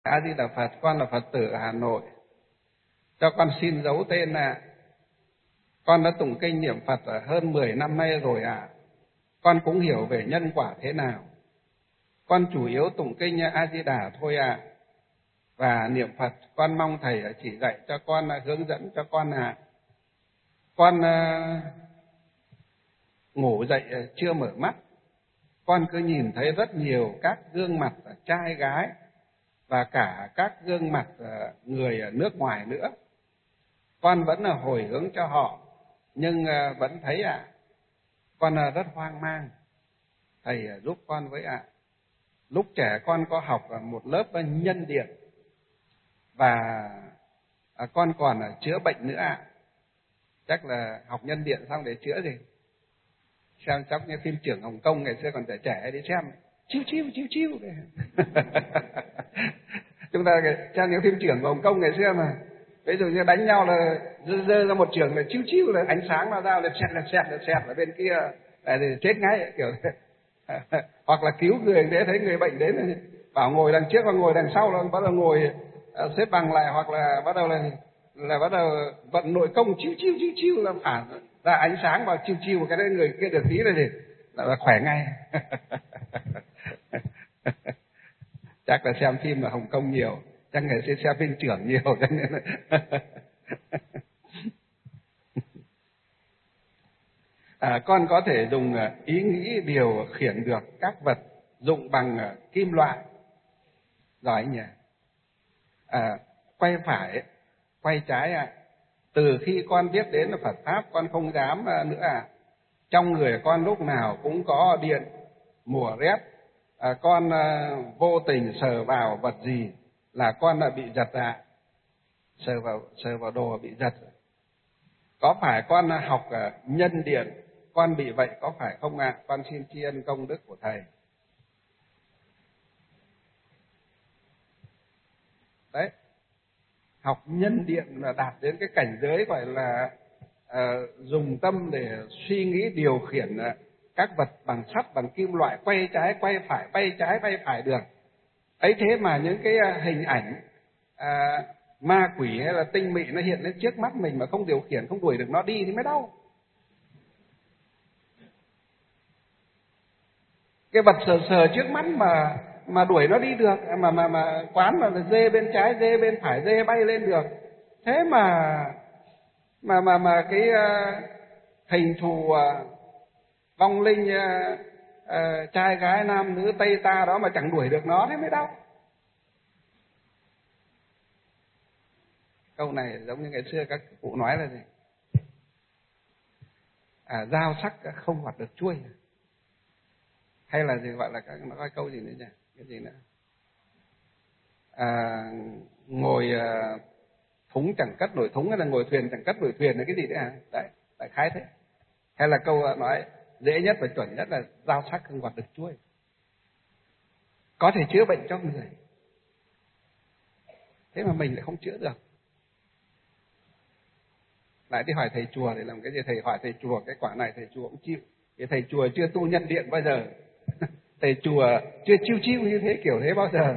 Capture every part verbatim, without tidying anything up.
A Di Đà Phật, con là Phật tử ở Hà Nội. Cho con xin giấu tên ạ. Con đã tụng kinh niệm Phật ở hơn mười năm nay rồi ạ. Con cũng hiểu về nhân quả thế nào. Con chủ yếu tụng kinh A Di Đà thôi ạ. Và niệm Phật, con mong thầy chỉ dạy cho con, hướng dẫn cho con ạ. Con uh, ngủ dậy chưa mở mắt, con cứ nhìn thấy rất nhiều các gương mặt trai gái và cả các gương mặt người ở nước ngoài nữa. Con vẫn là hồi hướng cho họ, nhưng vẫn thấy ạ, à, con rất hoang mang. Thầy giúp con với ạ. À. Lúc trẻ con có học ở một lớp nhân điện và con còn chữa bệnh nữa ạ. À. Chắc là học nhân điện xong để chữa gì? Xem chóc như phim Trưởng Hồng Kông ngày xưa còn trẻ trẻ đi xem, chiêu chiêu chiêu chiêu. Chúng ta xem những phim Trưởng Hồng Kông ngày xưa mà, ví dụ như đánh nhau là dơ, dơ ra một trường là chiêu chiêu, là ánh sáng nó ra là xẹt là xẹt là xẹt ở bên kia là thì chết ngay kiểu. Hoặc là cứu người để thấy người bệnh đến bảo ngồi đằng trước và ngồi đằng sau, là bắt đầu ngồi xếp bằng lại, hoặc là bắt đầu là là bắt đầu vận nội công chiêu chiêu chiêu chiêu là phản ra ánh sáng vào chiêu chiêu, cái đấy người kia được tí là gì là khỏe ngay. Chắc là xem phim ở Hồng Kông nhiều, chắc ngày xưa xem phim Trưởng nhiều cho nên là... à, con có thể dùng ý nghĩ điều khiển được các vật dụng bằng kim loại. Giỏi nhỉ? À, quay phải, quay trái ạ. À. Từ khi con biết đến Phật Pháp, con không dám nữa à. Trong người con lúc nào cũng có điện, mùa rét. À, con à, vô tình sờ vào vật gì là con đã bị giật ạ. À. Sờ vào, sờ vào đồ bị giật. Có phải con học à, nhân điện, con bị vậy có phải không ạ? À? Con xin tri ân công đức của thầy. Đấy. Học nhân điện là đạt đến cái cảnh giới gọi là uh, dùng tâm để suy nghĩ điều khiển uh, các vật bằng sắt, bằng kim loại, quay trái, quay phải, bay trái, bay phải được. Ấy thế mà những cái uh, hình ảnh uh, ma quỷ hay là tinh mị nó hiện lên trước mắt mình mà không điều khiển, không đuổi được nó đi thì mới đau. Cái vật sờ sờ trước mắt mà mà đuổi nó đi được, mà mà mà quán mà dê bên trái, dê bên phải, dê bay lên được. Thế mà mà mà mà cái uh, hình thù uh, vong linh uh, uh, trai gái nam nữ Tây ta đó mà chẳng đuổi được nó, thế mới đau. Câu này giống như ngày xưa các cụ nói là gì? À, dao sắc không hoạt được chuôi. Hay là gì gọi là các nó có câu gì nữa nhỉ? Cái gì nữa? À, ngồi uh, thúng chẳng cất nổi thúng, hay là ngồi thuyền chẳng cất nổi thuyền, là cái gì đấy hả? Đấy, đại khái thế. Hay là câu nói dễ nhất và chuẩn nhất là dao sắc không hoạt được chuôi. Có thể chữa bệnh cho người, thế mà mình lại không chữa được. Lại đi hỏi thầy chùa để làm cái gì? Thầy hỏi thầy chùa cái quả này thầy chùa cũng chịu. Thì thầy chùa chưa tu nhân điện bao giờ. Thầy chùa chưa chiêu chiêu như thế, kiểu thế bao giờ.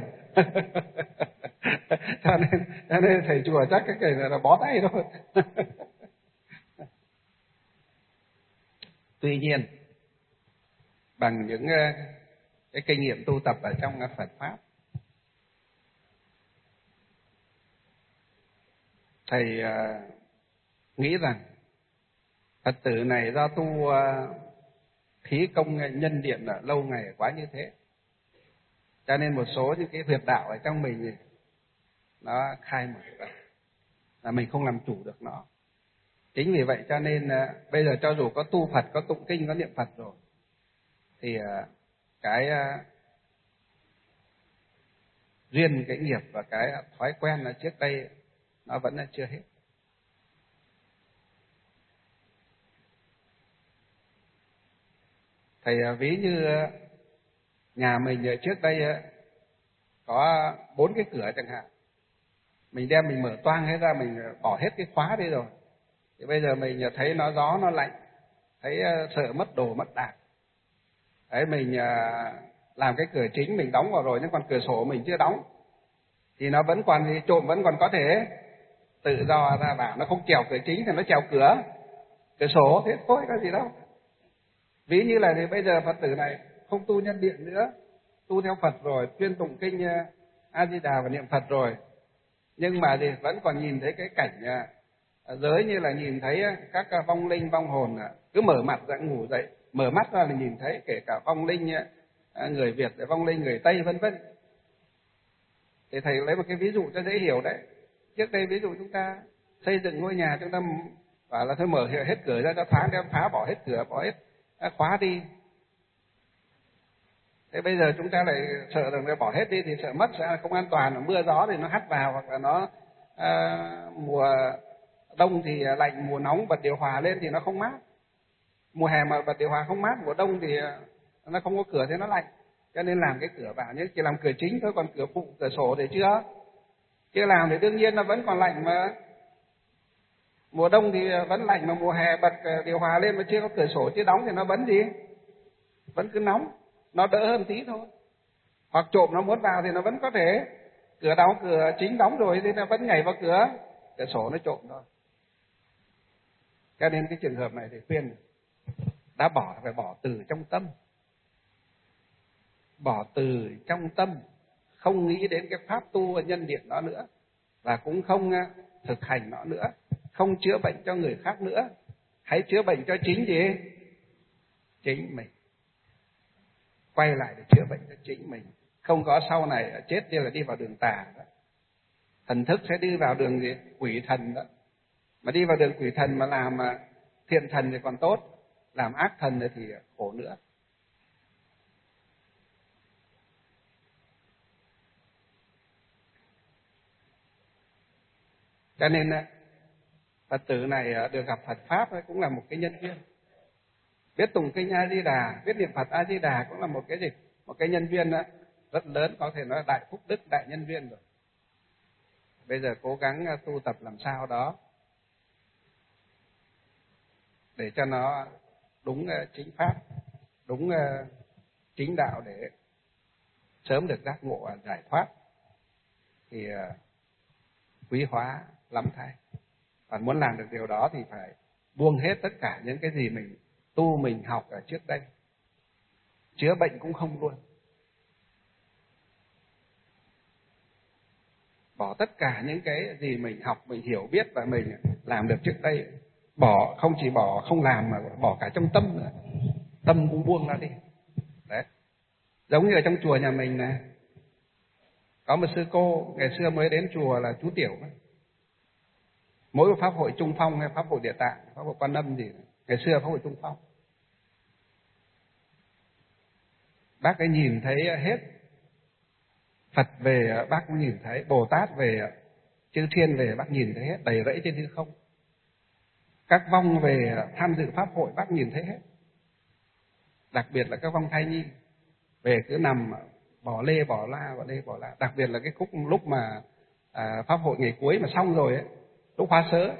cho nên cho nên thầy chùa chắc cái này là bó tay thôi. Tuy nhiên bằng những cái kinh nghiệm tu tập ở trong Phật Pháp, thầy nghĩ rằng Phật tử này do tu khí công nhân điện là lâu ngày quá như thế, cho nên một số những cái huyệt đạo ở trong mình nó khai mở, là mình không làm chủ được nó. Chính vì vậy cho nên uh, bây giờ cho dù có tu Phật, có tụng kinh, có niệm Phật rồi, thì uh, cái uh, duyên, cái nghiệp và cái thói quen là trước đây nó vẫn là chưa hết. Thầy uh, ví như uh, nhà mình trước đây uh, có bốn cái cửa chẳng hạn, mình đem mình mở toang hết ra, mình bỏ hết cái khóa đi rồi, thì bây giờ mình thấy nó gió, nó lạnh, thấy sợ mất đồ mất đạc. Đấy, mình làm cái cửa chính mình đóng vào rồi, nhưng còn cửa sổ mình chưa đóng. thì nó vẫn còn gì, trộm vẫn còn có thể tự do ra vào, nó không trèo cửa chính thì nó trèo cửa cửa sổ, thế thôi có gì đâu. Ví như là thì bây giờ Phật tử này không tu nhân điện nữa, tu theo Phật rồi, chuyên tụng kinh A Di Đà và niệm Phật rồi, nhưng mà thì vẫn còn nhìn thấy cái cảnh giới như là nhìn thấy các vong linh vong hồn cứ mở mặt ra ngủ dậy, mở mắt ra là nhìn thấy, kể cả vong linh người Việt, vong linh người Tây vân vân. Thì thầy lấy một cái ví dụ cho dễ hiểu đấy. Trước đây ví dụ chúng ta xây dựng ngôi nhà, chúng ta bảo là thôi mở hết cửa ra cho thoáng, đem phá bỏ hết cửa, bỏ hết khóa đi. Thế bây giờ chúng ta lại sợ rằng bỏ hết đi thì sợ mất, sẽ không an toàn, mưa gió thì nó hắt vào, hoặc là nó à, mùa đông thì lạnh, mùa nóng bật điều hòa lên thì nó không mát. Mùa hè mà bật điều hòa không mát, mùa đông thì nó không có cửa thì nó lạnh. Cho nên làm cái cửa vào, nhưng chỉ làm cửa chính thôi, còn cửa phụ, cửa sổ thì chưa chưa làm, thì đương nhiên nó vẫn còn lạnh mà. Mùa đông thì vẫn lạnh, mà mùa hè bật điều hòa lên mà chưa có cửa sổ chưa đóng thì nó vẫn gì, vẫn cứ nóng, nó đỡ hơn tí thôi. Hoặc trộm nó muốn vào thì nó vẫn có thể, cửa đóng, cửa chính đóng rồi thì nó vẫn nhảy vào cửa cửa sổ nó trộm thôi. Cho nên cái trường hợp này thì khuyên đã bỏ phải bỏ từ trong tâm, bỏ từ trong tâm, không nghĩ đến cái pháp tu nhân điện đó nữa, và cũng không thực hành nó nữa, không chữa bệnh cho người khác nữa. Hãy chữa bệnh cho chính gì? Chính mình. Quay lại để chữa bệnh cho chính mình. Không có sau này chết đi là đi vào đường tà đó. Thần thức sẽ đi vào đường gì? Quỷ thần đó. Mà đi vào đường quỷ thần mà làm thiện thần thì còn tốt, làm ác thần thì khổ nữa. Cho nên Phật tử này được gặp Phật Pháp cũng là một cái nhân duyên. Biết tụng kinh A Di Đà, biết niệm Phật A Di Đà cũng là một cái gì? Một cái nhân duyên rất lớn, có thể nói đại phúc đức, đại nhân duyên rồi. Bây giờ cố gắng tu tập làm sao đó để cho nó đúng chính pháp, đúng chính đạo, để sớm được giác ngộ và giải thoát thì quý hóa lắm thay. Còn muốn làm được điều đó thì phải buông hết tất cả những cái gì mình tu mình học ở trước đây. Chữa bệnh cũng không luôn. Bỏ tất cả những cái gì mình học, mình hiểu biết và mình làm được trước đây. Bỏ, không chỉ bỏ không làm mà bỏ cả trong tâm nữa. Tâm cũng buông ra đi. Đấy. Giống như ở trong chùa nhà mình này, có một sư cô ngày xưa mới đến chùa là chú Tiểu. Mỗi một pháp hội Trung Phong hay pháp hội Địa Tạng, pháp hội Quan Âm gì, ngày xưa pháp hội Trung Phong, bác ấy nhìn thấy hết. Phật về bác cũng nhìn thấy, Bồ Tát về, chư thiên về bác nhìn thấy hết, đầy rẫy trên hư không. Các vong về tham dự pháp hội bác nhìn thấy hết. Đặc biệt là các vong thai nhi về cứ nằm bỏ lê bỏ la, bỏ lê bỏ la. Đặc biệt là cái khúc lúc mà à, pháp hội ngày cuối mà xong rồi ấy, lúc hóa sớ,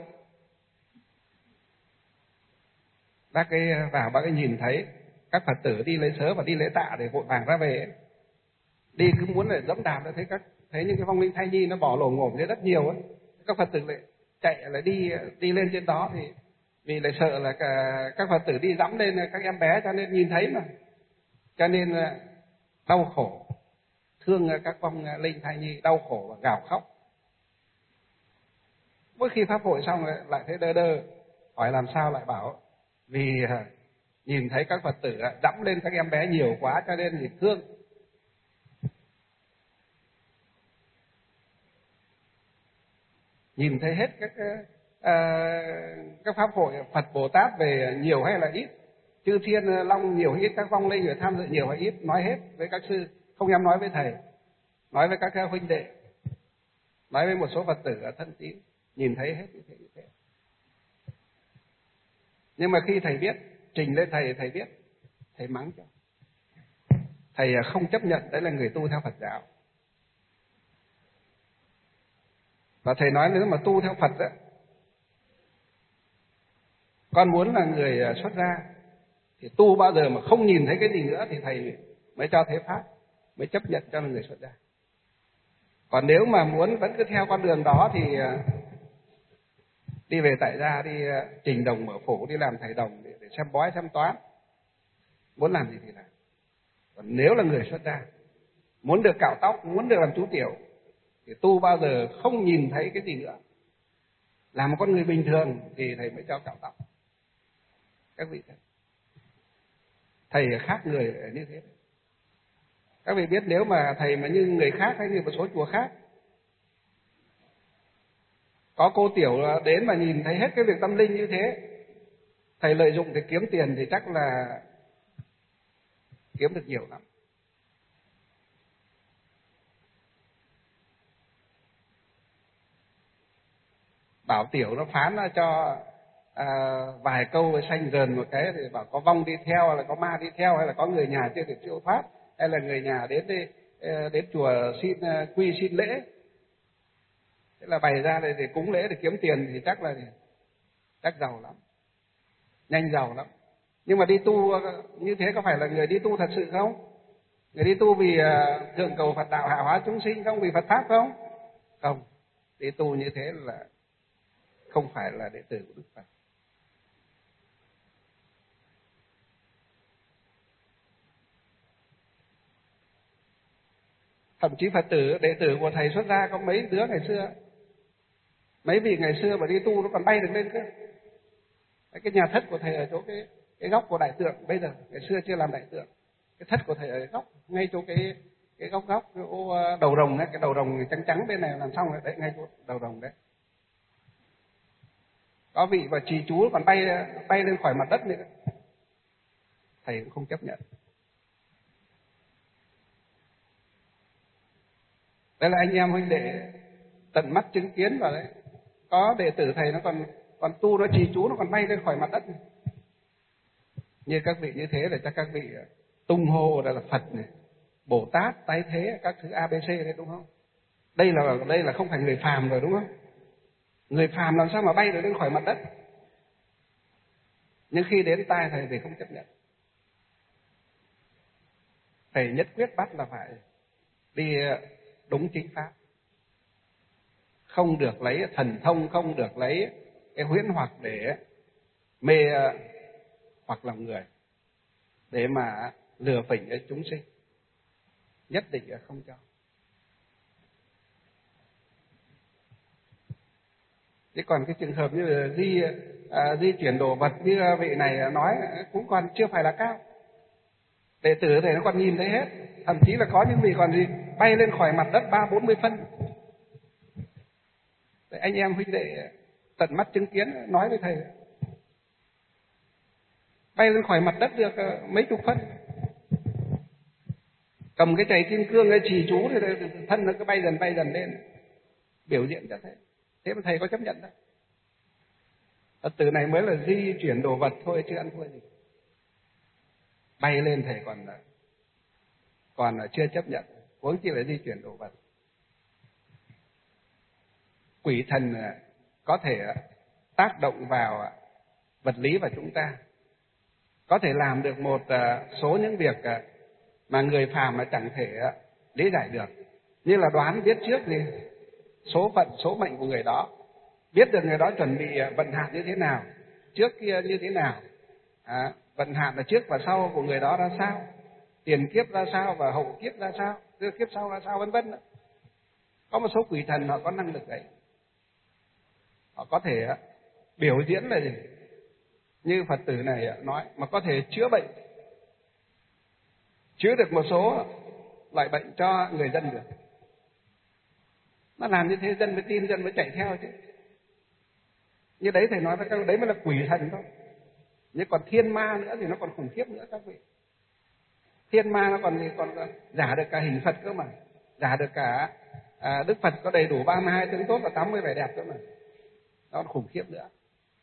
bác ấy vào, bác ấy nhìn thấy các Phật tử đi lấy sớ và đi lễ tạ để vội vàng ra về ấy. Đi cứ muốn là dẫm đạp, thấy các thấy những cái vong linh thai nhi nó bỏ lổ ngổm dưới rất nhiều ấy, các Phật tử lại chạy lại đi đi lên trên đó, thì vì lại sợ là cả, các Phật tử đi dẫm lên các em bé, cho nên nhìn thấy mà, cho nên đau khổ, thương các vong linh thai nhi, đau khổ và gào khóc. Mỗi khi pháp hội xong lại thấy đơ đơ, hỏi làm sao, lại bảo vì nhìn thấy các Phật tử dẫm lên các em bé nhiều quá cho nên thì thương. Nhìn thấy hết các à, các pháp hội Phật Bồ Tát về nhiều hay là ít, chư thiên long nhiều hay ít, các vong linh tham dự nhiều hay ít, nói hết với các sư, không dám nói với thầy, nói với các huynh đệ, nói với một số Phật tử thân tín, nhìn thấy hết như thế, như thế. Nhưng mà khi thầy biết, trình lên thầy, thầy biết, thầy mắng cho. Thầy không chấp nhận đấy là người tu theo Phật giáo. Và thầy nói nếu mà tu theo Phật ấy, con muốn là người xuất gia thì tu bao giờ mà không nhìn thấy cái gì nữa thì thầy mới cho thế pháp, mới chấp nhận cho là người xuất gia. Còn nếu mà muốn vẫn cứ theo con đường đó thì đi về tại gia, đi trình đồng mở phủ, đi làm thầy đồng để, để xem bói xem toán, muốn làm gì thì làm. Còn nếu là người xuất gia, muốn được cạo tóc, muốn được làm chú tiểu thì tu bao giờ không nhìn thấy cái gì nữa. Làm một con người bình thường thì thầy mới cho cạo tóc. Các vị thấy, thầy khác người như thế. Các vị biết nếu mà thầy mà như người khác hay như một số chùa khác, có cô tiểu đến mà nhìn thấy hết cái việc tâm linh như thế, thầy lợi dụng để kiếm tiền thì chắc là kiếm được nhiều lắm. Bảo tiểu nó phán cho à, vài câu với xanh dần một cái thì bảo có vong đi theo, hay là có ma đi theo, hay là có người nhà chưa được siêu thoát, hay là người nhà đến đi, đến chùa xin quy xin lễ. Thế là bày ra đây để cúng lễ để kiếm tiền thì chắc là chắc giàu lắm, nhanh giàu lắm. Nhưng mà đi tu như thế có phải là người đi tu thật sự không? Người đi tu vì thượng cầu Phật đạo hạ hóa chúng sinh không? Vì Phật pháp không? Không. Đi tu như thế là không phải là đệ tử của Đức Phật. Thậm chí Phật tử, đệ tử của thầy xuất gia có mấy đứa ngày xưa, mấy vị ngày xưa mà đi tu nó còn bay được lên cơ. Cái nhà thất của thầy ở chỗ cái cái góc của đại tượng, bây giờ ngày xưa chưa làm đại tượng, cái thất của thầy ở góc, ngay chỗ cái cái góc góc cái đầu rồng ấy, cái đầu rồng trắng trắng bên này làm xong rồi đấy, ngay chỗ đầu rồng đấy. Có vị và trì chú còn bay bay lên khỏi mặt đất nữa. Thầy cũng không chấp nhận. Đây là anh em huynh đệ tận mắt chứng kiến vào đấy. Có đệ tử thầy nó còn còn tu, nó trì chú nó còn bay lên khỏi mặt đất này. Như các vị như thế là chắc các vị tung hô là Phật này, Bồ Tát, tái thế, các thứ a bê xê đấy đúng không? Đây là đây là không phải người phàm rồi đúng không? Người phàm làm sao mà bay được lên khỏi mặt đất? Nhưng khi đến tai thầy thì không chấp nhận. Thầy nhất quyết bắt là phải đi đúng chính pháp. Không được lấy thần thông, không được lấy cái huyễn hoặc để mê hoặc lòng người, để mà lừa phỉnh cái chúng sinh. Nhất định là không cho. Chứ còn cái trường hợp như là di, à, di chuyển đồ vật như vị này nói cũng còn chưa phải là cao. Đệ tử này nó còn nhìn thấy hết. Thậm chí là có những vị còn gì bay lên khỏi mặt đất ba bốn mươi phân. Để anh em huynh đệ tận mắt chứng kiến nói với thầy, bay lên khỏi mặt đất được mấy chục phân, cầm cái chày kim cương cái trì chú thì thân nó cứ bay dần bay dần lên, biểu diễn cho thầy. Thế mà thầy có chấp nhận đâu. Phật tử này mới là di chuyển đồ vật thôi chứ ăn thua gì. Bay lên thầy còn còn chưa chấp nhận, huống chi là di chuyển đồ vật. Quỷ thần có thể tác động vào vật lý và chúng ta, có thể làm được một số những việc mà người phàm mà chẳng thể lý giải được, như là đoán biết trước gì số phận số mệnh của người đó, biết được người đó chuẩn bị vận hạn như thế nào, trước kia như thế nào, à, vận hạn là trước và sau của người đó ra sao, tiền kiếp ra sao và hậu kiếp ra sao, trước kiếp sau ra sao, vân vân. Có một số quỷ thần họ có năng lực đấy, họ có thể biểu diễn là gì như Phật tử này nói, mà có thể chữa bệnh, chữa được một số loại bệnh cho người dân được. Nó làm như thế dân mới tin, dân mới chạy theo chứ. Như đấy thầy nói với các đấy mới là quỷ thần thôi. Nhưng còn thiên ma nữa thì nó còn khủng khiếp nữa các vị. Thiên ma nó còn gì, còn giả được cả hình Phật cơ mà, giả được cả à, Đức Phật có đầy đủ ba mươi hai tướng tốt và tám mươi vẻ đẹp cơ mà. Nó còn khủng khiếp nữa.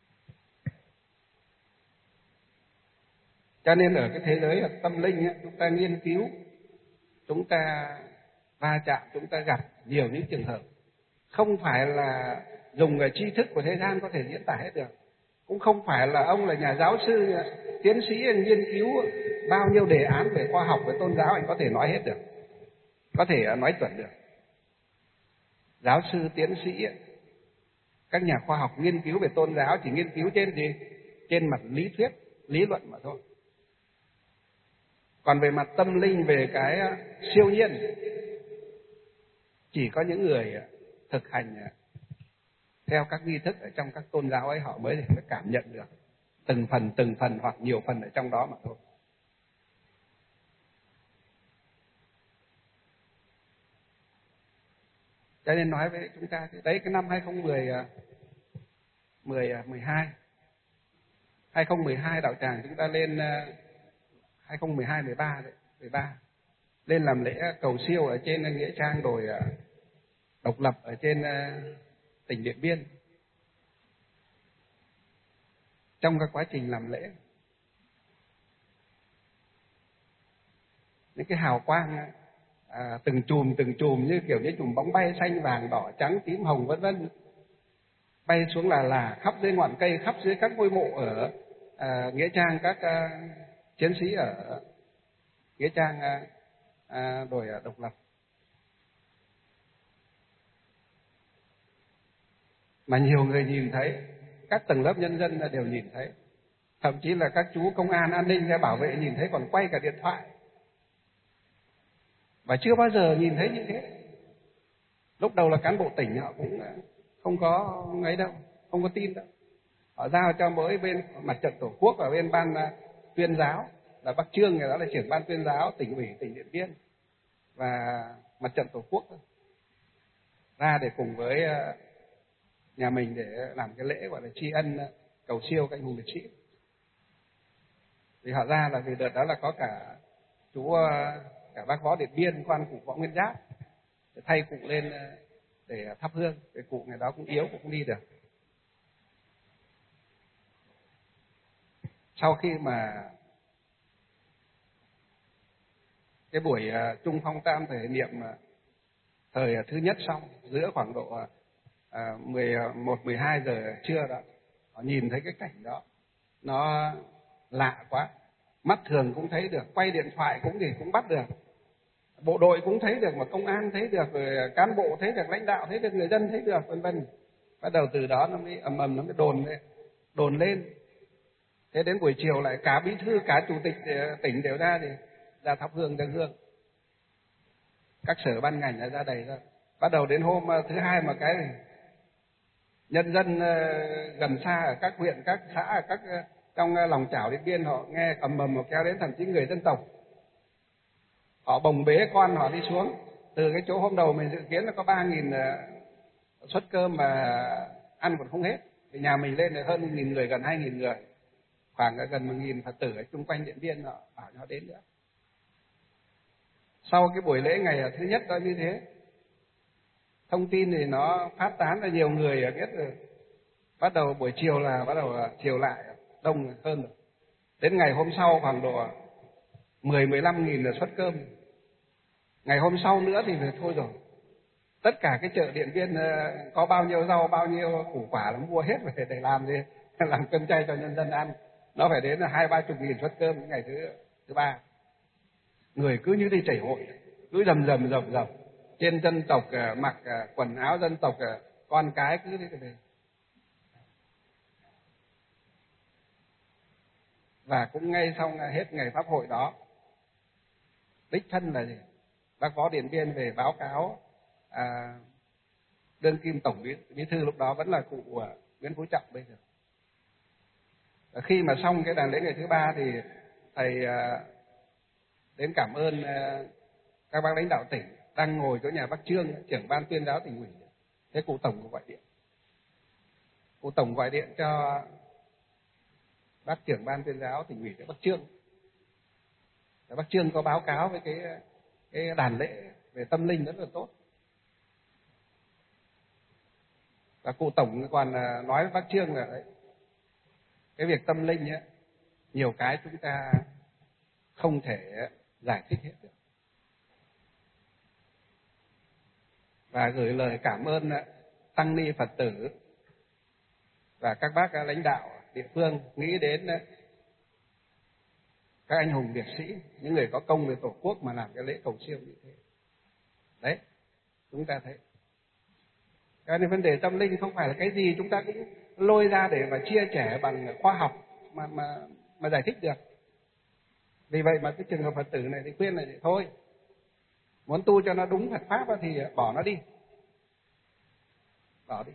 Cho nên ở cái thế giới tâm linh ấy, chúng ta nghiên cứu, chúng ta va chạm, chúng ta gặp nhiều những trường hợp không phải là dùng cái tri thức của thế gian có thể diễn tả hết được, cũng không phải là ông là nhà giáo sư tiến sĩ nghiên cứu bao nhiêu đề án về khoa học về tôn giáo anh có thể nói hết được, có thể nói chuẩn được. giáo sư tiến sĩ, các nhà khoa học nghiên cứu về tôn giáo chỉ nghiên cứu trên gì? Trên mặt lý thuyết, lý luận mà thôi. Còn về mặt tâm linh, về cái siêu nhiên, chỉ có những người thực hành theo các nghi thức ở trong các tôn giáo ấy họ mới cảm nhận được từng phần từng phần hoặc nhiều phần ở trong đó mà thôi. Cho nên nói với chúng ta, đấy cái năm hai không một không, mười hai, hai không một hai đạo tràng chúng ta lên hai không một hai, mười ba đấy, mười ba lên làm lễ cầu siêu ở trên nghĩa trang đồi Độc Lập ở trên tỉnh Điện Biên. Trong các quá trình làm lễ, những cái hào quang à, từng chùm từng chùm như kiểu như chùm bóng bay, xanh vàng đỏ trắng tím hồng vân vân, bay xuống là là khắp dưới ngọn cây, khắp dưới các ngôi mộ ở à, nghĩa trang các à, chiến sĩ ở nghĩa trang à, à, đồi Độc Lập. Mà nhiều người nhìn thấy, các tầng lớp nhân dân đều nhìn thấy, thậm chí là các chú công an an ninh bảo vệ nhìn thấy còn quay cả điện thoại. Và chưa bao giờ nhìn thấy như thế. Lúc đầu là cán bộ tỉnh họ cũng không có ấy đâu, không có tin đâu. Họ giao cho mỗi bên Mặt trận Tổ quốc và bên ban tuyên giáo là bác Trương, người đó là trưởng ban tuyên giáo tỉnh ủy tỉnh Điện Biên và Mặt trận Tổ quốc ra để cùng với nhà mình để làm cái lễ gọi là tri ân cầu siêu các anh hùng liệt sĩ. Thì họ ra là vì đợt đó là có cả chú cả bác Võ Điện Biên, quan cụ Võ Nguyên Giáp để thay cụ lên để thắp hương. Cái cụ ngày đó cũng yếu, cũng không đi được. Sau khi mà cái buổi trung phong tam thể niệm thời thứ nhất xong, giữa khoảng độ mười một, mười hai giờ trưa đó, họ nhìn thấy cái cảnh đó nó lạ quá, mắt thường cũng thấy được, quay điện thoại cũng thì cũng bắt được, bộ đội cũng thấy được, mà công an thấy được, rồi cán bộ thấy được, lãnh đạo thấy được, người dân thấy được, vân vân. Bắt đầu từ đó nó mới ầm ầm nó mới đồn lên, đồn lên. Thế đến buổi chiều lại cả bí thư, cả chủ tịch tỉnh đều ra thì ra thắp hương dâng hương. Các sở ban ngành đã ra đầy ra. Bắt đầu đến hôm thứ hai mà cái nhân dân gần xa ở các huyện, các xã, ở các trong lòng chảo Điện Biên họ nghe ầm ầm, họ kéo đến, thậm chí người dân tộc họ bồng bế con họ đi xuống. Từ cái chỗ hôm đầu mình dự kiến là có ba nghìn suất cơm mà ăn còn không hết, thì nhà mình lên là hơn một nghìn người, gần hai nghìn người, khoảng gần một nghìn Phật tử ở chung quanh Điện Biên họ bảo họ đến nữa. Sau cái buổi lễ ngày thứ nhất đó như thế, thông tin thì nó phát tán ra, nhiều người biết rồi. Bắt đầu buổi chiều là bắt đầu chiều lại đông hơn rồi. Đến ngày hôm sau khoảng độ mười mười lăm nghìn là suất cơm. Ngày hôm sau nữa thì thôi rồi. Tất cả cái chợ Điện Biên có bao nhiêu rau, bao nhiêu củ quả là mua hết về để làm gì? Làm cơm chay cho nhân dân ăn. Nó phải đến là hai ba chục nghìn suất cơm ngày thứ thứ ba. Người cứ như đi chảy hội, cứ rầm rầm rầm rầm. Trên dân tộc mặc quần áo dân tộc, con cái cứ thế này. Và cũng ngay xong hết ngày pháp hội đó, đích thân là gì? Bác Võ Điện Biên về báo cáo à, đơn kim tổng bí, bí thư lúc đó vẫn là cụ uh, Nguyễn Phú Trọng bây giờ. Và khi mà xong cái đàn lễ ngày thứ ba thì thầy uh, đến cảm ơn uh, các bác lãnh đạo tỉnh đang ngồi chỗ nhà bác Trương, trưởng ban tuyên giáo tỉnh ủy. Thế cụ tổng gọi điện, cụ tổng gọi điện cho bác trưởng ban tuyên giáo tỉnh ủy, cái bác Trương. Và bác Trương có báo cáo với cái cái đàn lễ về tâm linh rất là tốt. Và cụ tổng còn nói với bác Trương là đấy, cái việc tâm linh ấy, nhiều cái chúng ta không thể giải thích hết được. Và gửi lời cảm ơn tăng ni Phật tử và các bác lãnh đạo địa phương nghĩ đến các anh hùng liệt sĩ, những người có công về Tổ quốc mà làm cái lễ cầu siêu như thế. Đấy, chúng ta thấy Cho nên vấn đề tâm linh không phải là cái gì chúng ta cũng lôi ra để mà chia sẻ bằng khoa học mà mà mà giải thích được. Vì vậy mà cái trường hợp Phật tử này thì khuyên là thôi, muốn tu cho nó đúng Phật pháp thì bỏ nó đi, bỏ đi.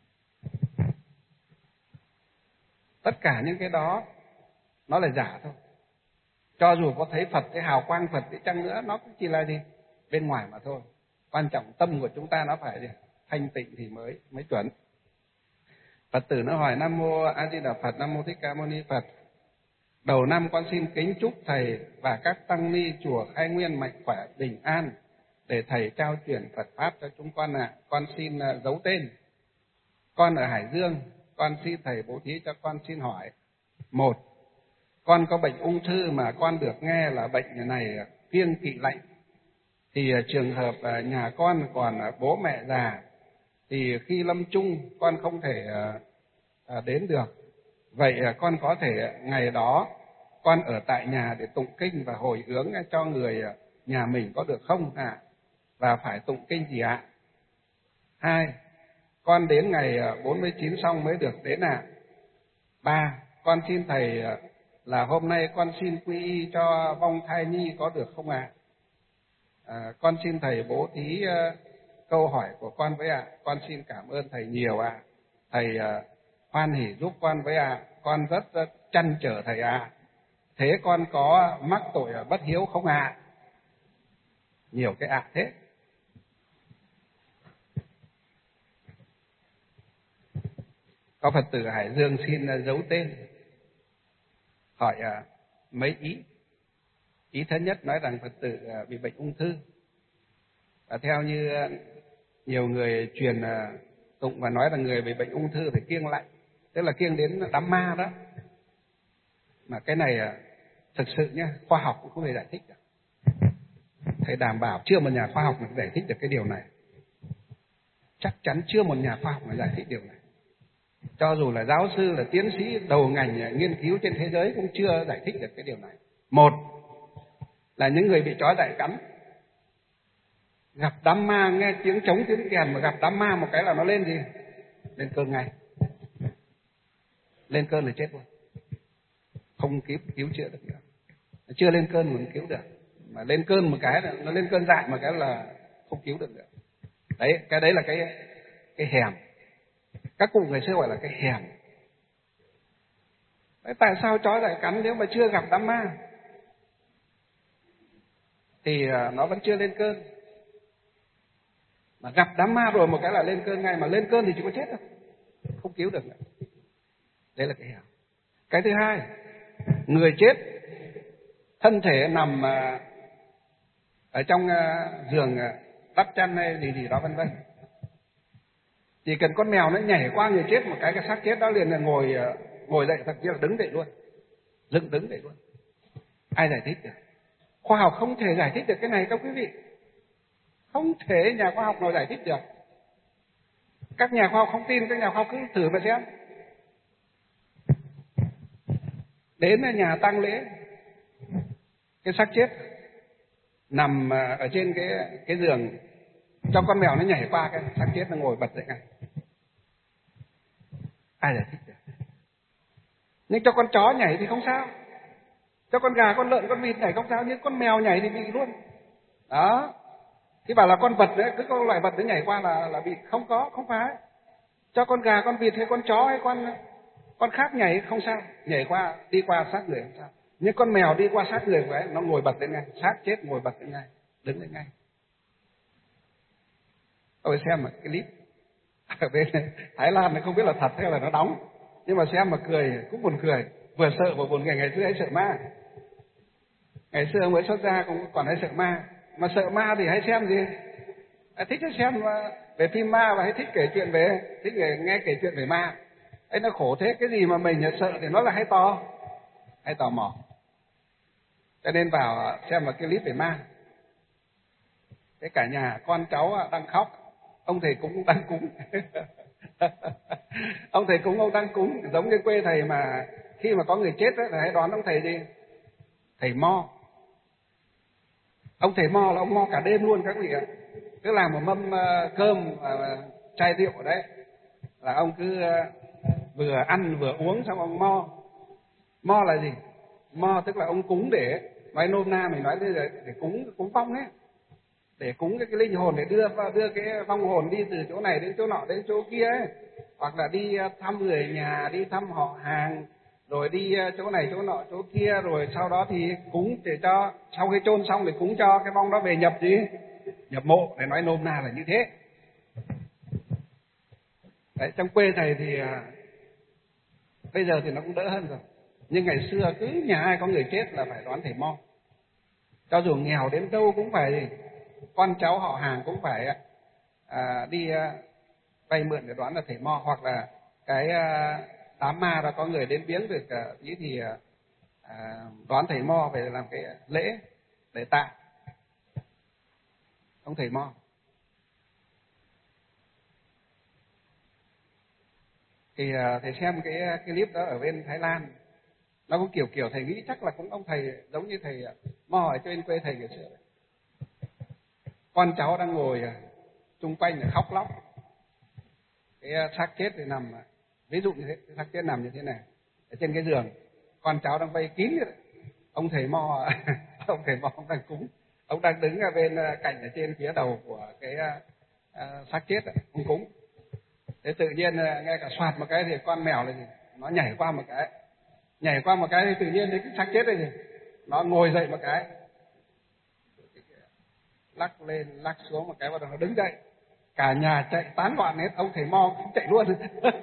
Tất cả những cái đó nó là giả thôi. Cho dù có thấy Phật, cái hào quang Phật đi chăng nữa, nó cũng chỉ là gì? Bên ngoài mà thôi. Quan trọng tâm của chúng ta nó phải gì? Thanh tịnh thì mới mới chuẩn. Phật tử nó hỏi: Nam mô A Di Đà Phật, Nam mô Thích Ca Mâu Ni Phật. Đầu năm con xin kính chúc thầy và các tăng ni chùa Khai Nguyên mạnh khỏe bình an, để thầy trao truyền Phật pháp cho chúng con ạ. À. Con xin giấu tên. Con ở Hải Dương, con xin thầy bố thí cho con xin hỏi. Một, con có bệnh ung thư mà con được nghe là bệnh này kiêng kỵ lạnh. Thì trường hợp nhà con còn bố mẹ già, thì khi lâm chung con không thể đến được. Vậy con có thể ngày đó con ở tại nhà để tụng kinh và hồi hướng cho người nhà mình có được không ạ? À? Và phải tụng kinh gì ạ? À? Hai, con đến ngày bốn mươi chín xong mới được đến ạ. À? Ba, con xin thầy là hôm nay con xin quy y cho vong thai nhi có được không ạ? À? À, con xin thầy bố thí uh, câu hỏi của con với ạ. À. Con xin cảm ơn thầy nhiều ạ. À. Thầy uh, hoan hỉ giúp con với ạ. À. Con rất, rất trăn trở thầy ạ. À. Thế con có mắc tội bất hiếu không ạ? À? Nhiều cái ạ à thế. Có Phật tử Hải Dương xin giấu tên, hỏi uh, mấy ý. Ý thứ nhất nói rằng Phật tử uh, bị bệnh ung thư. Và theo như uh, nhiều người truyền uh, tụng và nói là người bị bệnh ung thư phải kiêng lạnh, tức là kiêng đến đám ma đó. Mà cái này uh, thực sự nhé, khoa học cũng không thể giải thích được. Thầy đảm bảo chưa một nhà khoa học nào giải thích được cái điều này. Chắc chắn chưa một nhà khoa học nào giải thích điều này. Cho dù là giáo sư, là tiến sĩ đầu ngành nghiên cứu trên thế giới cũng chưa giải thích được cái điều này. Một là những người bị trói dại cắn, gặp đám ma, nghe tiếng trống tiếng kèn mà gặp đám ma một cái là nó lên gì? Lên cơn ngay. Lên cơn là chết luôn. Không cứu, cứu chữa được nữa. Chưa lên cơn mà cứu được. Mà lên cơn một cái là nó lên cơn dại một cái là không cứu được nữa. Đấy, cái đấy là cái cái hèm. Các cụ ngày xưa gọi là cái hèm. Đấy, tại sao chó lại cắn nếu mà chưa gặp đám ma? Thì nó vẫn chưa lên cơn. Mà gặp đám ma rồi một cái là lên cơn ngay. Mà lên cơn thì chỉ có chết thôi, không cứu được nữa. Đấy là cái hèm. Cái thứ hai, người chết thân thể nằm ở trong giường đắp chăn hay gì gì đó vân vân. Chỉ cần con mèo nó nhảy qua người chết một cái, cái xác chết đó liền là ngồi ngồi dậy, thậm chí là đứng dậy luôn, dựng đứng dậy luôn. Ai giải thích được? Khoa học không thể giải thích được cái này các quý vị. Không thể nhà khoa học nào giải thích được. Các nhà khoa học không tin, các nhà khoa học cứ thử mà xem. Đến nhà tang lễ, cái xác chết nằm ở trên cái cái giường, cho con mèo nó nhảy qua cái xác chết nó ngồi bật dậy ngay. Ai giải thích được? Nhưng cho con chó nhảy thì không sao, cho con gà, con lợn, con vịt nhảy không sao, nhưng con mèo nhảy thì bị luôn. Đó. Thì bảo là con vật đấy, cứ con loại vật đấy nhảy qua là là bị, không có, không phải. Cho con gà, con vịt hay con chó hay con con khác nhảy không sao, nhảy qua đi qua xác người không sao. Nhưng con mèo đi qua xác người vậy nó ngồi bật lên ngay, xác chết ngồi bật lên ngay, đứng lên ngay. Tôi xem một cái clip ở bên Thái Lan này, không biết là thật hay là nó đóng, nhưng mà xem mà cười cũng buồn cười, vừa sợ vừa buồn cười. Ngày xưa hay sợ ma, ngày xưa mới xuất gia cũng còn hay sợ ma, mà sợ ma thì hay xem gì? À, thích xem về phim ma và hay thích kể chuyện về, thích nghe kể chuyện về ma. Ấy nó khổ thế, cái gì mà mình sợ thì nó là hay to, hay tò mò. Cho nên vào xem một cái clip về ma. Cái cả nhà con cháu đang khóc, ông thầy cúng đang cúng. Ông thầy cúng ông đang cúng, giống như quê thầy mà khi mà có người chết ấy, thì hãy đón ông thầy gì? Thầy mo. Ông thầy mo là ông mo cả đêm luôn các vị ạ. Cứ làm một mâm uh, cơm uh, chai rượu đấy, là ông cứ vừa ăn vừa uống xong ông mo. Mo là gì? Mo tức là ông cúng để, nói nôm na mình nói để, để cúng cúng vong ấy, để cúng cái, cái linh hồn, để đưa đưa cái vong hồn đi từ chỗ này đến chỗ nọ đến chỗ kia ấy, hoặc là đi thăm người nhà, đi thăm họ hàng, rồi đi chỗ này chỗ nọ chỗ kia, rồi sau đó thì cúng để cho sau khi chôn xong thì cúng cho cái vong đó về nhập gì, nhập mộ, để nói nôm na là như thế. Đấy, trong quê thầy thì bây giờ thì nó cũng đỡ hơn rồi, nhưng ngày xưa cứ nhà ai có người chết là phải đón thầy mo, cho dù nghèo đến đâu cũng phải, con cháu họ hàng cũng phải à, đi à, vay mượn để đoán là thầy mo, hoặc là cái à, đám ma đó có người đến viếng được à, ý thì à, đoán thầy mo về làm cái lễ để tạ ông thầy mo. Thì à, thầy xem cái cái clip đó ở bên Thái Lan, nó cũng kiểu kiểu thầy nghĩ chắc là cũng ông thầy giống như thầy mo ở trên quê thầy ngày xưa. Con cháu đang ngồi chung quanh là khóc lóc, cái xác chết thì nằm, ví dụ như thế, cái xác chết nằm như thế này ở trên cái giường, con cháu đang vây kín như thế. Ông thầy mo ông thầy mo ông đang cúng, ông đang đứng ở bên cạnh ở trên phía đầu của cái uh, xác chết ông cúng. Thế tự nhiên nghe cả soạt một cái thì con mèo là gì, nó nhảy qua một cái, nhảy qua một cái thì tự nhiên cái xác chết này gì, nó ngồi dậy một cái, lắc lên lắc xuống một cái, bắt đầu nó đứng dậy, cả nhà chạy tán loạn hết, ông thầy mo cũng chạy luôn.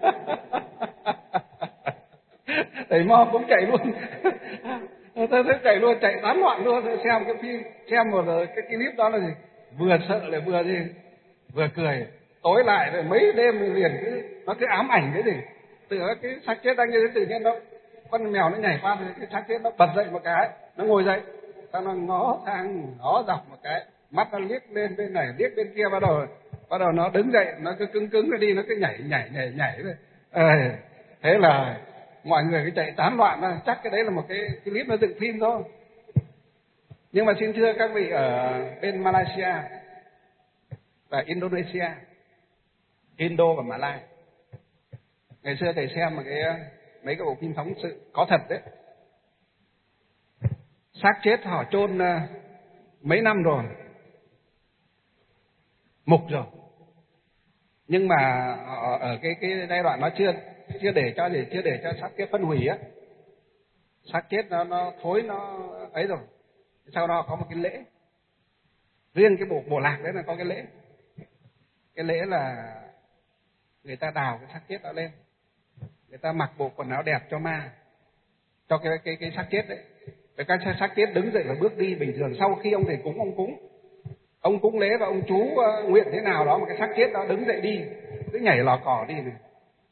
Thầy mo cũng chạy luôn. Tôi chạy luôn, chạy tán loạn luôn. Xem cái phim, xem một cái clip đó là gì, vừa sợ lại vừa gì, vừa cười. Tối lại rồi mấy đêm liền cứ nó cứ ám ảnh cái gì, từ cái xác chết đang như thế, tự nhiên nó con mèo nó nhảy qua thì cái xác chết nó bật dậy một cái, nó ngồi dậy, sau nó ngó sang ngó dọc một cái, mắt nó liếc lên bên này liếc bên kia, bắt đầu bắt đầu nó đứng dậy, nó cứ cứng cứng nó đi, nó cứ nhảy nhảy nhảy nhảy rồi. À, thế là mọi người cứ chạy tán loạn ra, chắc cái đấy là một cái clip nó dựng phim thôi. Nhưng mà xin thưa các vị, ở bên Malaysia và Indonesia, Indo và Malai, ngày xưa thầy xem một cái mấy cái bộ phim phóng sự có thật đấy, xác chết họ chôn mấy năm rồi, mục rồi, nhưng mà họ ở cái cái giai đoạn nó chưa chưa để cho gì, chưa để cho xác chết phân hủy á, xác chết nó nó thối nó ấy rồi, sau đó có một cái lễ riêng, cái bộ bộ lạc đấy là có cái lễ, cái lễ là người ta đào cái xác chết đó lên, người ta mặc bộ quần áo đẹp cho ma, cho cái cái cái xác chết đấy, cái cái xác chết đứng dậy và bước đi bình thường. Sau khi ông thầy cúng, ông cúng ông cúng lễ và ông chú uh, nguyện thế nào đó mà cái xác chết đó đứng dậy đi, cứ nhảy lò cò đi này.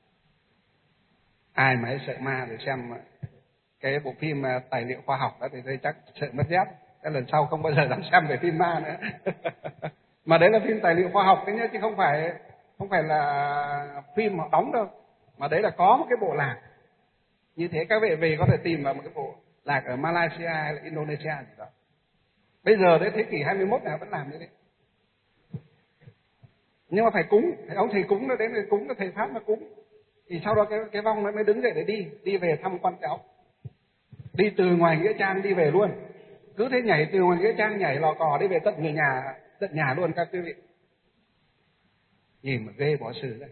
Ai mà sợ ma thì xem cái bộ phim uh, tài liệu khoa học đó thì tôi chắc sợ mất dép, cái lần sau không bao giờ dám xem về phim ma nữa. Mà đấy là phim tài liệu khoa học đấy nhá, chứ không phải không phải là phim họ đóng đâu, mà đấy là có một cái bộ lạc như thế. Các vị về có thể tìm vào một cái bộ lạc ở Malaysia hay là Indonesia gì đó. Bây giờ đấy thế kỷ hai mươi mốt này vẫn làm như thế. Nhưng mà phải cúng, ông thầy cúng nó đến rồi, cúng, cái thầy pháp nó cúng, thì sau đó cái cái vong nó mới đứng dậy để đi đi về thăm con cháu, đi từ ngoài nghĩa trang đi về luôn, cứ thế nhảy từ ngoài nghĩa trang nhảy lò cò đi về tận người nhà, tận nhà luôn các quý vị. Nhìn mà ghê bỏ xử đấy.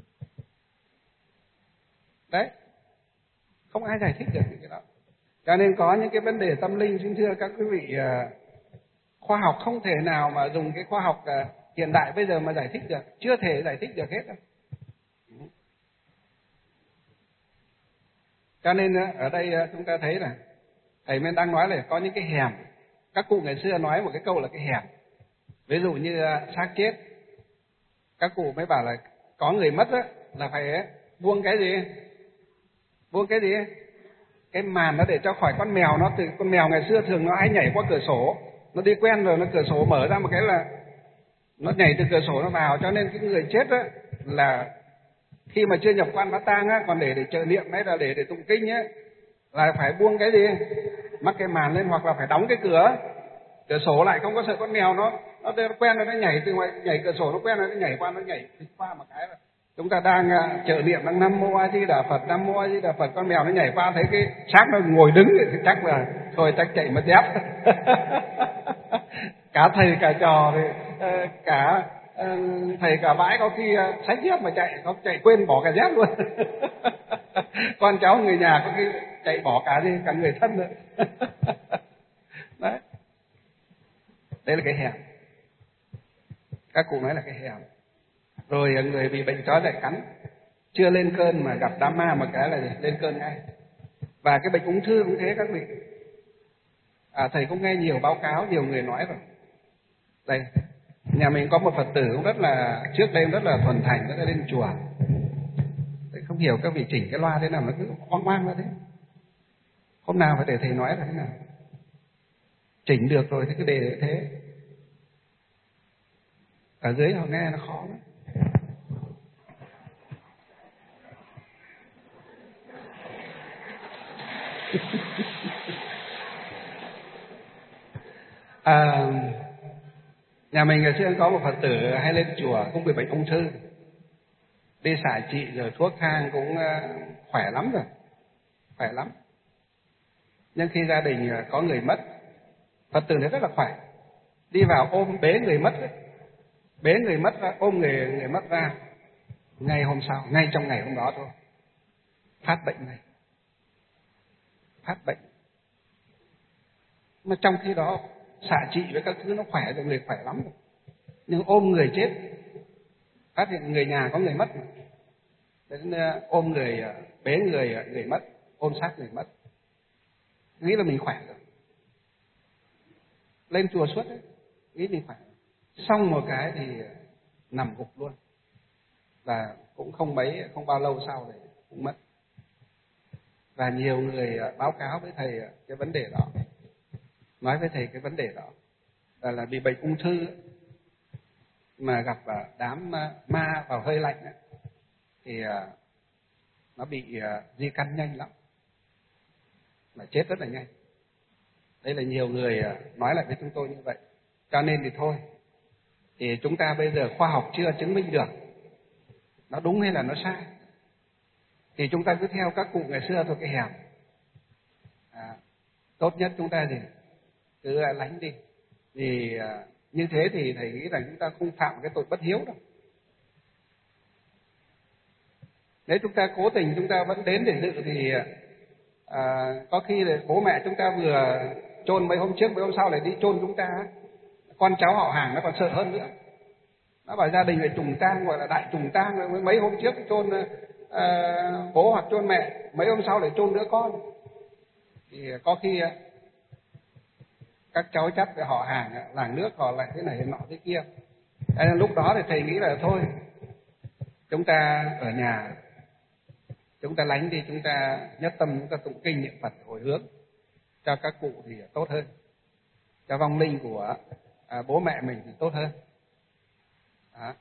Đấy, không ai giải thích được những cái đó. Cho nên có những cái vấn đề tâm linh, xin thưa các quý vị, khoa học không thể nào mà dùng cái khoa học hiện đại bây giờ mà giải thích được, chưa thể giải thích được hết đâu. Cho nên ở đây chúng ta thấy là thầy mới đang nói là có những cái hèm. Các cụ ngày xưa nói một cái câu là cái hèm. Ví dụ như xác chết, các cụ mới bảo là có người mất á, là phải buông cái gì? Buông cái gì? Cái màn nó để cho khỏi con mèo nó từ con mèo ngày xưa thường nó hay nhảy qua cửa sổ, nó đi quen rồi, nó cửa sổ mở ra một cái là nó nhảy từ cửa sổ nó vào. Cho nên cái người chết á là khi mà chưa nhập quan phát tang á, còn để để trợ niệm hay là để để tụng kinh á, là phải buông cái gì? Mắc cái màn lên, hoặc là phải đóng cái cửa cửa sổ lại, không có sợ con mèo nó nó, nó quen rồi, nó nhảy từ ngoài, nhảy cửa sổ nó quen rồi, nó nhảy qua, nó nhảy qua một cái là chúng ta đang uh, trợ niệm đang Nam Mô A Di Đà Phật, Nam Mô A Di Đà Phật, con mèo nó nhảy qua thấy cái xác nó ngồi đứng thì chắc là thôi chắc chạy mất dép. Cả thầy cả trò thì uh, cả uh, thầy cả bãi có khi uh, xách dép mà chạy, không chạy quên bỏ cả dép luôn. Con cháu người nhà có khi chạy bỏ cả gì cả người thân nữa. Đấy, đây là cái hẻm, các cụ nói là cái hẻm. Rồi người bị bệnh chó dại cắn chưa lên cơn mà gặp đám ma một cái là lên cơn ngay. Và cái bệnh ung thư cũng thế các vị. À, thầy cũng nghe nhiều báo cáo, nhiều người nói rồi. Đây, nhà mình có một Phật tử cũng rất là, trước đây rất là thuần thành, rất là lên chùa. Thầy không hiểu các vị chỉnh cái loa thế nào nó cứ hoang hoang ra thế. Hôm nào phải để thầy nói là thế nào. Chỉnh được rồi thì cứ để thế. Ở dưới họ nghe nó khó lắm. À, nhà mình ngày xưa có một Phật tử hay lên chùa cũng bị bệnh ung thư, đi xạ trị rồi thuốc thang cũng khỏe lắm rồi, khỏe lắm. Nhưng khi gia đình có người mất, Phật tử này rất là khỏe, đi vào ôm bế người mất ấy. Bế người mất ra, ôm người người mất ra, ngay hôm sau, ngay trong ngày hôm đó thôi, phát bệnh này, phát bệnh. Mà trong khi đó xạ trị với các thứ nó khỏe rồi, người khỏe lắm rồi, nhưng ôm người chết, phát hiện người nhà có người mất mà. Đến ôm người, bế người người mất, ôm xác người mất, nghĩ là mình khỏe rồi, lên chùa suốt đấy, nghĩ mình khỏe. Xong một cái thì nằm gục luôn, và cũng không mấy không bao lâu sau thì cũng mất. Và nhiều người báo cáo với thầy cái vấn đề đó, nói với thầy cái vấn đề đó là, là bị bệnh ung thư mà gặp đám ma vào hơi lạnh ấy, thì nó bị di căn nhanh lắm, mà chết rất là nhanh. Đây là nhiều người nói lại với chúng tôi như vậy. Cho nên thì thôi, thì chúng ta bây giờ khoa học chưa chứng minh được nó đúng hay là nó sai, thì chúng ta cứ theo các cụ ngày xưa thôi, cái hẻm. À, tốt nhất chúng ta thì cứ lánh đi. Vì à, như thế thì thầy nghĩ rằng chúng ta không phạm cái tội bất hiếu đâu. Nếu chúng ta cố tình chúng ta vẫn đến để dự thì à, có khi là bố mẹ chúng ta vừa chôn mấy hôm trước, mấy hôm sau lại đi chôn chúng ta, con cháu họ hàng nó còn sợ hơn nữa. Nó bảo gia đình phải trùng tang, gọi là đại trùng tang, mấy hôm trước chôn à, bố hoặc chôn mẹ, mấy hôm sau lại chôn đứa con, thì có khi các cháu chắc họ hàng làng nước họ lại thế này nọ thế kia. Nên lúc đó thì thầy nghĩ là thôi, chúng ta ở nhà chúng ta lánh đi, chúng ta nhất tâm chúng ta tụng kinh niệm Phật hồi hướng cho các cụ thì tốt hơn, cho vong linh của à, bố mẹ mình thì tốt hơn. Đó.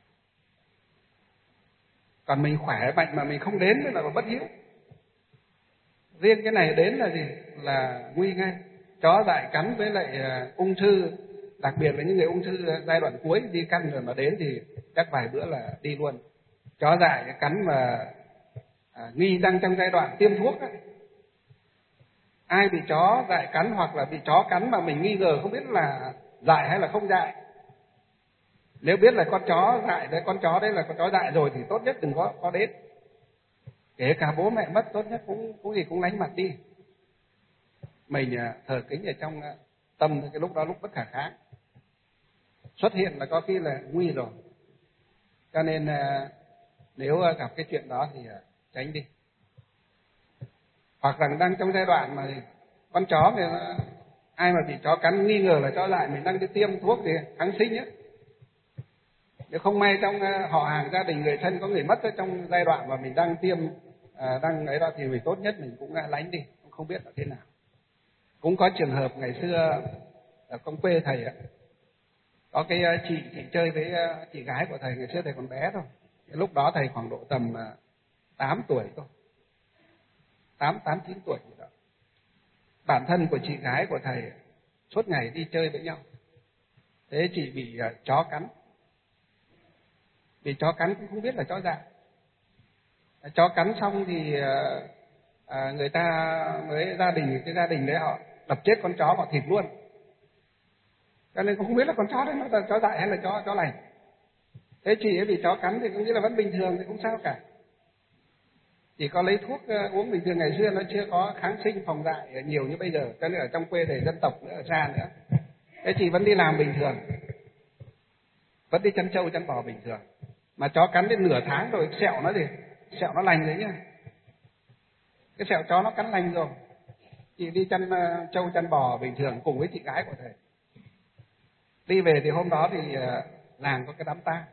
Còn mình khỏe mạnh mà mình không đến mới là bất hiếu. Riêng cái này đến là gì? Là nguy ngay. Chó dại cắn với lại uh, ung thư, đặc biệt là những người ung thư giai đoạn cuối đi căn rồi mà đến thì chắc vài bữa là đi luôn. Chó dại cắn mà à, nghi đang trong giai đoạn tiêm thuốc ấy. Ai bị chó dại cắn hoặc là bị chó cắn mà mình nghi ngờ không biết là dại hay là không dại, nếu biết là con chó dại đấy, con chó đấy là con chó dại rồi thì tốt nhất đừng có có đến. Kể cả bố mẹ mất tốt nhất cũng cũng gì cũng lánh mặt đi. Mình thờ kính ở trong tâm cái lúc đó lúc bất khả kháng, xuất hiện là có khi là nguy rồi. Cho nên nếu gặp cái chuyện đó thì tránh đi. Hoặc rằng đang trong giai đoạn mà con chó thì ai mà bị chó cắn nghi ngờ là chó dại, mình đang đi tiêm thuốc thì kháng sinh á. Nếu không may trong họ hàng gia đình người thân có người mất trong giai đoạn mà mình đang tiêm à, đang ấy đó thì mình tốt nhất mình cũng lánh đi, cũng không biết là thế nào. Cũng có trường hợp ngày xưa ở con quê thầy ạ, có cái chị chị chơi với chị gái của thầy, ngày xưa thầy còn bé thôi, lúc đó thầy khoảng độ tầm tám tuổi thôi, tám tám chín tuổi gì đó. Bản thân của chị gái của thầy suốt ngày đi chơi với nhau, Thế chị bị uh, chó cắn. Bị chó cắn cũng không biết là chó dại. Chó cắn xong thì uh, uh, người ta mới gia đình cái gia đình đấy họ đập chết con chó vào thịt luôn. Cho nên cũng không biết là con chó đấy nó là chó dại hay là chó chó lành. Thế chị ấy bị chó cắn thì cũng như là vẫn bình thường thì không sao cả. Chỉ có lấy thuốc uh, uống bình thường, ngày xưa nó chưa có kháng sinh phòng dại nhiều như bây giờ, cho nên ở trong quê để dân tộc nữa, ở xa nữa. Thế chị vẫn đi làm bình thường, vẫn đi chăn trâu chăn bò bình thường. Mà chó cắn đến nửa tháng rồi sẹo nó gì, sẹo nó lành đấy nhá. Cái sẹo chó nó cắn lành rồi. Chị đi chăn uh, trâu chăn bò bình thường cùng với chị gái của thầy. Đi về thì hôm đó thì uh, làng có cái đám tang.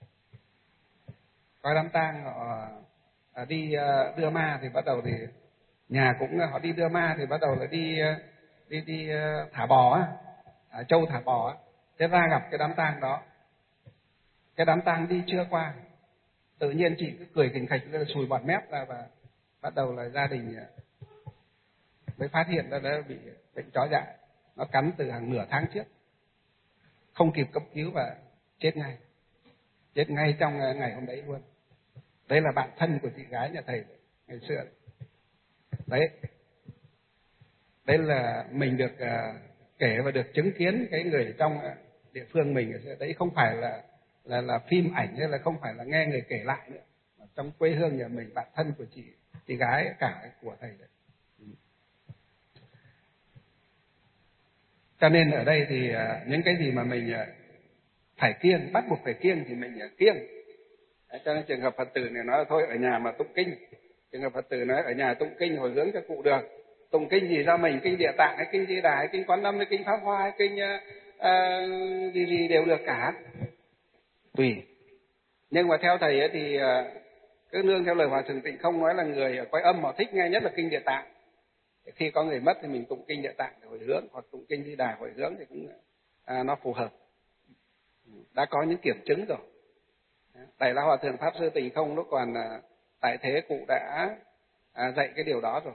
Có đám tang họ uh, đi uh, đưa ma thì bắt đầu thì nhà cũng họ đi đưa ma thì bắt đầu là đi uh, đi đi uh, thả bò á, à, trâu thả bò á. Thế ra gặp cái đám tang đó. Cái đám tang đi chưa qua, tự nhiên chị cứ cười khỉnh khạch, sùi bọt mép ra và bắt đầu là gia đình mới phát hiện ra đã bị bệnh chó dại. Nó cắn từ hàng nửa tháng trước, không kịp cấp cứu và chết ngay, chết ngay trong ngày hôm đấy luôn. Đấy là bạn thân của chị gái nhà thầy ngày xưa. Đấy, đấy là mình được uh, kể và được chứng kiến cái người trong uh, địa phương mình ngày xưa. Đấy không phải là là là phim ảnh hay là không phải là nghe người kể lại nữa, mà trong quê hương nhà mình, bạn thân của chị chị gái cả của thầy đấy. Cho nên ở đây thì uh, những cái gì mà mình uh, phải kiêng, bắt buộc phải kiêng thì mình uh, kiêng. Đấy, cho nên trường hợp Phật tử này nói thôi ở nhà mà tụng kinh, trường hợp Phật tử nói ở nhà tụng kinh hồi hướng cho cụ được. Tụng kinh gì ra mình, kinh Địa Tạng hay kinh Di Đà hay kinh Quán Âm hay kinh Pháp Hoa hay kinh uh, uh, gì gì đều được cả, tùy. Nhưng mà theo thầy ấy thì uh, cứ nương theo lời Hòa Thượng Tịnh Không nói là người ở cõi âm họ thích nghe nhất là kinh Địa Tạng. Khi có người mất thì mình tụng kinh Địa Tạng để hồi hướng, hoặc tụng kinh Di Đà hồi hướng thì cũng uh, nó phù hợp. Đã có những kiểm chứng rồi. Đại lão Hòa Thượng Pháp Sư Tịnh Không lúc còn uh, tại thế cụ đã uh, dạy cái điều đó rồi.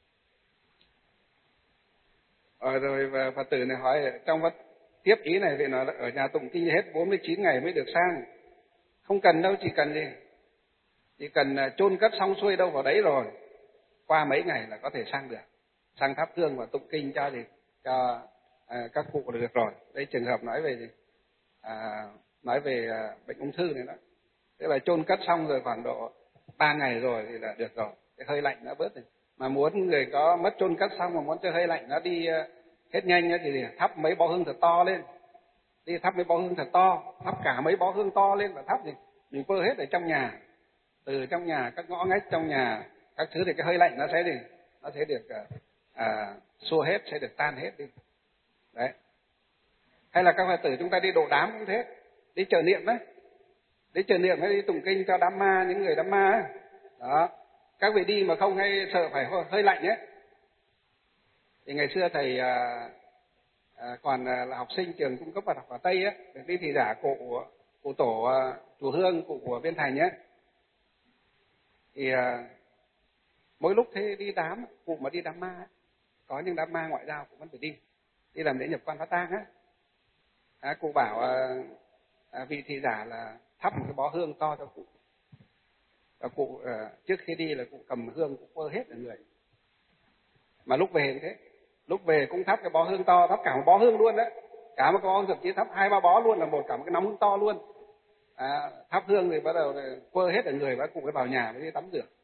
Ờ, rồi và Phật tử này hỏi trong vật tiếp ý này thì nói là ở nhà tụng kinh hết bốn mươi chín ngày mới được sang. Không cần đâu, chỉ cần gì? Chỉ cần chôn cất xong xuôi đâu vào đấy rồi, qua mấy ngày là có thể sang được. Sang thắp hương và tụng kinh cho gì? Cho à, các cụ là được rồi. Đây trường hợp nói về gì? À, nói về à, bệnh ung thư này đó. Tức là chôn cất xong rồi khoảng độ ba ngày rồi thì là được rồi. Cái hơi lạnh nó bớt rồi. Mà muốn người có mất chôn cất xong mà muốn cho hơi lạnh nó đi uh, hết nhanh thì, thì thắp mấy bó hương thật to lên. Đi thắp mấy bó hương thật to, thắp cả mấy bó hương to lên và thắp gì? Mình vơ hết ở trong nhà. Từ trong nhà, các ngõ ngách trong nhà, các thứ thì cái hơi lạnh nó sẽ gì? Nó sẽ được à, xua hết, sẽ được tan hết đi. Đấy. Hay là các Phật tử chúng ta đi độ đám cũng thế, đi chờ niệm đấy. Đi chờ niệm hay đi tụng kinh cho đám ma, những người đám ma ấy. Đó. Các vị đi mà không hay sợ phải hơi lạnh ấy. Thì ngày xưa thầy à, à, còn là học sinh trường Trung cấp Phật học Hòa Tây ấy, được đi thị giả cụ cụ tổ à, chùa Hương, cụ của Viên Thành ấy. Thì à, mỗi lúc thế đi đám, cụ mà đi đám ma ấy, có những đám ma ngoại giao cũng vẫn phải đi, đi làm lễ nhập quan phát tang á. À, cụ bảo à, à, vị thị giả là thắp một cái bó hương to cho cụ. Và cụ à, trước khi đi là cụ cầm hương cụ vơ hết ở người. Mà lúc về cũng thế, lúc về cũng thắp cái bó hương to, thắp cả một bó hương luôn đấy, cả một cái bó hương, thậm chí thắp hai ba bó luôn, là một cả một cái nắm hương to luôn. À, thắp hương thì bắt đầu vơ hết ở người và cụ mới vào nhà mới đi tắm rửa.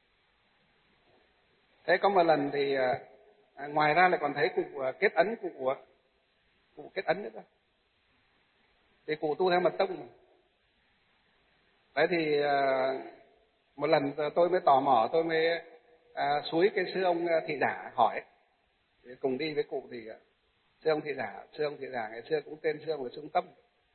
Thế có một lần thì à, ngoài ra lại còn thấy cụ kết ấn, cụ cụ kết ấn nữa đó. Thì cụ tu theo mật tông mà. Đấy thì à, một lần tôi mới tò mò, tôi mới à, xúi cái sư ông thị giả hỏi, cùng đi với cụ thì sư ông thị giả, sư ông thị giả ngày xưa cũng tên sư ông là sư ông Tâm.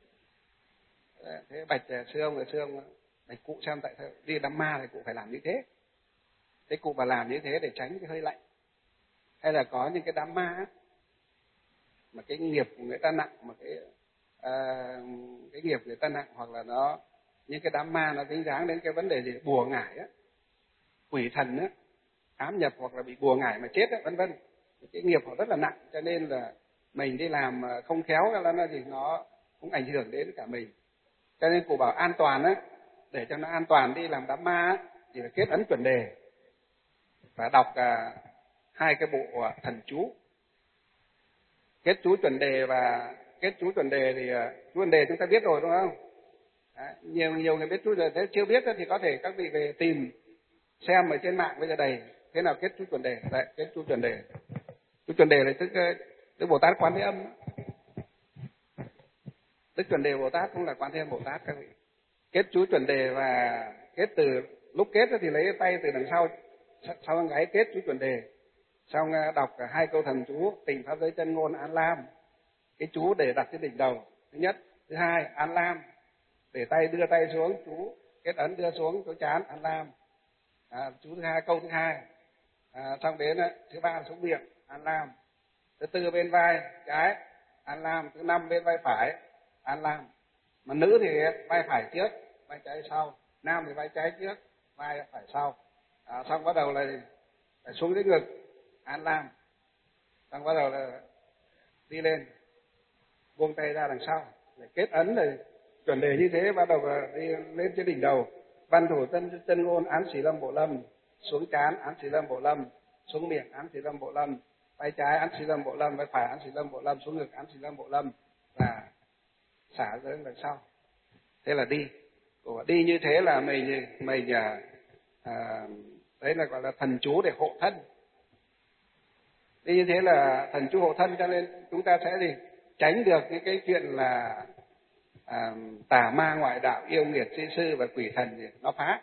Thế bạch sư ông là sư ông bạch cụ xem tại sao đi đám ma thì cụ phải làm như thế. Thế cụ mà làm như thế để tránh cái hơi lạnh. Hay là có những cái đám ma mà cái nghiệp của người ta nặng, mà cái à, cái nghiệp người ta nặng, hoặc là nó những cái đám ma nó dính dáng đến cái vấn đề gì bùa ngải á, quỷ thần á, ám nhập hoặc là bị bùa ngải mà chết á, vân vân. Cái nghiệp họ rất là nặng, cho nên là mình đi làm không khéo là nó gì nó cũng ảnh hưởng đến cả mình. Cho nên cụ bảo an toàn á, để cho nó an toàn đi làm đám ma á, thì phải kết ấn chuẩn đề và đọc à, hai cái bộ à, thần chú. Kết chú chuẩn đề và kết chú chuẩn đề thì à, chú chuẩn đề chúng ta biết rồi đúng không? Đấy, nhiều nhiều người biết chú rồi, thế chưa biết thì có thể các vị về tìm xem ở trên mạng bây giờ đầy thế nào kết chú chuẩn đề. Đấy, kết chú chuẩn đề. Chú chuẩn đề là tức Đức Bồ Tát Quán Thế Âm. Đức chuẩn đề Bồ Tát cũng là Quán Thế Âm Bồ Tát các vị. Kết chú chuẩn đề và kết từ lúc kết thì lấy tay từ đằng sau sau gáy kết chú chuẩn đề, xong đọc hai câu thần chú Tịnh Pháp Giới Chân Ngôn An Lam. Cái chú để đặt trên đỉnh đầu thứ nhất. Thứ hai An Lam, để tay đưa tay xuống chú kết ấn đưa xuống chỗ trán An Lam. À, chú thứ hai câu thứ hai. À, xong đến thứ ba là xuống miệng An Lam. Thứ tư bên vai trái An Lam. Thứ năm bên vai phải An Lam. Mà nữ thì vai phải trước, vai trái sau. Nam thì vai trái trước, vai phải sau. À, xong bắt đầu là phải xuống dưới ngực An Lam. Xong bắt đầu là đi lên, buông tay ra đằng sau để kết ấn rồi chuẩn đề như thế. Bắt đầu là đi lên trên đỉnh đầu văn thủ chân chân ngôn Án Xỉ Lâm Bộ Lâm, xuống trán Án Xỉ Lâm Bộ Lâm, xuống miệng Án Xỉ Lâm Bộ Lâm, vai trái Án Xỉ Lâm Bộ Lâm, vai phải Án Xỉ Lâm Bộ Lâm, xuống ngực Án Xỉ Lâm Bộ Lâm và xả ra đằng sau. Thế là đi. Ủa, đi như thế là mình mình à, à, đấy là gọi là thần chú để hộ thân. Đi như thế là thần chú hộ thân, cho nên chúng ta sẽ gì tránh được những cái chuyện là à, tà ma ngoại đạo, yêu nghiệt, si sư và quỷ thần gì nó phá.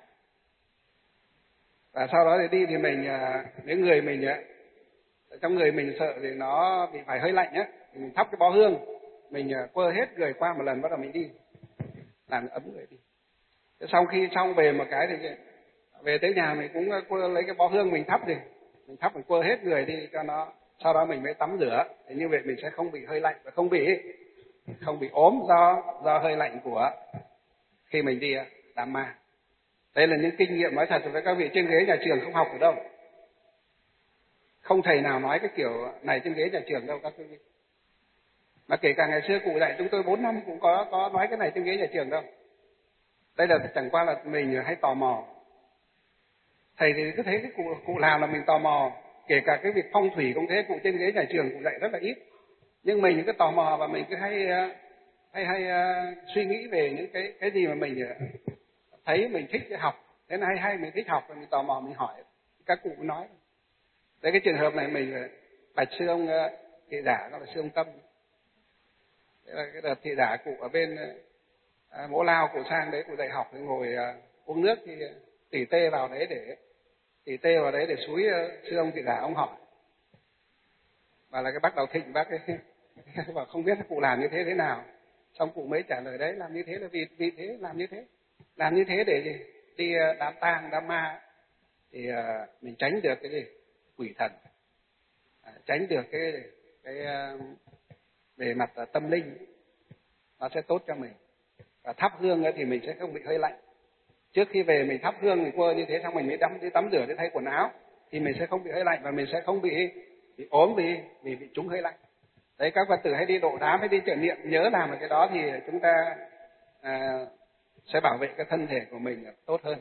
Và sau đó thì đi thì mình à, nếu người mình á, trong người mình sợ thì nó bị phải hơi lạnh á, thì mình thắp cái bó hương, mình à, quơ hết người qua một lần, bắt đầu mình đi làm ấm người đi. Thế sau khi xong về một cái thì về tới nhà mình cũng quơ lấy cái bó hương mình thắp đi, mình thắp mình quơ hết người đi cho nó, sau đó mình mới tắm rửa. Thì như vậy mình sẽ không bị hơi lạnh và không bị không bị ốm do do hơi lạnh của khi mình đi đám ma. Đây là những kinh nghiệm nói thật với các vị, trên ghế nhà trường không học ở đâu, không thầy nào nói cái kiểu này trên ghế nhà trường đâu các vị. Mà kể cả ngày xưa cụ dạy chúng tôi bốn năm cũng có có nói cái này trên ghế nhà trường đâu. Đây là chẳng qua là mình hay tò mò. Thầy thì cứ thấy cái cụ cụ làm là mình tò mò. Kể cả cái việc phong thủy cũng thế, cụ trên ghế nhà trường cụ dạy rất là ít. Nhưng mình cứ tò mò và mình cứ hay hay hay uh, suy nghĩ về những cái cái gì mà mình thấy mình thích học. Thế này hay hay mình thích học và mình tò mò mình hỏi. Các cụ nói. Đấy, cái trường hợp này mình bạch sư ông uh, thị giả, gọi là sư ông Tâm. Thế là cái đợt thị giả cụ ở bên uh, Mỗ Lao, cụ sang đấy cụ dạy học thì ngồi uh, uống nước thì tỉ tê vào đấy để tỉ tê vào đấy để xúi uh, sư ông thị giả ông hỏi. Và là cái bác Đạo Thịnh bác ấy và không biết cụ làm như thế thế nào. Xong cụ mới trả lời đấy, làm như thế là vì vì thế làm như thế. Làm như thế để gì? Đi đám tang, đám ma thì uh, mình tránh được cái gì? Quỷ thần. À, tránh được cái cái uh, về mặt uh, tâm linh nó sẽ tốt cho mình. Và thắp hương thì mình sẽ không bị hơi lạnh. Trước khi về mình thắp hương mình quơ như thế, xong mình mới đắm đi tắm rửa để thay quần áo thì mình sẽ không bị hơi lạnh và mình sẽ không bị bị ốm vì vì bị trúng hơi lạnh. Đấy, các Phật tử hay đi độ đám hay đi trợ niệm nhớ làm cái đó thì chúng ta à, sẽ bảo vệ cái thân thể của mình tốt hơn.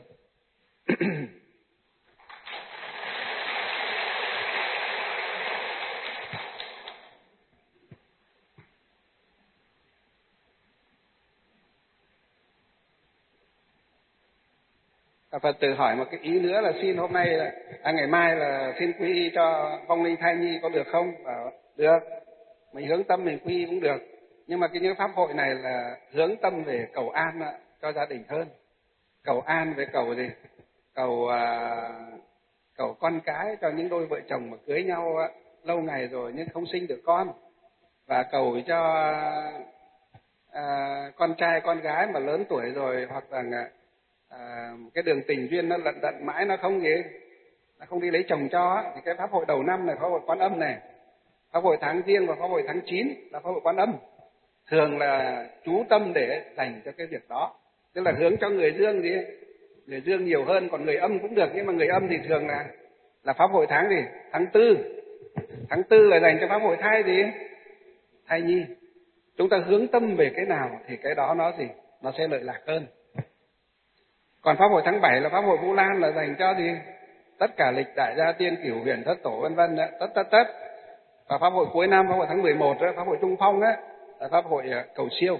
Các Phật tử hỏi một cái ý nữa là xin hôm nay là à, ngày mai là xin quy y cho vong linh thai nhi có được không? Bảo được, mình hướng tâm mình quy y cũng được. Nhưng mà cái những pháp hội này là hướng tâm về cầu an cho gia đình hơn. Cầu an về cầu gì? Cầu à, cầu con cái cho những đôi vợ chồng mà cưới nhau à, lâu ngày rồi nhưng không sinh được con. Và cầu cho à, con trai con gái mà lớn tuổi rồi hoặc là à, cái đường tình duyên nó lận đận mãi nó không gì, nó không đi lấy chồng cho. Thì cái pháp hội đầu năm này, pháp hội Quan Âm này, pháp hội tháng Giêng và pháp hội tháng chín là pháp hội Quan Âm, thường là chú tâm để dành cho cái việc đó, tức là hướng cho người dương gì, người dương nhiều hơn, còn người âm cũng được, nhưng mà người âm thì thường là là pháp hội tháng gì, tháng tư, tháng tư là dành cho pháp hội thai gì, thai nhi. Chúng ta hướng tâm về cái nào thì cái đó nó gì? Nó sẽ lợi lạc hơn. Còn pháp hội tháng bảy là pháp hội Vu Lan là dành cho gì? Tất cả lịch đại gia tiên cửu huyền thất tổ vân vân tất tất tất. Và pháp hội cuối năm, pháp hội tháng mười một đó, pháp hội Trung Phong á là pháp hội cầu siêu.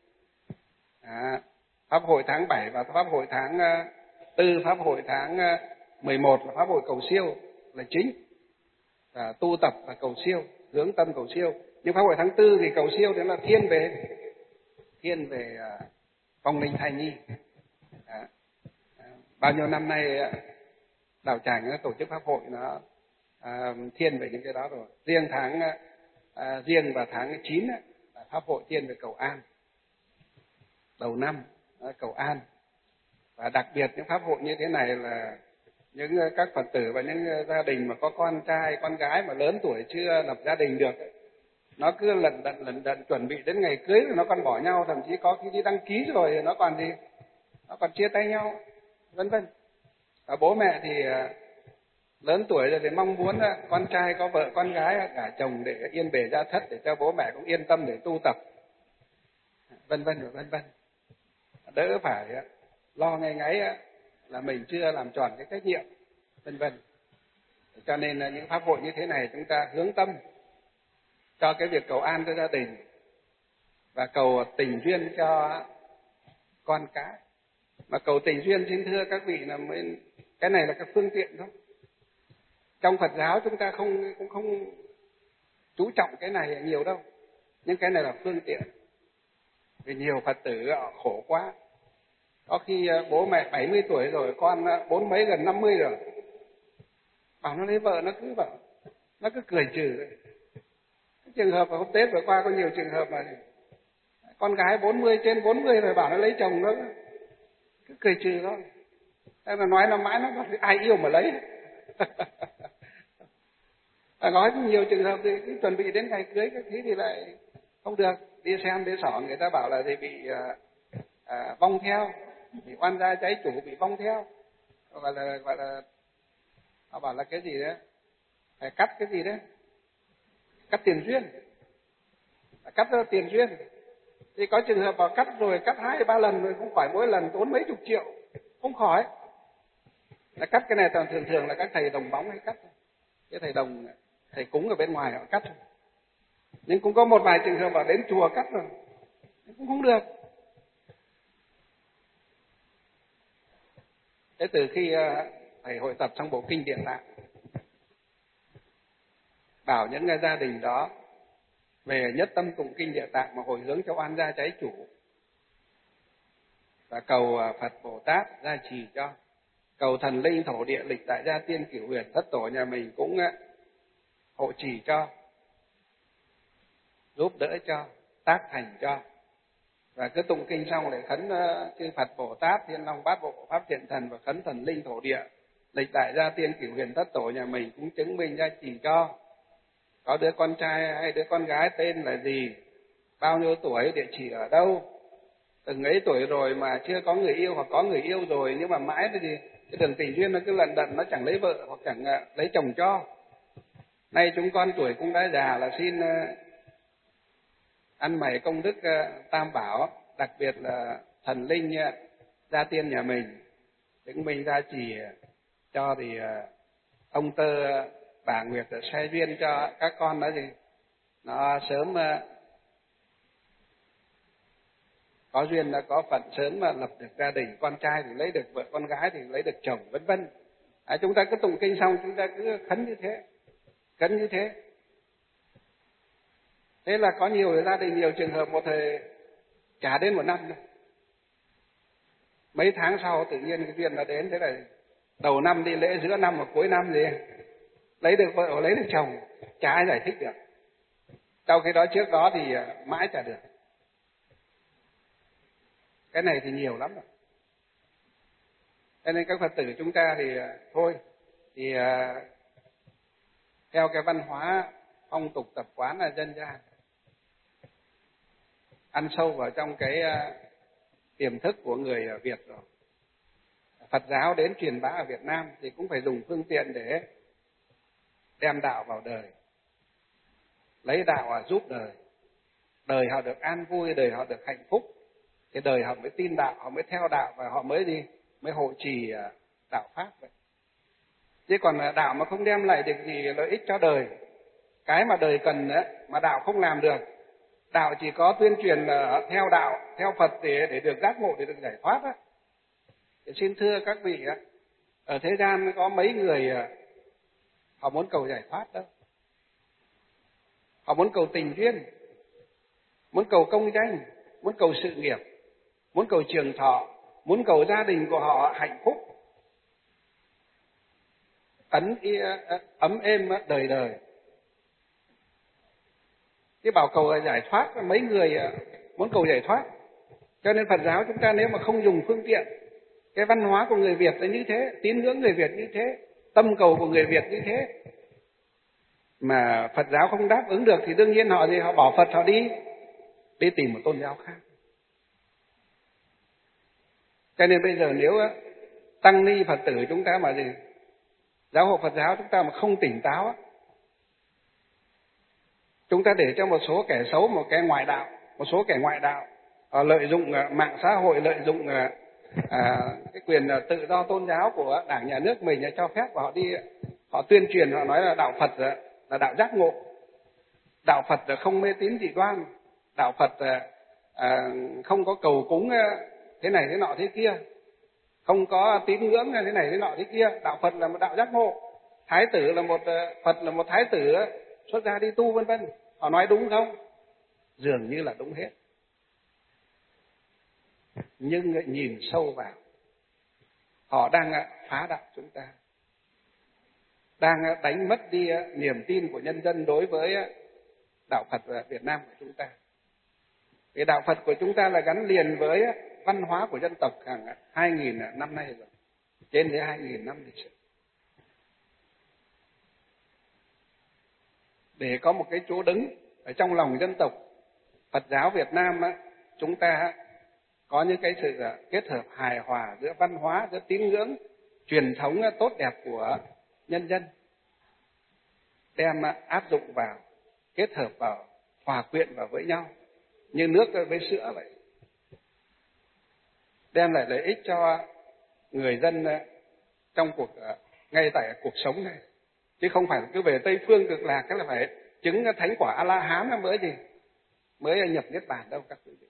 À, pháp hội tháng bảy và pháp hội tháng tư, pháp hội tháng mười một là pháp hội cầu siêu là chính. À, tu tập và cầu siêu, hướng tâm cầu siêu. Nhưng pháp hội tháng tư thì cầu siêu thì là thiên về thiên về uh, phong linh thai nhi. À, à, bao nhiêu năm nay Đạo Tràng nó tổ chức pháp hội nó à, thiên về những cái đó rồi. Riêng tháng à, riêng vào tháng chín á, là pháp hội thiên về cầu an. Đầu năm à, cầu an. Và đặc biệt những pháp hội như thế này là những các Phật tử và những gia đình mà có con trai, con gái mà lớn tuổi chưa lập gia đình được, nó cứ lần đận lần đận chuẩn bị đến ngày cưới rồi nó còn bỏ nhau, thậm chí có khi đi đăng ký rồi nó còn gì, nó còn chia tay nhau, vân vân. Và bố mẹ thì lớn tuổi rồi thì mong muốn con trai có vợ con gái gả chồng để yên bề gia thất, để cho bố mẹ cũng yên tâm để tu tập, vân vân và vân vân, đỡ phải lo ngay ngáy là mình chưa làm tròn cái trách nhiệm, vân vân. Cho nên là những pháp hội như thế này chúng ta hướng tâm cho cái việc cầu an cho gia đình và cầu tình duyên cho con cái. Mà cầu tình duyên xin thưa các vị là mới, cái này là cái phương tiện thôi. Trong Phật giáo chúng ta không cũng không chú trọng cái này nhiều đâu, nhưng cái này là phương tiện. Vì nhiều Phật tử khổ quá, có khi bố mẹ bảy mươi tuổi rồi, con bốn mấy gần năm mươi rồi, bảo nó lấy vợ nó cứ bảo, nó cứ cười trừ. Cái trường hợp hôm Tết vừa qua có nhiều trường hợp mà con gái bốn mươi trên bốn mươi rồi bảo nó lấy chồng, nó cứ cười trừ thôi. Thế là nói nó mãi nó bảo ai yêu mà lấy. Nói nhiều trường hợp thì cứ chuẩn bị đến ngày cưới các thứ thì lại không được, đi xem đi xỏ người ta bảo là thì bị à, à, vong theo, bị oan gia trái chủ, bị vong theo, gọi là gọi là họ bảo là cái gì đấy, phải cắt cái gì đấy, cắt tiền duyên, cắt tiền duyên. Thì có trường hợp vào cắt rồi cắt hai ba lần rồi không khỏi, mỗi lần tốn mấy chục triệu không khỏi. Là cắt cái này thường thường là các thầy đồng bóng hay cắt, cái thầy đồng thầy cúng ở bên ngoài họ cắt. Nhưng cũng có một vài trường hợp vào đến chùa cắt rồi cũng không được. Thế từ khi thầy hội tập trong bộ kinh Địa Tạng, bảo những gia đình đó về nhất tâm tụng kinh Địa Tạng mà hồi hướng cho oan gia trái chủ, và cầu Phật Bồ Tát gia trì cho, cầu thần linh thổ địa lịch đại gia tiên cửu huyền thất tổ nhà mình cũng hộ trì cho, giúp đỡ cho, tác thành cho. Và cứ tụng kinh xong để khấn chư Phật Bồ Tát Thiên Long Bát Bộ Pháp Thiện Thần và khấn thần linh thổ địa lịch đại gia tiên cửu huyền thất tổ nhà mình cũng chứng minh gia trì cho. Có đứa con trai hay đứa con gái tên là gì, bao nhiêu tuổi, địa chỉ ở đâu, từng ấy tuổi rồi mà chưa có người yêu, hoặc có người yêu rồi nhưng mà mãi thì cái đường tình duyên nó cứ lận đận, nó chẳng lấy vợ hoặc chẳng lấy chồng cho. Nay chúng con tuổi cũng đã già, là xin ăn mày công đức Tam Bảo, đặc biệt là thần linh gia tiên nhà mình chứng minh gia trì cho, thì ông Tơ bà Nguyệt xe duyên cho các con đó gì nó sớm có duyên, đã có phận sớm mà lập được gia đình, con trai thì lấy được vợ, con gái thì lấy được chồng, vân vân. À, chúng ta cứ tụng kinh xong chúng ta cứ khấn như thế, khấn như thế. Thế là có nhiều gia đình, nhiều trường hợp một thời trả đến một năm nữa, mấy tháng sau tự nhiên cái duyên nó đến. Thế là đầu năm đi lễ, giữa năm và cuối năm gì lấy được vợ, lấy được chồng, chả ai giải thích được. Trong khi đó trước đó thì mãi chả được. Cái này thì nhiều lắm rồi. Cho nên các Phật tử chúng ta thì thôi, thì theo cái văn hóa phong tục tập quán là dân gian, ăn sâu vào trong cái tiềm thức của người Việt rồi. Phật giáo đến truyền bá ở Việt Nam thì cũng phải dùng phương tiện để đem đạo vào đời, lấy đạo à giúp đời. đời họ được an vui, đời họ được hạnh phúc, thì đời họ mới tin đạo, họ mới theo đạo và họ mới gì? Mới hộ trì đạo pháp vậy. Chứ còn đạo mà không đem lại được gì lợi ích cho đời, cái mà đời cần ấy, mà đạo không làm được, đạo chỉ có tuyên truyền là theo đạo, theo Phật để để được giác ngộ, để được giải thoát á. Thì xin thưa các vị á, ở thế gian có mấy người họ muốn cầu giải thoát đâu. Họ muốn cầu tình duyên, muốn cầu công danh, muốn cầu sự nghiệp, muốn cầu trường thọ, muốn cầu gia đình của họ hạnh phúc, ấn ấm êm đời đời. Cái bảo cầu giải thoát, mấy người muốn cầu giải thoát. Cho nên Phật giáo chúng ta nếu mà không dùng phương tiện, cái văn hóa của người Việt là như thế, tín ngưỡng người Việt như thế, tâm cầu của người Việt như thế, mà Phật giáo không đáp ứng được thì đương nhiên họ gì? Họ bỏ Phật, họ đi đi tìm một tôn giáo khác. Cho nên bây giờ nếu tăng ni Phật tử chúng ta mà gì, giáo hội Phật giáo chúng ta mà không tỉnh táo, chúng ta để cho một số kẻ xấu, một cái ngoại đạo, một số kẻ ngoại đạo họ lợi dụng mạng xã hội, lợi dụng à, cái quyền tự do tôn giáo của Đảng Nhà nước mình cho phép, và họ đi họ tuyên truyền, họ nói là đạo Phật là đạo giác ngộ, đạo Phật là không mê tín dị đoan, đạo Phật à, không có cầu cúng thế này thế nọ thế kia, không có tín ngưỡng thế này thế nọ thế kia, đạo Phật là một đạo giác ngộ, thái tử là một Phật là một thái tử xuất gia đi tu vân vân. Họ nói đúng không? Dường như là đúng hết. Nhưng nhìn sâu vào, họ đang phá đạo chúng ta, đang đánh mất đi niềm tin của nhân dân đối với đạo Phật Việt Nam của chúng ta. Vì đạo Phật của chúng ta là gắn liền với văn hóa của dân tộc hàng hai nghìn năm nay rồi, trên dưới hai nghìn năm lịch sử. Để có một cái chỗ đứng ở trong lòng dân tộc Phật giáo Việt Nam, chúng ta có những cái sự kết hợp hài hòa giữa văn hóa, giữa tín ngưỡng, truyền thống tốt đẹp của nhân dân, đem áp dụng vào, kết hợp vào, hòa quyện vào với nhau như nước với sữa vậy, đem lại lợi ích cho người dân trong cuộc ngay tại cuộc sống này, chứ không phải cứ về Tây phương cực lạc cái là phải chứng thánh quả A La Hán mới gì mới nhập niết bàn đâu các quý vị.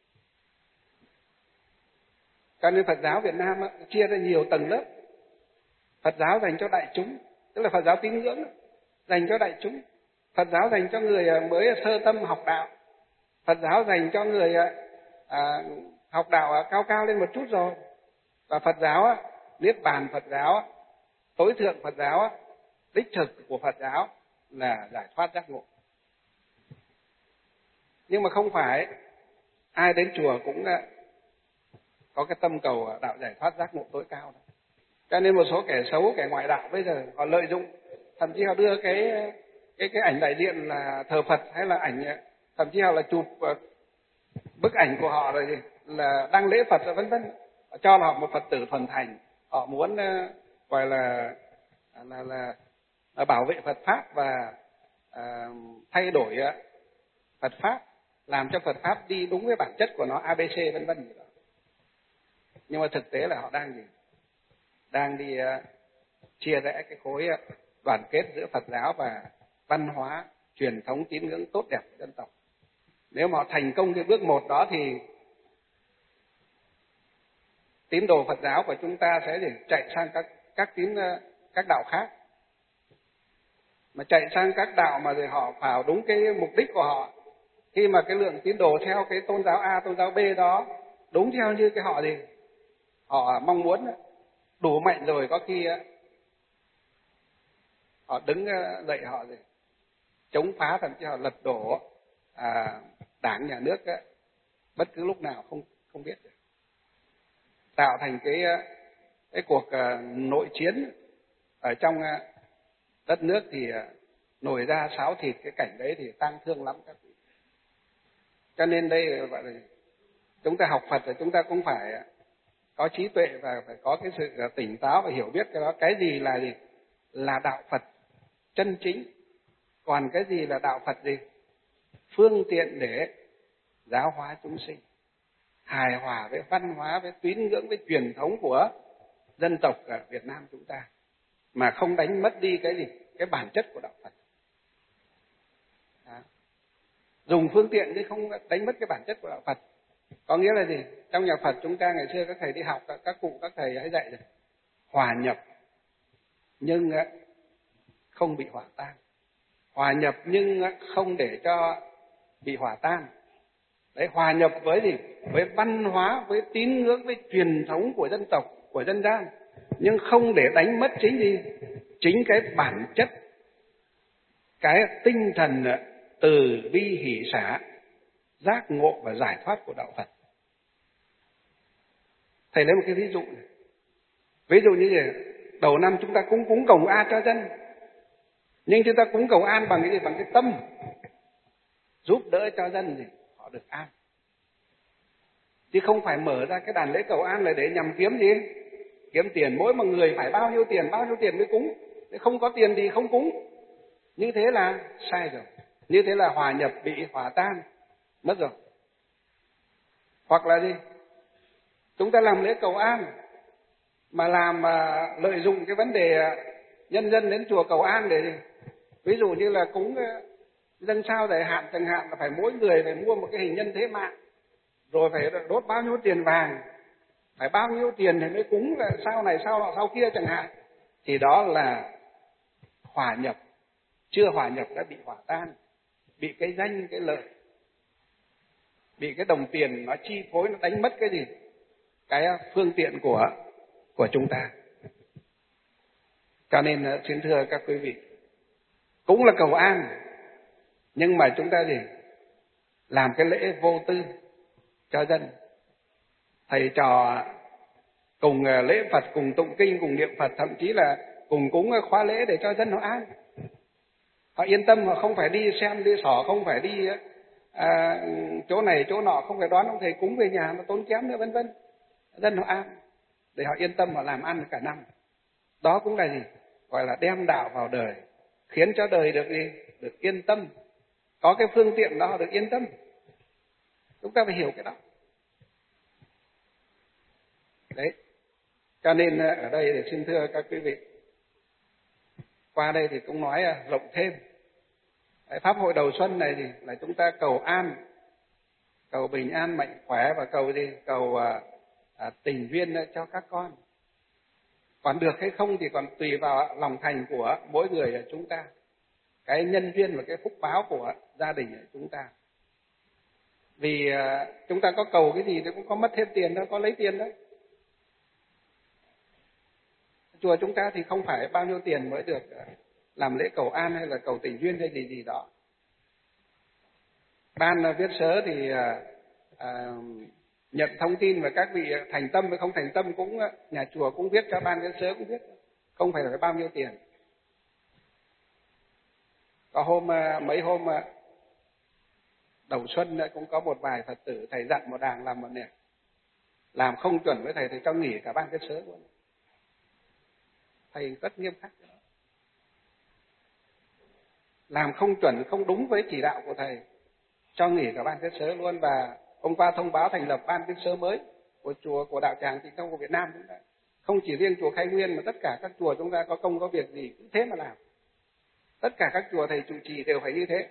Cho nên Phật giáo Việt Nam chia ra nhiều tầng lớp. Phật giáo dành cho đại chúng, tức là Phật giáo tín ngưỡng dành cho đại chúng. Phật giáo dành cho người mới sơ tâm học đạo. Phật giáo dành cho người à, học đạo cao cao lên một chút rồi. Và Phật giáo niết bàn, Phật giáo tối thượng, Phật giáo đích thực của Phật giáo là giải thoát giác ngộ. Nhưng mà không phải ai đến chùa cũng có cái tâm cầu đạo giải thoát giác ngộ tối cao đâu. Cho nên một số kẻ xấu, kẻ ngoại đạo bây giờ họ lợi dụng, thậm chí họ đưa cái cái cái ảnh đại diện là thờ Phật, hay là ảnh, thậm chí họ là chụp bức ảnh của họ rồi là đăng lễ Phật rồi vân vân, cho là họ một Phật tử thuần thành, họ muốn gọi là là là, là bảo vệ Phật pháp và à, thay đổi Phật pháp, làm cho Phật pháp đi đúng với bản chất của nó, a bê xê vân vân gì đó. Nhưng mà thực tế là họ đang gì? Đang đi uh, chia rẽ cái khối uh, đoàn kết giữa Phật giáo và văn hóa, truyền thống tín ngưỡng tốt đẹp của dân tộc. Nếu mà họ thành công cái bước một đó thì tín đồ Phật giáo của chúng ta sẽ để chạy sang các các tín uh, các đạo khác. Mà chạy sang các đạo mà rồi họ vào đúng cái mục đích của họ. Khi mà cái lượng tín đồ theo cái tôn giáo A, tôn giáo B đó đúng theo như cái họ gì họ mong muốn, đủ mạnh rồi, có khi họ đứng dậy họ gì chống phá, thậm chí họ lật đổ à, Đảng Nhà nước ấy, bất cứ lúc nào không không biết được. Tạo thành cái cái cuộc nội chiến ở trong đất nước thì nổi ra xáo thịt, cái cảnh đấy thì tang thương lắm các vị. Cho nên đây gọi là chúng ta học Phật thì chúng ta cũng phải có trí tuệ và phải có cái sự tỉnh táo và hiểu biết cái đó, cái gì là gì là đạo Phật chân chính, còn cái gì là đạo Phật gì phương tiện để giáo hóa chúng sinh, hài hòa với văn hóa, với tín ngưỡng, với truyền thống của dân tộc ở Việt Nam chúng ta, mà không đánh mất đi cái gì? Cái bản chất của đạo Phật. Đó. Dùng phương tiện chứ không đánh mất cái bản chất của đạo Phật. Có nghĩa là gì? Trong nhà Phật chúng ta ngày xưa các thầy đi học, các cụ, các thầy ấy dạy rồi. Hòa nhập nhưng không bị hòa tan. Hòa nhập nhưng không để cho bị hòa tan. Đấy, hòa nhập với gì? Với văn hóa, với tín ngưỡng, với truyền thống của dân tộc, của dân gian, nhưng không để đánh mất chính gì? Chính cái bản chất, cái tinh thần từ bi hỷ xả, giác ngộ và giải thoát của đạo Phật. Thầy lấy một cái ví dụ này. Ví dụ như vậy, đầu năm chúng ta cúng cúng cầu an cho dân, nhưng chúng ta cúng cầu an bằng cái gì? Bằng cái tâm giúp đỡ cho dân gì? Họ được an. Chứ không phải mở ra cái đàn lễ cầu an là để nhằm kiếm gì? Kiếm tiền. Mỗi một người phải bao nhiêu tiền, bao nhiêu tiền mới cúng. Nếu không có tiền thì không cúng. Như thế là sai rồi. Như thế là hòa nhập bị hòa tan, mất rồi. Hoặc là gì? Chúng ta làm lễ cầu an mà làm mà lợi dụng cái vấn đề nhân dân đến chùa cầu an để gì? Ví dụ như là cúng dân sao đại hạn chẳng hạn, là phải mỗi người phải mua một cái hình nhân thế mạng, rồi phải đốt bao nhiêu tiền vàng, phải bao nhiêu tiền thì mới cúng là sau này sau nọ sau kia chẳng hạn, thì đó là hòa nhập. Chưa hòa nhập đã bị hòa tan, bị cái danh cái lợi, bị cái đồng tiền nó chi phối, nó đánh mất cái gì? Cái phương tiện của của chúng ta. Cho nên xin thưa các quý vị, cũng là cầu an, nhưng mà chúng ta gì? Làm cái lễ vô tư cho dân. Thầy trò cùng lễ Phật, cùng tụng kinh, cùng niệm Phật, thậm chí là cùng cúng khóa lễ để cho dân họ an. Họ yên tâm, họ không phải đi xem đi sỏ, không phải đi à, chỗ này chỗ nọ, không phải đón ông thầy cúng về nhà nó tốn kém nữa, vân vân. Dân họ an, để họ yên tâm họ làm ăn cả năm. Đó cũng là gì? Gọi là đem đạo vào đời, khiến cho đời được gì? Được yên tâm. Có cái phương tiện đó được yên tâm. Chúng ta phải hiểu cái đó. Đấy. Cho nên ở đây thì xin thưa các quý vị, qua đây thì cũng nói rộng thêm. Đấy, Pháp hội đầu xuân này thì là chúng ta cầu an, cầu bình an, mạnh khỏe và cầu gì? Cầu à, à, tình duyên cho các con. Còn được hay không thì còn tùy vào lòng thành của mỗi người ở chúng ta, cái nhân duyên và cái phúc báo của gia đình ở chúng ta. Vì à, chúng ta có cầu cái gì thì cũng có mất thêm tiền đâu, có lấy tiền đâu. Chùa chúng ta thì không phải bao nhiêu tiền mới được làm lễ cầu an hay là cầu tình duyên hay gì gì đó. Ban viết sớ thì à, à, nhận thông tin và các vị thành tâm hay không thành tâm cũng nhà chùa cũng viết cho ban viết sớ cũng viết, không phải là bao nhiêu tiền. Có hôm mấy hôm đầu xuân cũng có một vài Phật tử thầy dặn một đàng làm một nẻo, làm không chuẩn với thầy thì cho nghỉ cả ban viết sớ luôn. Thầy rất nghiêm khắc. Làm không chuẩn, không đúng với chỉ đạo của thầy, cho nghỉ cả ban viết sớ luôn. Và hôm qua thông báo thành lập ban viết sớ mới của chùa, của đạo tràng Tịnh Tông của Việt Nam chúng ta. Không chỉ riêng chùa Khai Nguyên mà tất cả các chùa chúng ta có công có việc gì cũng thế mà làm. Tất cả các chùa thầy trụ trì đều phải như thế.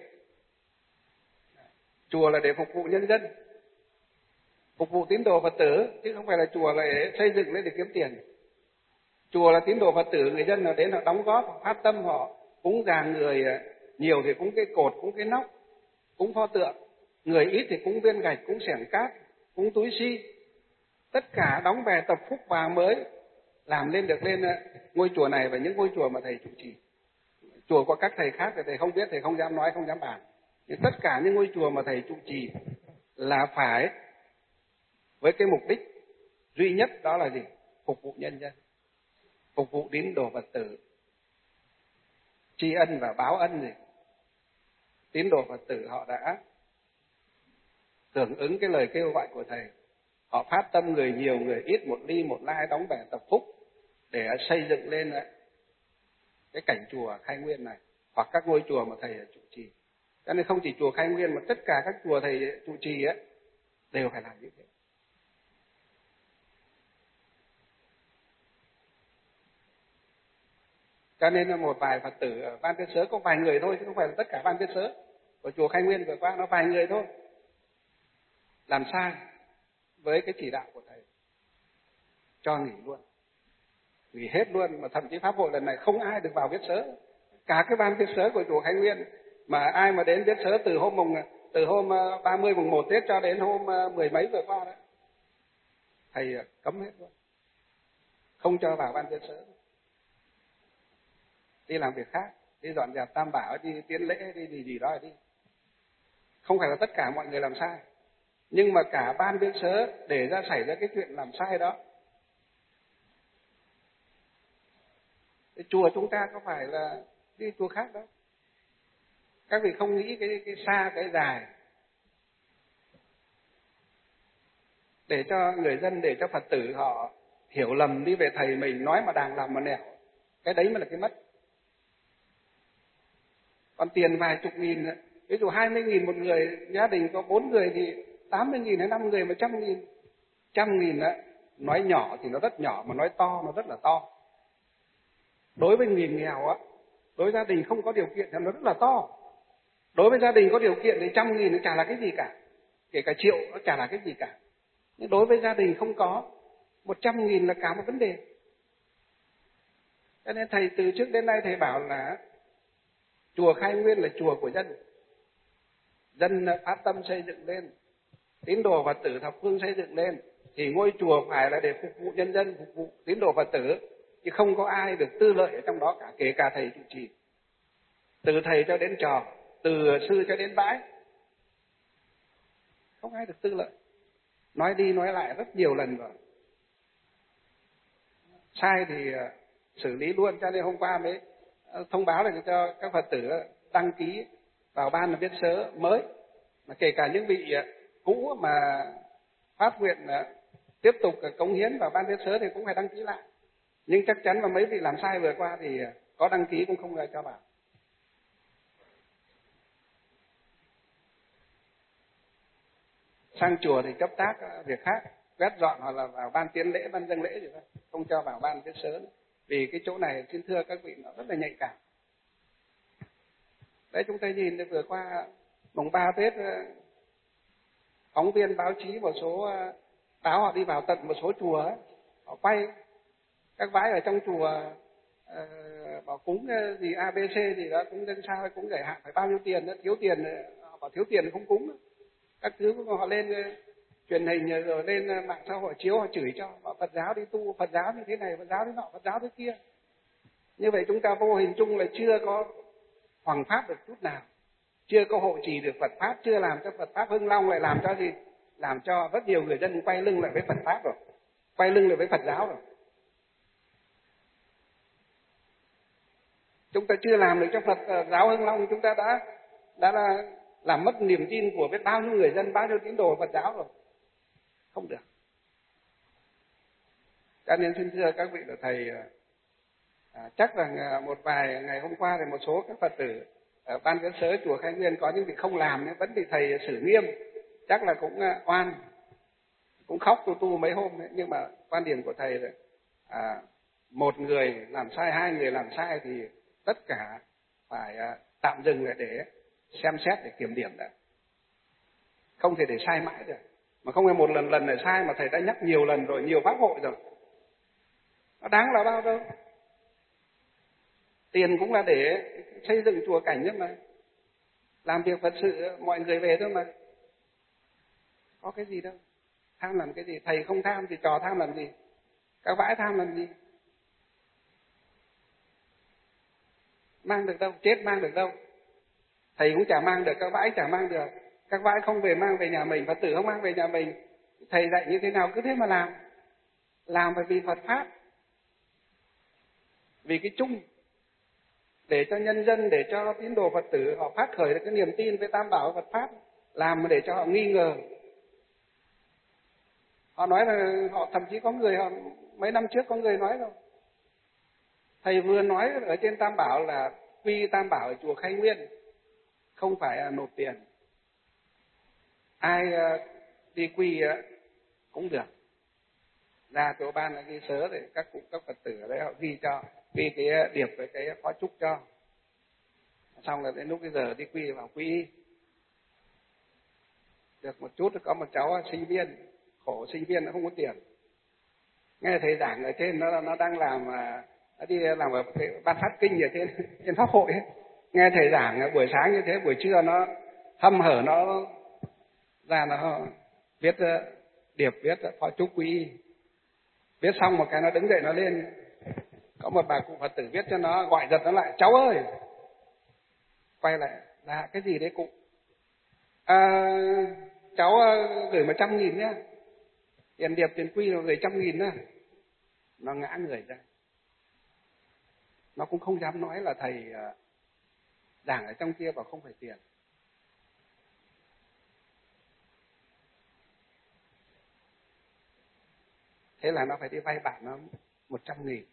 Chùa là để phục vụ nhân dân, phục vụ tín đồ Phật tử, chứ không phải là chùa là để xây dựng lên để kiếm tiền. Chùa là tín đồ Phật tử, người dân nào đến họ đóng góp, phát tâm họ cúng dường, người nhiều thì cúng cái cột, cúng cái nóc, cúng pho tượng, người ít thì cúng viên gạch, cúng xẻng cát, cúng túi xi. Tất cả đóng bè tập phúc và mới làm lên được lên ngôi chùa này và những ngôi chùa mà thầy chủ trì. Chùa có các thầy khác thì thầy không biết, thầy không dám nói, không dám bàn. Nhưng tất cả những ngôi chùa mà thầy chủ trì là phải với cái mục đích duy nhất, đó là gì? Phục vụ nhân dân, phục vụ tín đồ Phật tử, tri ân và báo ân gì? Tín đồ Phật tử họ đã hưởng ứng cái lời kêu gọi của thầy, họ phát tâm người nhiều người ít, một ly một lai đóng bè tập phúc để xây dựng lên cái cảnh chùa Khai Nguyên này hoặc các ngôi chùa mà thầy chủ trì. Cho nên không chỉ chùa Khai Nguyên mà tất cả các chùa thầy trụ trì ấy đều phải làm như thế. Cho nên là một vài Phật tử ở Ban Tiên Sớ có vài người thôi, chứ không phải là tất cả Ban Tiên Sớ. Của chùa Khai Nguyên vừa qua nó vài người thôi làm sai với cái chỉ đạo của thầy, cho nghỉ luôn, nghỉ hết luôn. Mà thậm chí pháp hội lần này không ai được vào viết sớ, cả cái ban viết sớ của chùa Khai Nguyên, mà ai mà đến viết sớ từ hôm mùng từ hôm ba mươi mùng một Tết cho đến hôm mười mấy vừa qua đó, thầy cấm hết luôn, không cho vào ban viết sớ, đi làm việc khác, đi dọn dẹp tam bảo, đi tiến lễ, đi gì gì đó đi. Không phải là tất cả mọi người làm sai, nhưng mà cả ban viết sớ để ra xảy ra cái chuyện làm sai đó. Cái chùa chúng ta có phải là đi chùa khác đâu. Các vị không nghĩ cái cái xa cái dài, để cho người dân, để cho Phật tử họ hiểu lầm đi về thầy mình, nói mà đàng làm mà nẻo, cái đấy mới là cái mất. Còn tiền vài chục nghìn, ví dụ hai mươi nghìn một người, gia đình có bốn người thì tám mươi nghìn hay năm người mà trăm nghìn. Trăm nghìn á, nói nhỏ thì nó rất nhỏ, mà nói to nó rất là to. Đối với người nghèo á, đối với gia đình không có điều kiện thì nó rất là to. Đối với gia đình có điều kiện thì trăm nghìn nó chả là cái gì cả, kể cả triệu nó chả là cái gì cả. Nhưng đối với gia đình không có, một trăm nghìn là cả một vấn đề. Cho nên thầy từ trước đến nay thầy bảo là chùa Khai Nguyên là chùa của dân. Dân phát tâm xây dựng lên, tín đồ Phật tử thập phương xây dựng lên, thì ngôi chùa phải là để phục vụ nhân dân, phục vụ tín đồ Phật tử, chứ không có ai được tư lợi ở trong đó cả, kể cả thầy trụ trì. Từ thầy cho đến trò, từ sư cho đến bãi, không ai được tư lợi. Nói đi nói lại rất nhiều lần rồi. Sai thì xử lý luôn, cho nên hôm qua mới thông báo là cho các Phật tử đăng ký vào ban viết sớ mới. Mà kể cả những vị cũ mà phát nguyện tiếp tục cống hiến vào ban viết sớ thì cũng phải đăng ký lại. Nhưng chắc chắn là mấy vị làm sai vừa qua thì có đăng ký cũng không cho vào. Sang chùa thì cấp tác việc khác, quét dọn hoặc là vào ban tiến lễ, ban dâng lễ gì đó, không cho vào ban viết sớ. Vì cái chỗ này xin thưa các vị nó rất là nhạy cảm. Đấy, chúng ta nhìn vừa qua mùng ba Tết, phóng viên báo chí một số báo họ đi vào tận một số chùa ấy, họ quay các bái ở trong chùa, uh, bảo cúng gì a bê xê gì đó, cúng dân sao cũng giải hạn phải bao nhiêu tiền đó, thiếu tiền họ bảo thiếu tiền không cúng. Các thứ họ lên truyền hình rồi lên mạng xã hội chiếu, họ chửi cho, bảo Phật giáo đi tu, Phật giáo như thế này, Phật giáo thế nọ, Phật giáo thế kia. Như vậy chúng ta vô hình chung là chưa có hoằng pháp được chút nào, chưa có hộ trì được Phật pháp, chưa làm cho Phật pháp hưng long, lại làm cho gì? Làm cho rất nhiều người dân quay lưng lại với Phật pháp rồi, quay lưng lại với Phật giáo rồi. Chúng ta chưa làm được cho Phật giáo hưng long, chúng ta đã đã là làm mất niềm tin của biết bao nhiêu người dân, bao nhiêu tín đồ Phật giáo rồi. Không được. Cho nên xin thưa các vị là thầy, à, chắc rằng một vài ngày hôm qua thì một số các Phật tử ở ban viết sớ chùa Khai Nguyên có những vị không làm nhưng vẫn bị thầy xử nghiêm, chắc là cũng oan, cũng khóc tu tu mấy hôm ấy. Nhưng mà quan điểm của thầy là à, một người làm sai, hai người làm sai thì tất cả phải à, tạm dừng lại để xem xét, để kiểm điểm đã, không thể để sai mãi được. Mà không phải một lần lần này sai mà thầy đã nhắc nhiều lần rồi, nhiều pháp hội rồi, nó đáng là bao đâu. Tiền cũng là để xây dựng chùa cảnh nhất mà, làm việc Phật sự mọi người về thôi mà, có cái gì đâu, tham làm cái gì? Thầy không tham thì trò tham làm gì? Các bãi tham làm gì? Mang được đâu, chết mang được đâu. Thầy cũng chả mang được, các bãi chả mang được. Các bãi không về mang về nhà mình, Phật tử không mang về nhà mình. Thầy dạy như thế nào cứ thế mà làm. Làm phải vì Phật pháp, vì cái chung, để cho nhân dân, để cho tín đồ Phật tử họ phát khởi được cái niềm tin với tam bảo Phật pháp, làm để cho họ nghi ngờ. Họ nói là họ thậm chí có người họ mấy năm trước có người nói rồi, thầy vừa nói ở trên tam bảo là quy tam bảo ở chùa Khai Nguyên, không phải là nộp tiền. Ai đi quy cũng được, ra chỗ ban ghi sớ để các cụ các Phật tử ở đấy họ ghi cho, ghi cái điệp với cái phó chúc cho, xong rồi đến lúc cái giờ đi quy vào quy. Được một chút có một cháu sinh viên, khổ sinh viên nó không có tiền, nghe thầy giảng ở trên nó nó đang làm nó đi làm ở cái ban phát kinh ở trên trên pháp hội ấy. Nghe thầy giảng buổi sáng như thế, buổi trưa nó hâm hở nó ra nó viết điệp, viết phó chúc quý, viết xong một cái nó đứng dậy nó lên, có một bà cụ Phật tử viết cho nó, gọi giật nó lại, cháu ơi, quay lại là cái gì đấy cụ, à, cháu gửi một trăm nghìn nhá, tiền điệp tiền quy rồi gửi trăm nghìn nhá. Nó ngã người ra, nó cũng không dám nói là thầy giảng ở trong kia bảo không phải tiền. Thế là nó phải đi vay bạn nó một trăm nghìn,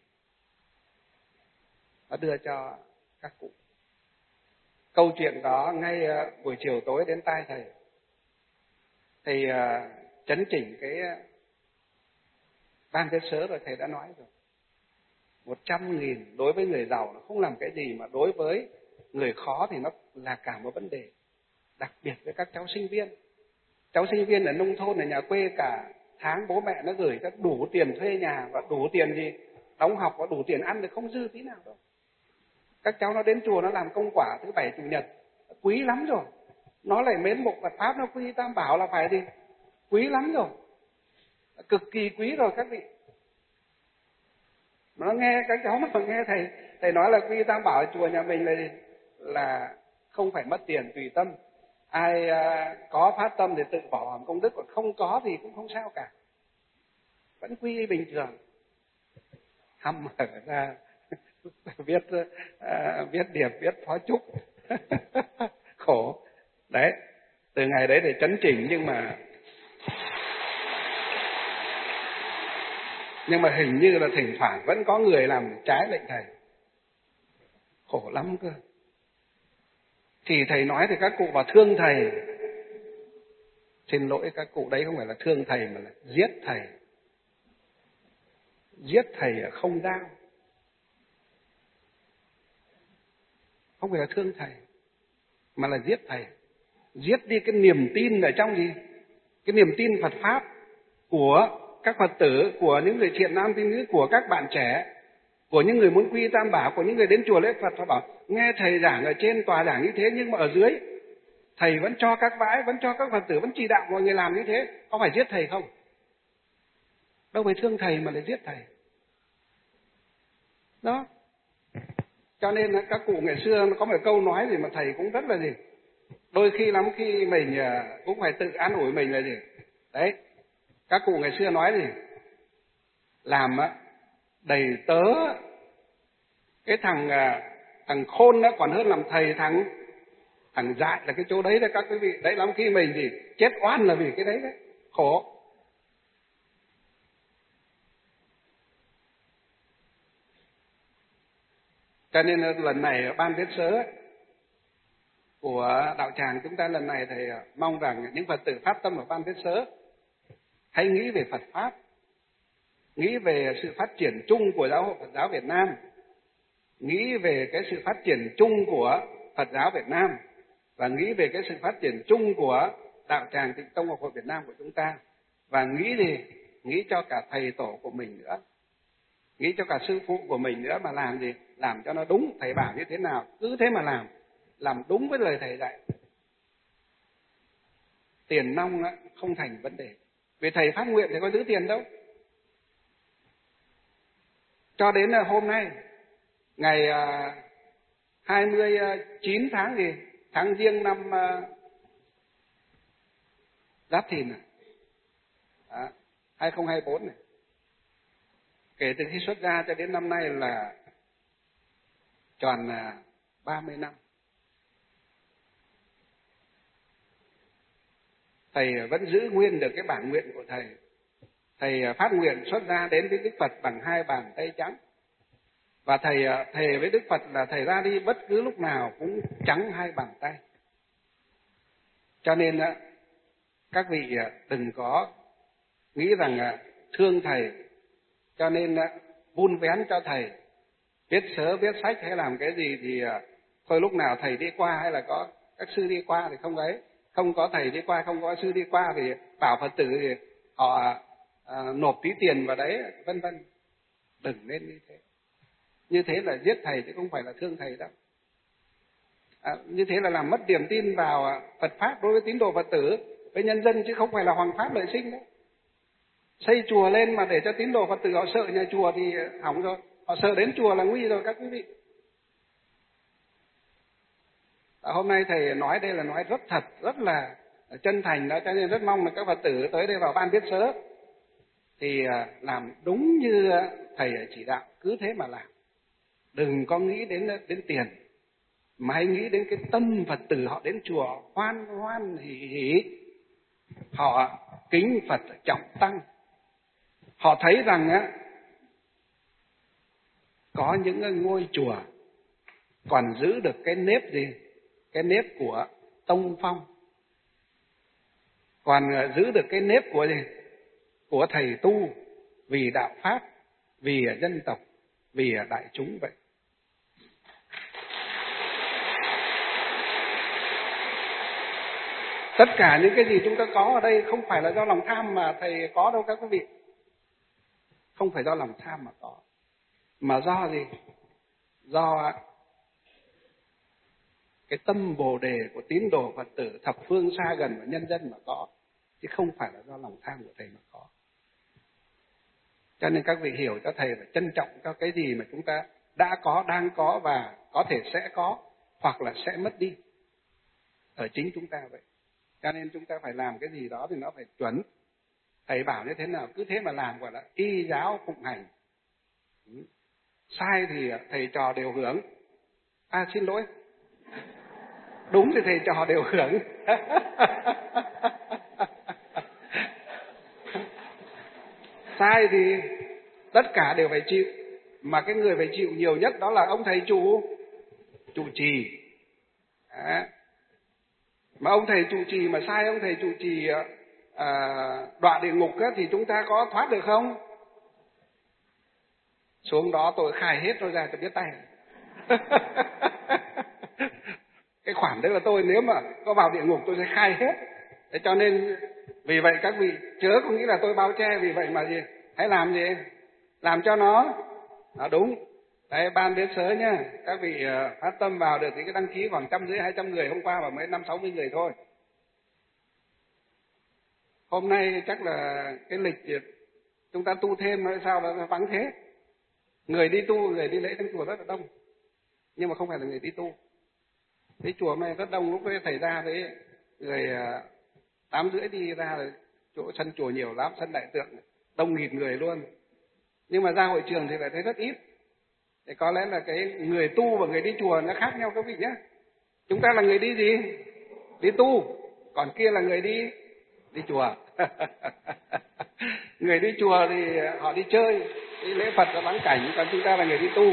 nó đưa cho các cụ. Câu chuyện đó ngay buổi chiều tối đến tai thầy, thầy chấn chỉnh cái ban viết sớ rồi, thầy đã nói rồi. Một trăm nghìn đối với người giàu nó không làm cái gì, mà đối với người khó thì nó là cả một vấn đề. Đặc biệt với các cháu sinh viên. Cháu sinh viên ở nông thôn, ở nhà quê, cả tháng bố mẹ nó gửi cho đủ tiền thuê nhà và đủ tiền gì đóng học và đủ tiền ăn thì không dư tí nào đâu. Các cháu nó đến chùa nó làm công quả thứ bảy chủ nhật, quý lắm rồi. Nó lại mến mộ Phật pháp, nó quy tam bảo là phải gì? Quý lắm rồi. Cực kỳ quý rồi các vị. Mà nó nghe các cháu mà nghe thầy thầy nói là quy tam bảo ở chùa nhà mình là là không phải mất tiền, tùy tâm. Ai à, có phát tâm thì tự bỏ hàm công đức, còn không có thì cũng không sao cả, vẫn quy bình thường. Hăm mở ra viết à, viết điệp, viết phó chúc khổ đấy. Từ ngày đấy để chấn chỉnh, nhưng mà nhưng mà hình như là thỉnh thoảng vẫn có người làm trái lệnh thầy, khổ lắm cơ. Thì thầy nói thì các cụ bảo thương thầy, xin lỗi các cụ, đấy không phải là thương thầy mà là giết thầy. Giết thầy ở không dao, không phải là thương thầy mà là giết thầy. Giết đi cái niềm tin ở trong gì? Cái niềm tin Phật pháp của các Phật tử, của những người thiện nam tín nữ, của các bạn trẻ, của những người muốn quy tam bảo, của những người đến chùa lễ Phật. Họ bảo nghe thầy giảng ở trên tòa giảng như thế, nhưng mà ở dưới thầy vẫn cho các vãi, vẫn cho các Phật tử, vẫn chỉ đạo mọi người làm như thế, có phải giết thầy không? Đâu phải thương thầy mà lại giết thầy. Đó. Cho nên các cụ ngày xưa có một câu nói gì mà thầy cũng rất là gì, đôi khi lắm khi mình cũng phải tự an ủi mình là gì đấy. Các cụ ngày xưa nói gì, làm đầy tớ cái thằng thằng khôn nó còn hơn làm thầy thằng thằng dại, là cái chỗ đấy đấy các quý vị. Đấy, lắm khi mình gì chết oan là vì cái đấy đấy, khổ. Cho nên lần này ban viết sớ của đạo tràng chúng ta lần này, thầy mong rằng những Phật tử phát tâm ở ban viết sớ hãy nghĩ về Phật pháp, nghĩ về sự phát triển chung của giáo hội Phật giáo Việt Nam, nghĩ về cái sự phát triển chung của Phật giáo Việt Nam, và nghĩ về cái sự phát triển chung của đạo tràng Tịnh Tông Học hội Việt Nam của chúng ta. Và nghĩ gì? Nghĩ cho cả thầy tổ của mình nữa, nghĩ cho cả sư phụ của mình nữa, mà làm gì? Làm cho nó đúng. Thầy bảo như thế nào cứ thế mà làm, làm đúng với lời thầy dạy. Tiền nong không thành vấn đề, vì thầy phát nguyện thì có giữ tiền đâu. Cho đến hôm nay, ngày hai mươi chín tháng gì tháng Giêng năm Giáp Thìn à, hai không hai tư này, kể từ khi xuất gia cho đến năm nay là tròn ba mươi năm. Thầy vẫn giữ nguyên được cái bản nguyện của thầy. Thầy phát nguyện xuất gia đến với Đức Phật bằng hai bàn tay trắng. Và thầy thề với Đức Phật là thầy ra đi bất cứ lúc nào cũng trắng hai bàn tay. Cho nên các vị đừng có nghĩ rằng thương thầy cho nên vun vén cho thầy, viết sớ viết sách hay làm cái gì thì thôi lúc nào thầy đi qua hay là có các sư đi qua thì không ấy, không có thầy đi qua, không có sư đi qua thì bảo Phật tử thì họ à, nộp tí tiền vào đấy, vân vân. Đừng nên như thế. Như thế là giết thầy chứ không phải là thương thầy đâu. À, như thế là làm mất niềm tin vào Phật pháp đối với tín đồ Phật tử, với nhân dân, chứ không phải là hoằng pháp lợi sinh đấy. Xây chùa lên mà để cho tín đồ Phật tử họ sợ nhà chùa thì hỏng rồi, họ sợ đến chùa là nguy rồi các quý vị. À, hôm nay thầy nói đây là nói rất thật, rất là chân thành đó, cho nên rất mong là các Phật tử tới đây vào ban viết sớ thì làm đúng như thầy chỉ đạo, cứ thế mà làm. Đừng có nghĩ đến đến tiền, mà hãy nghĩ đến cái tâm Phật tử họ đến chùa hoan hoan hỉ hỉ, họ kính Phật trọng tăng, họ thấy rằng á có những ngôi chùa còn giữ được cái nếp gì, cái nếp của tông phong, còn giữ được cái nếp của gì, của thầy tu, vì đạo pháp, vì dân tộc, vì đại chúng vậy. Tất cả những cái gì chúng ta có ở đây không phải là do lòng tham mà thầy có đâu các quý vị. Không phải do lòng tham mà có. Mà do gì? Do cái tâm Bồ đề của tín đồ Phật tử thập phương xa gần và nhân dân mà có. Chứ không phải là do lòng tham của thầy mà có. Cho nên các vị hiểu cho thầy phải trân trọng cho cái gì mà chúng ta đã có, đang có và có thể sẽ có, hoặc là sẽ mất đi. Ở chính chúng ta vậy. Cho nên chúng ta phải làm cái gì đó thì nó phải chuẩn. Thầy bảo như thế nào cứ thế mà làm, gọi là y giáo phụng hành. Sai thì thầy trò đều hưởng. À xin lỗi. Đúng thì thầy trò đều hưởng. Sai thì tất cả đều phải chịu. Mà cái người phải chịu nhiều nhất đó là ông thầy chủ chủ trì. Đó. Mà ông thầy trụ trì mà sai ông thầy trụ trì à, đọa địa ngục á, thì chúng ta có thoát được không? Xuống đó tôi khai hết rồi ra cho biết tay. Cái khoản đấy là tôi, nếu mà có vào địa ngục tôi sẽ khai hết. Thế cho nên vì vậy các vị chớ có nghĩ là tôi bao che, vì vậy mà gì? Hãy làm gì? Làm cho nó à, đúng. Đấy, ban viết sớ nhá, các vị uh, phát tâm vào được thì cái đăng ký khoảng trăm rưỡi hai trăm người, hôm qua vào mấy năm sáu mươi người thôi. Hôm nay chắc là cái lịch chúng ta tu thêm hay sao là vắng thế. Người đi tu, người đi lễ trong chùa rất là đông, nhưng mà không phải là người đi tu. Cái chùa hôm nay rất đông, lúc đấy thầy ra với người uh, tám rưỡi đi ra rồi, chỗ sân chùa nhiều lắm, sân đại tượng đông nghịt người luôn. Nhưng mà ra hội trường thì lại thấy rất ít. Thì có lẽ là cái người tu và người đi chùa nó khác nhau các vị nhé. Chúng ta là người đi gì? Đi tu. Còn kia là người đi đi chùa. Người đi chùa thì họ đi chơi, đi lễ Phật và vắng cảnh, còn chúng ta là người đi tu.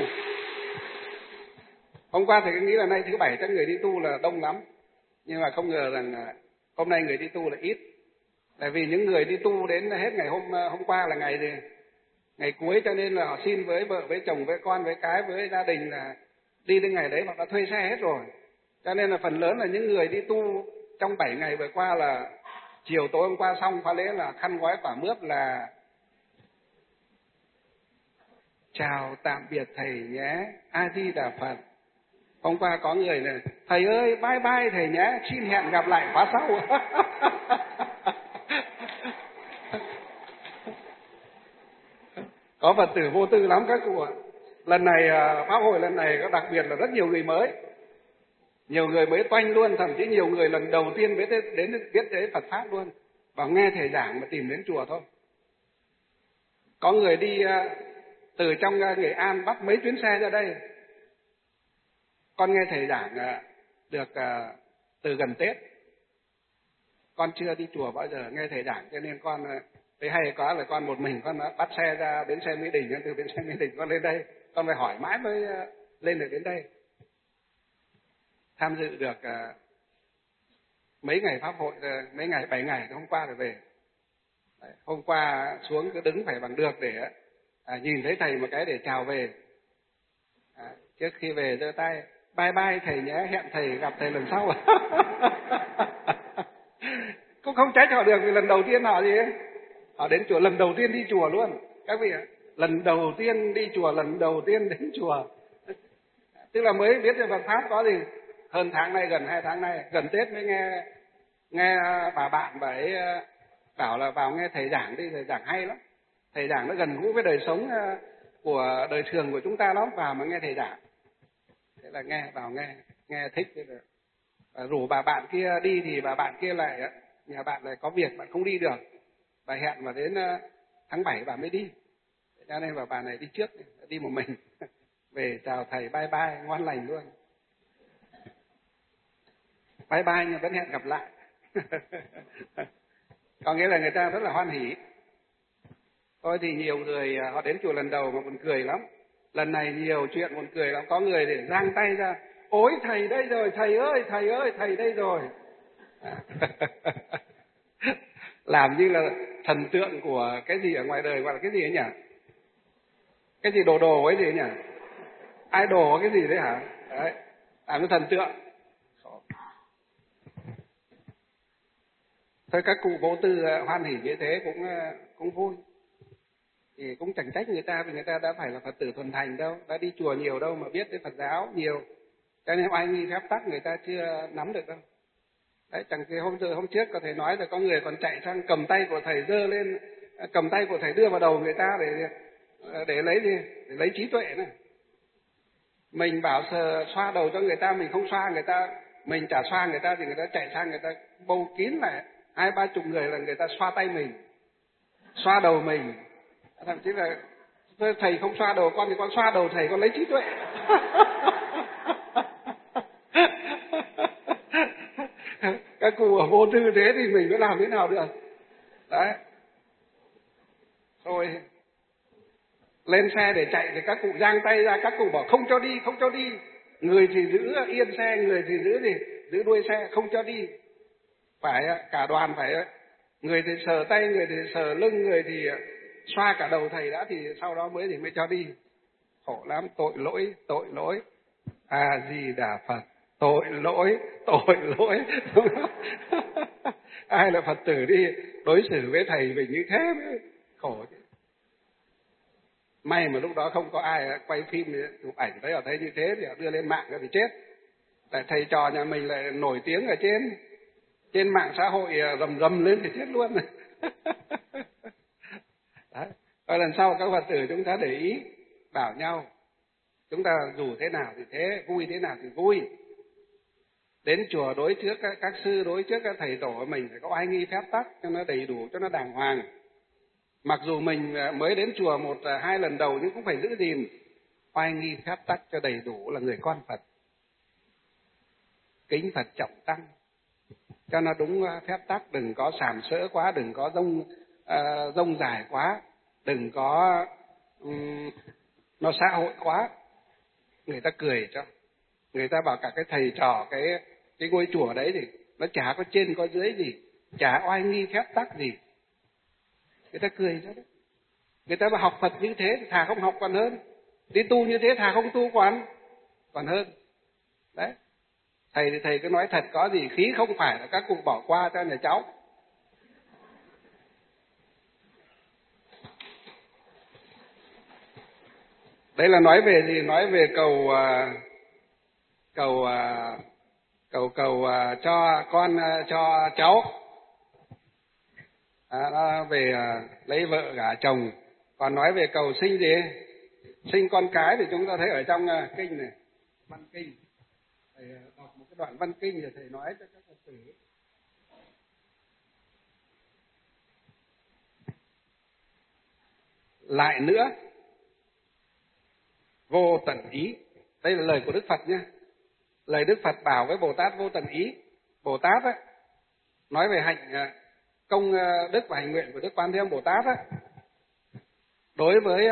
Hôm qua thì nghĩ là nay thứ bảy chắc người đi tu là đông lắm. Nhưng mà không ngờ rằng hôm nay người đi tu là ít. Tại vì những người đi tu đến hết ngày hôm hôm qua là ngày gì? Ngày cuối, cho nên là họ xin với vợ, với chồng, với con, với cái, với gia đình là đi đến ngày đấy họ đã thuê xe hết rồi. Cho nên là phần lớn là những người đi tu trong bảy ngày vừa qua là chiều tối hôm qua xong khóa lễ là khăn gói quả mướp là chào tạm biệt thầy nhé, A Di Đà Phật. Hôm qua có người này, thầy ơi bye bye thầy nhé, xin hẹn gặp lại khóa sau. Có Phật tử vô tư lắm các cụ ạ. Lần này pháp hội lần này có đặc biệt là rất nhiều người mới, nhiều người mới toanh luôn, thậm chí nhiều người lần đầu tiên biết đến biết đến Phật pháp luôn, và nghe thầy giảng mà tìm đến chùa thôi. Có người đi từ trong Nghệ An bắt mấy chuyến xe ra đây. Con nghe thầy giảng được từ gần Tết, con chưa đi chùa bao giờ, nghe thầy giảng cho nên con thấy hay quá, là con một mình con đã bắt xe ra bến xe Mỹ Đình, từ bến xe Mỹ Đình con lên đây, con phải hỏi mãi mới lên được đến đây. Tham dự được mấy ngày pháp hội, mấy ngày bảy ngày hôm qua rồi về. Đấy, hôm qua xuống cứ đứng phải bằng được để à, nhìn thấy thầy một cái để chào về. À, trước khi về giơ tay bye bye thầy nhé, hẹn thầy gặp thầy lần sau. Cũng không trách họ được vì lần đầu tiên họ gì ấy. Họ đến chùa lần đầu tiên đi chùa luôn các vị ạ, lần đầu tiên đi chùa, lần đầu tiên đến chùa, tức là mới biết về Phật pháp có gì. Hơn tháng nay, gần hai tháng nay, gần Tết mới nghe nghe bà bạn bà ấy bảo là vào nghe thầy giảng đi, thầy giảng hay lắm, thầy giảng nó gần gũi với đời sống của đời thường của chúng ta lắm, vào mà nghe thầy giảng. Thế là nghe vào nghe nghe thích. Thế là rủ bà bạn kia đi thì bà bạn kia lại nhà bạn lại có việc, bạn không đi được, bà hẹn mà đến tháng bảy bà mới đi, cho nên bà bà này đi trước, đi một mình. Về chào thầy bye bye ngon lành luôn, bye bye nhưng vẫn hẹn gặp lại. Có nghĩa là người ta rất là hoan hỉ. Thôi thì nhiều người họ đến chùa lần đầu mà buồn cười lắm. Lần này nhiều chuyện buồn cười lắm. Có người để giang tay ra, ôi thầy đây rồi, thầy ơi, thầy ơi, thầy đây rồi. Làm như là thần tượng của cái gì ở ngoài đời, gọi là cái gì ấy nhỉ? Cái gì đồ đồ ấy gì ấy nhỉ? Idol cái gì đấy hả? Đấy, làm như thần tượng. Thôi các cụ vô tư hoan hỉ như thế cũng cũng vui. Thì cũng chẳng trách người ta, vì người ta đã phải là Phật tử thuần thành đâu, đã đi chùa nhiều đâu mà biết đến Phật giáo nhiều. Cho nên ai nghi phép tắc người ta chưa nắm được đâu. Đấy, chẳng cái hôm hôm trước có thầy nói rồi, có người còn chạy sang cầm tay của thầy giơ lên, cầm tay của thầy đưa vào đầu người ta để để lấy gì? Để lấy trí tuệ này. Mình bảo sờ xoa đầu cho người ta, mình không xoa người ta, mình chả xoa người ta thì người ta chạy sang người ta bầu kín lại hai ba chục người là người ta xoa tay mình, xoa đầu mình. Thậm chí là thầy không xoa đầu con thì con xoa đầu thầy, con lấy trí tuệ. Các cụ ở vô tư thế thì mình mới làm thế nào được. Đấy. Thôi lên xe để chạy thì các cụ giang tay ra, các cụ bảo không cho đi, không cho đi. Người thì giữ yên xe, người thì giữ gì? Giữ đuôi xe, không cho đi. Phải cả đoàn phải, người thì sờ tay, người thì sờ lưng, người thì xoa cả đầu thầy đã, thì sau đó mới thì mới cho đi. Khổ lắm, tội lỗi, tội lỗi. A Di Đà Phật, tội lỗi, tội lỗi. Ai là Phật tử đi đối xử với thầy mình như thế mới khổ chứ. May mà lúc đó không có ai quay phim chụp ảnh thấy ở đây như thế thì đưa lên mạng thì chết. Tại thầy trò nhà mình lại nổi tiếng ở trên trên mạng xã hội, rầm rầm lên thì chết luôn. Đấy. Và lần sau các Phật tử chúng ta để ý bảo nhau, chúng ta dù thế nào thì thế, vui thế nào thì vui. Đến chùa đối trước các, các sư, đối trước các thầy tổ mình phải có oai nghi phép tắc cho nó đầy đủ, cho nó đàng hoàng. Mặc dù mình mới đến chùa một hai lần đầu nhưng cũng phải giữ gìn oai nghi phép tắc cho đầy đủ, là người con Phật. Kính Phật trọng tăng cho nó đúng phép tắc, đừng có sàm sỡ quá, đừng có rông uh, rông dài quá, đừng có um, nó xã hội quá, người ta cười cho. Người ta bảo cả cái thầy trò cái cái ngôi chùa đấy thì nó chả có trên có dưới gì, chả oai nghi phép tắc gì, người ta cười cho đấy. Người ta bảo học Phật như thế thà không học còn hơn, đi tu như thế thà không tu còn còn hơn. Đấy, thầy thì thầy cứ nói thật, có gì khí không phải là các cụ bỏ qua cho nhà cháu. Đây là nói về gì? Nói về cầu cầu cầu cầu cho con cho cháu, à, về lấy vợ gả chồng. Còn nói về cầu sinh gì, sinh con cái thì chúng ta thấy ở trong kinh này, văn kinh. Thầy đọc một cái đoạn văn kinh rồi thầy nói cho các Phật tử. Lại nữa, vô tận ý. Đây là lời của Đức Phật nhé. Lời Đức Phật bảo với Bồ Tát vô tận ý. Bồ Tát ấy, nói về hạnh công đức và hành nguyện của Đức Quan Thế Âm Bồ Tát ấy. Đối với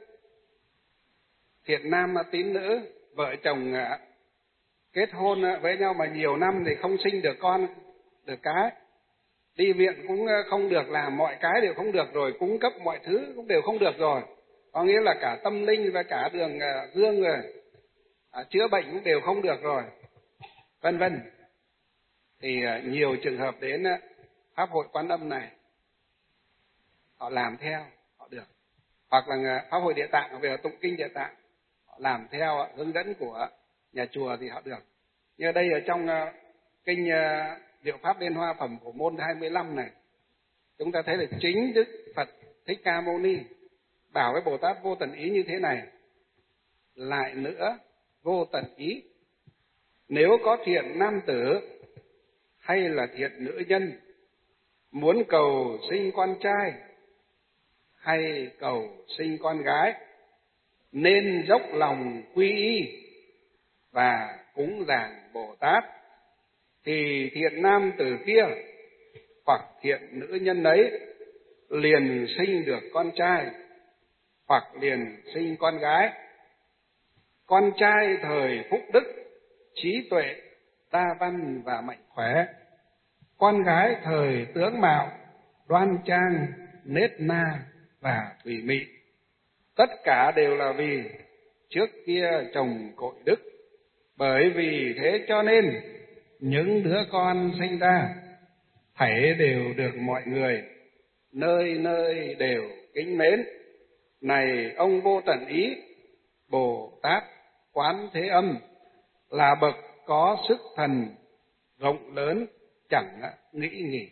thiện nam tín nữ, vợ chồng kết hôn với nhau mà nhiều năm thì không sinh được con, được cái. Đi viện cũng không được, làm mọi cái đều không được rồi, cung cấp mọi thứ cũng đều không được rồi. Có nghĩa là cả tâm linh và cả đường dương rồi, à, chữa bệnh cũng đều không được rồi, vân vân. Thì nhiều trường hợp đến Pháp hội Quan Âm này, họ làm theo, họ được. Hoặc là Pháp hội Địa Tạng, về tụng kinh Địa Tạng, họ làm theo hướng dẫn của nhà chùa thì họ được. Như ở đây ở trong kinh Diệu Pháp Liên Hoa phẩm của môn hai mươi lăm này, chúng ta thấy là chính Đức Phật Thích Ca Mâu Ni bảo với Bồ Tát Vô Tận Ý như thế này: lại nữa vô tận ý, nếu có thiện nam tử hay là thiện nữ nhân muốn cầu sinh con trai hay cầu sinh con gái, nên dốc lòng quy y và cúng dường Bồ Tát, thì thiện nam tử kia hoặc thiện nữ nhân ấy liền sinh được con trai hoặc liền sinh con gái. Con trai thời phúc đức, trí tuệ, đa văn và mạnh khỏe; con gái thời tướng mạo, đoan trang, nết na và thùy mị. Tất cả đều là vì trước kia trồng cội đức. Bởi vì thế cho nên những đứa con sinh ra thảy đều được mọi người nơi nơi đều kính mến. Này ông Vô Tận Ý, Bồ Tát Quán Thế Âm là bậc có sức thần rộng lớn, chẳng nghĩ nghỉ.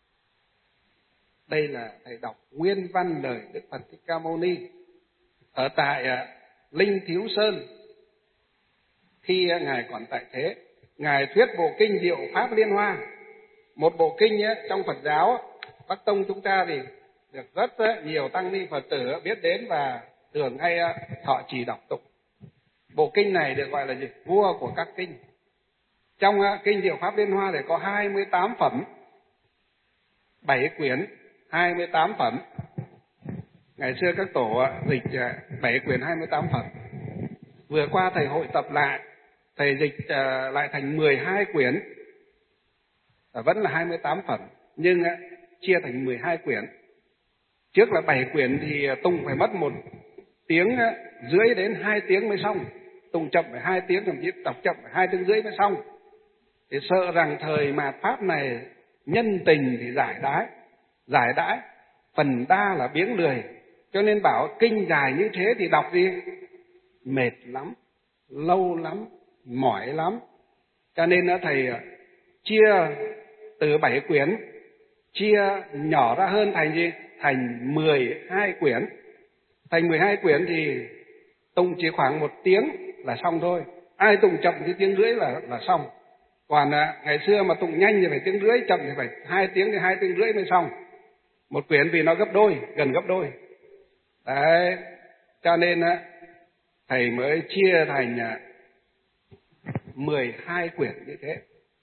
Đây là thầy đọc nguyên văn lời Đức Phật Thích Ca Mâu Ni ở tại Linh Thiếu Sơn. Khi ngài còn tại thế, ngài thuyết bộ kinh Diệu Pháp Liên Hoa, một bộ kinh trong Phật giáo Bắc Tông chúng ta thì được rất nhiều tăng ni Phật tử biết đến và thường hay thọ trì đọc tụng. Bộ kinh này được gọi là gì? Vua của các kinh. Trong kinh Diệu Pháp Liên Hoa thì có hai mươi tám phẩm, bảy quyển, hai mươi tám phẩm. Ngày xưa các tổ dịch bảy quyển hai mươi tám phẩm. Vừa qua thầy hội tập lại, thầy dịch lại thành mười hai quyển, vẫn là hai mươi tám phẩm, nhưng chia thành mười hai quyển. Trước là bảy quyển thì tụng phải mất một tiếng rưỡi đến hai tiếng mới xong. Tụng chậm phải hai tiếng, thậm chí đọc chậm phải hai tiếng rưỡi mới xong. Thì sợ rằng thời mạt Pháp này nhân tình thì giải đãi, giải đãi, phần đa là biếng lười. Cho nên bảo kinh dài như thế thì đọc gì? Mệt lắm, lâu lắm, mỏi lắm. Cho nên thầy chia từ bảy quyển, chia nhỏ ra hơn thành gì? Thành mười hai quyển. Thành mười hai quyển thì tụng chỉ khoảng một tiếng là xong thôi. Ai tụng chậm thì tiếng rưỡi là, là xong. Còn à, ngày xưa mà tụng nhanh thì phải tiếng rưỡi, chậm thì phải hai tiếng thì hai tiếng rưỡi mới xong. Một quyển vì nó gấp đôi, gần gấp đôi. Đấy, cho nên á, thầy mới chia thành à, mười hai quyển như thế.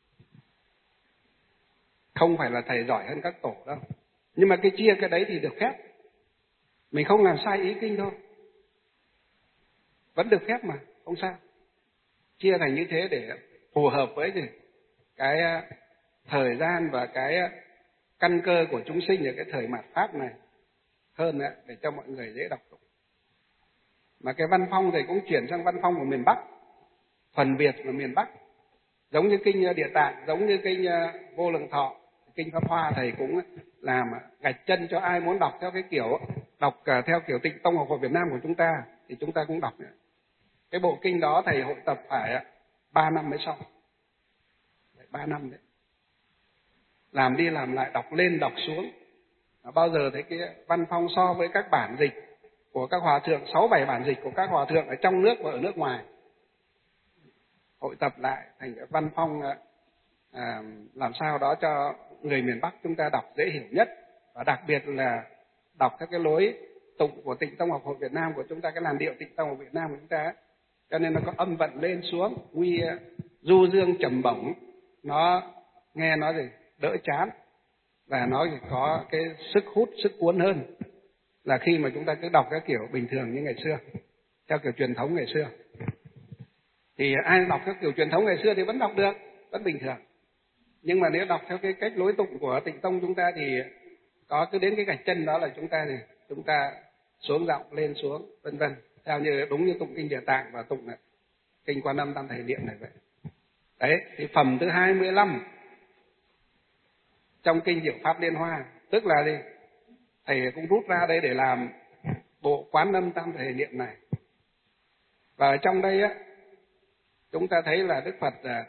Không phải là thầy giỏi hơn các tổ đâu. Nhưng mà cái chia cái đấy thì được phép. Mình không làm sai ý kinh thôi. Vẫn được phép mà, không sao. Chia thành như thế để phù hợp với gì? Cái thời gian và cái căn cơ của chúng sinh ở cái thời mạt Pháp này hơn đấy, để cho mọi người dễ đọc tụng. Mà cái văn phong thầy cũng chuyển sang văn phong của miền Bắc, phần Việt là miền Bắc. Giống như kinh Địa Tạng, giống như kinh Vô Lượng Thọ, kinh Pháp Hoa thầy cũng làm gạch chân cho ai muốn đọc theo cái kiểu, đọc theo kiểu Tịnh Tông Học Phật Việt Nam của chúng ta thì chúng ta cũng đọc. Cái bộ kinh đó thầy hội tập phải ba năm mới xong. Ba năm đấy. Làm đi làm lại, đọc lên đọc xuống. Bao giờ thấy cái văn phong so với các bản dịch của các hòa thượng, sáu bảy bản dịch của các hòa thượng ở trong nước và ở nước ngoài, hội tập lại thành cái văn phong à, làm sao đó cho người miền Bắc chúng ta đọc dễ hiểu nhất, và đặc biệt là đọc theo cái lối tụng của Tịnh Tông Học Hội Việt Nam của chúng ta, cái làn điệu Tịnh Tông Học Việt Nam của chúng ta, cho nên nó có âm vận lên xuống, nguy du dương trầm bổng, nó nghe nó gì đỡ chán và nó thì có cái sức hút, sức cuốn hơn là khi mà chúng ta cứ đọc cái kiểu bình thường như ngày xưa, theo kiểu truyền thống ngày xưa. Thì ai đọc theo kiểu truyền thống ngày xưa thì vẫn đọc được, vẫn bình thường. Nhưng mà nếu đọc theo cái cách lối tụng của Tịnh Tông chúng ta thì có cứ đến cái gạch chân đó là chúng ta thì chúng ta xuống giọng lên xuống vân vân, theo như đúng như tụng kinh Địa Tạng và tụng này, kinh Quan Âm Tam Thầy Niệm này vậy. Đấy, thì phẩm thứ hai mươi lăm trong kinh Diệu Pháp Liên Hoa, tức là gì? Thầy cũng rút ra đây để làm bộ Quán Âm Tam Thầy Niệm này. Và ở trong đây á, chúng ta thấy là Đức Phật à,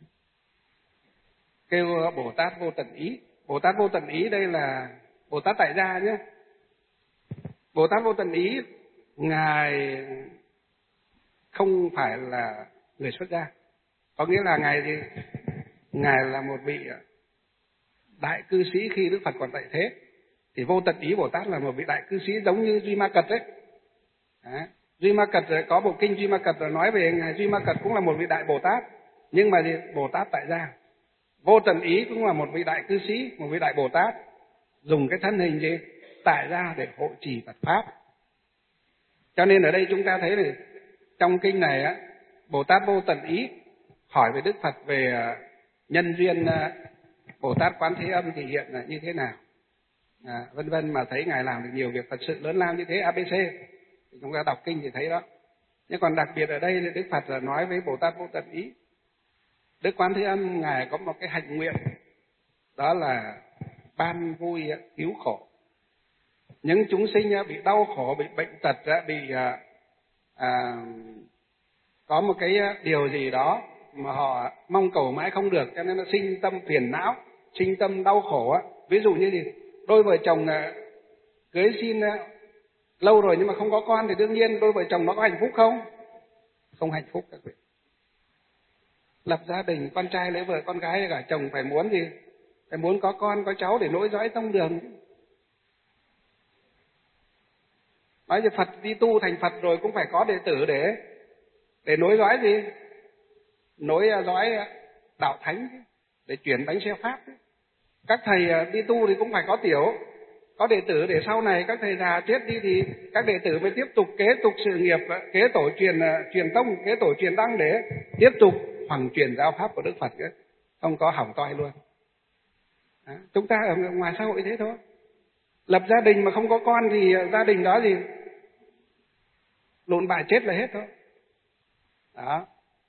kêu Bồ Tát Vô Tận Ý. Bồ Tát Vô Tận Ý đây là Bồ Tát tại gia nhé. Bồ Tát Vô Tận Ý, Ngài không phải là người xuất gia. Có nghĩa là Ngài gì? Ngài là một vị đại cư sĩ khi Đức Phật còn tại thế. Thì Vô Tận Ý Bồ Tát là một vị đại cư sĩ giống như Duy Ma Cật đấy. Đấy. Duy Ma Cật có bộ kinh Duy Ma Cật nói về Ngài Duy Ma Cật cũng là một vị đại Bồ Tát. Nhưng mà gì? Bồ Tát tại gia. Vô Tận Ý cũng là một vị đại cư sĩ, một vị đại Bồ Tát, dùng cái thân hình gì? Tại gia để hộ trì Phật Pháp. Cho nên ở đây chúng ta thấy là trong kinh này á, Bồ Tát Vô Tận Ý hỏi về Đức Phật về nhân duyên Bồ Tát Quán Thế Âm thì hiện là như thế nào, à, vân vân, mà thấy Ngài làm được nhiều việc thật sự lớn lao như thế a bê xê. Thì chúng ta đọc kinh thì thấy đó. Nhưng còn đặc biệt ở đây Đức Phật là nói với Bồ Tát Vô Tận Ý, Đức Quán Thế Âm Ngài có một cái hạnh nguyện, đó là ban vui cứu khổ. Những chúng sinh bị đau khổ, bị bệnh tật, bị à, à, có một cái điều gì đó mà họ mong cầu mãi không được, cho nên nó sinh tâm phiền não, sinh tâm đau khổ. Ví dụ như gì? Đôi vợ chồng cưới xin lâu rồi nhưng mà không có con thì đương nhiên đôi vợ chồng nó có hạnh phúc không? Không hạnh phúc các vị. Lập gia đình, con trai lấy vợ, con gái cả chồng phải muốn gì? Phải muốn có con, có cháu để nối dõi tông đường. Nói như Phật đi tu thành Phật rồi cũng phải có đệ tử để để nối dõi gì? Nối dõi đạo thánh, để chuyển bánh xe Pháp. Các thầy đi tu thì cũng phải có tiểu, có đệ tử để sau này các thầy già chết đi thì các đệ tử mới tiếp tục kế tục sự nghiệp, kế tổ truyền truyền tông, kế tổ truyền đăng để tiếp tục hoằng truyền giáo pháp của Đức Phật ấy. Không có hỏng toi luôn. Đó. Chúng ta ở ngoài xã hội thế thôi. Lập gia đình mà không có con thì gia đình đó gì? Lụn bại chết là hết thôi. Đó.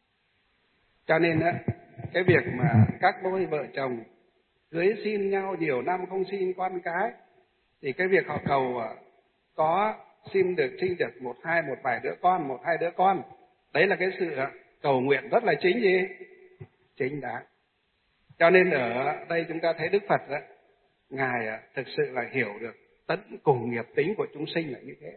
Cho nên á, cái việc mà các đôi vợ chồng cưới xin nhau nhiều năm không sinh con cái thì cái việc họ cầu có xin được sinh được một hai một vài đứa con, một hai đứa con, đấy là cái sự cầu nguyện rất là chính gì? Chính đáng. Cho nên ở đây chúng ta thấy Đức Phật đó, Ngài thực sự là hiểu được tận cùng nghiệp tính của chúng sinh là như thế.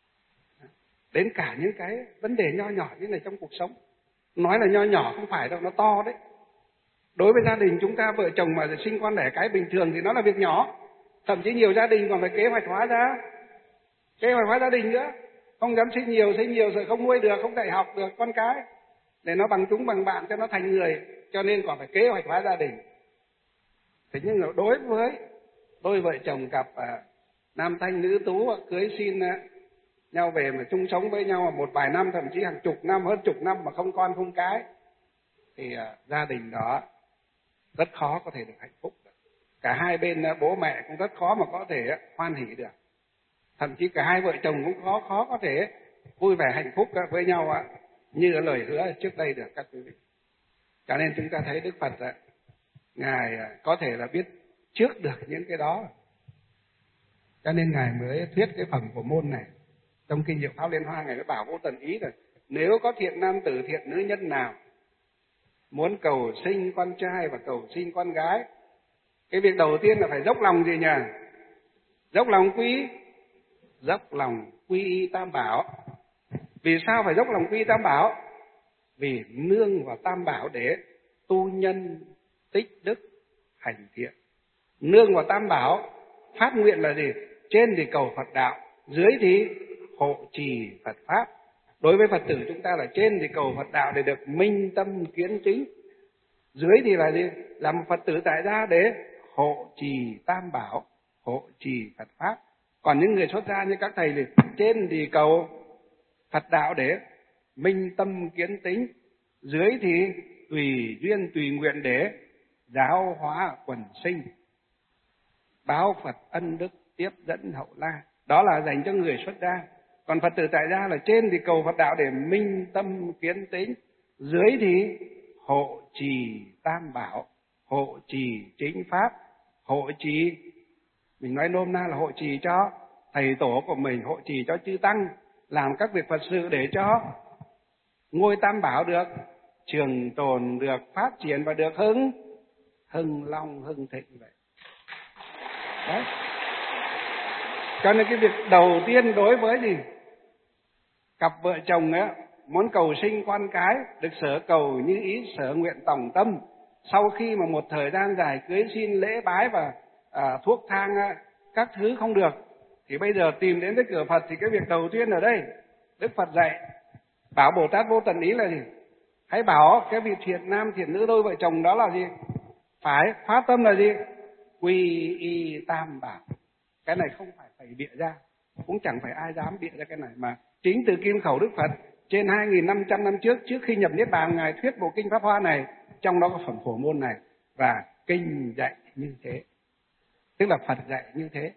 Đến cả những cái vấn đề nho nhỏ như này trong cuộc sống. Nói là nho nhỏ không phải đâu, nó to đấy. Đối với gia đình chúng ta vợ chồng mà sinh con đẻ cái bình thường thì nó là việc nhỏ. Thậm chí nhiều gia đình còn phải kế hoạch hóa ra. Kế hoạch hóa gia đình nữa. Không dám sinh nhiều, sinh nhiều rồi không nuôi được, không dạy học được con cái. Để nó bằng chúng bằng bạn cho nó thành người. Cho nên còn phải kế hoạch hóa gia đình. Thế nhưng mà đối với đôi vợ chồng cặp à, nam thanh nữ tú cưới xin à, nhau về mà chung sống với nhau một vài năm, thậm chí hàng chục năm, hơn chục năm mà không con không cái, thì à, gia đình đó rất khó có thể được hạnh phúc được. Cả hai bên à, bố mẹ cũng rất khó mà có thể à, hoan hỷ được. Thậm chí cả hai vợ chồng cũng khó khó có thể vui vẻ hạnh phúc à, với nhau à, như ở lời hứa trước đây được các quý vị. Cho nên chúng ta thấy Đức Phật à, Ngài à, có thể là biết trước được những cái đó. Cho nên Ngài mới thuyết cái phẩm của môn này. Trong kinh Diệu Pháp Liên Hoa Ngài mới bảo Vô Tận Ý rồi, nếu có thiện nam tử thiện nữ nhân nào muốn cầu sinh con trai và cầu sinh con gái, cái việc đầu tiên là phải dốc lòng gì nhỉ? Dốc lòng quy dốc lòng quy y Tam Bảo. Vì sao phải dốc lòng quy y Tam Bảo? Vì nương vào Tam Bảo để tu nhân tích đức hành thiện. Nương vào Tam Bảo, phát nguyện là gì? Trên thì cầu Phật đạo, dưới thì hộ trì Phật Pháp. Đối với Phật tử chúng ta là trên thì cầu Phật đạo để được minh tâm kiến chính, dưới thì là gì? Làm Phật tử tại gia để hộ trì Tam Bảo, hộ trì Phật Pháp. Còn những người xuất gia như các thầy thì trên thì cầu Phật đạo để minh tâm kiến tính, dưới thì tùy duyên tùy nguyện để giáo hóa quần sinh, báo Phật ân đức, tiếp dẫn hậu lai. Đó là dành cho người xuất gia. Còn Phật tử tại gia là trên thì cầu Phật đạo để minh tâm kiến tính, dưới thì hộ trì tam bảo, hộ trì chính pháp, hộ trì, mình nói nôm na là hộ trì cho thầy tổ của mình, hộ trì cho chư tăng, làm các việc Phật sự để cho ngôi tam bảo được trường tồn, được phát triển và được hưng hưng long hưng thịnh vậy. Đấy. Cho nên cái việc đầu tiên đối với gì cặp vợ chồng ấy, muốn cầu sinh con cái được sở cầu như ý sở nguyện tòng tâm, sau khi mà một thời gian dài cưới xin lễ bái và à, thuốc thang các thứ không được, thì bây giờ tìm đến với cửa Phật. Thì cái việc đầu tiên ở đây Đức Phật dạy, bảo Bồ Tát Vô Tận Ý là gì? Hãy bảo cái vị thiện nam thiện nữ đôi vợ chồng đó là gì? Phải phát tâm là gì? Quy y tam bảo. Cái này không phải phải bịa ra, cũng chẳng phải ai dám bịa ra cái này, mà chính từ kim khẩu Đức Phật trên hai nghìn năm trăm năm trước, trước khi nhập Niết Bàn, Ngài thuyết bộ kinh Pháp Hoa này, trong đó có phẩm Phổ Môn này, và kinh dạy như thế. Tức là Phật dạy như thế.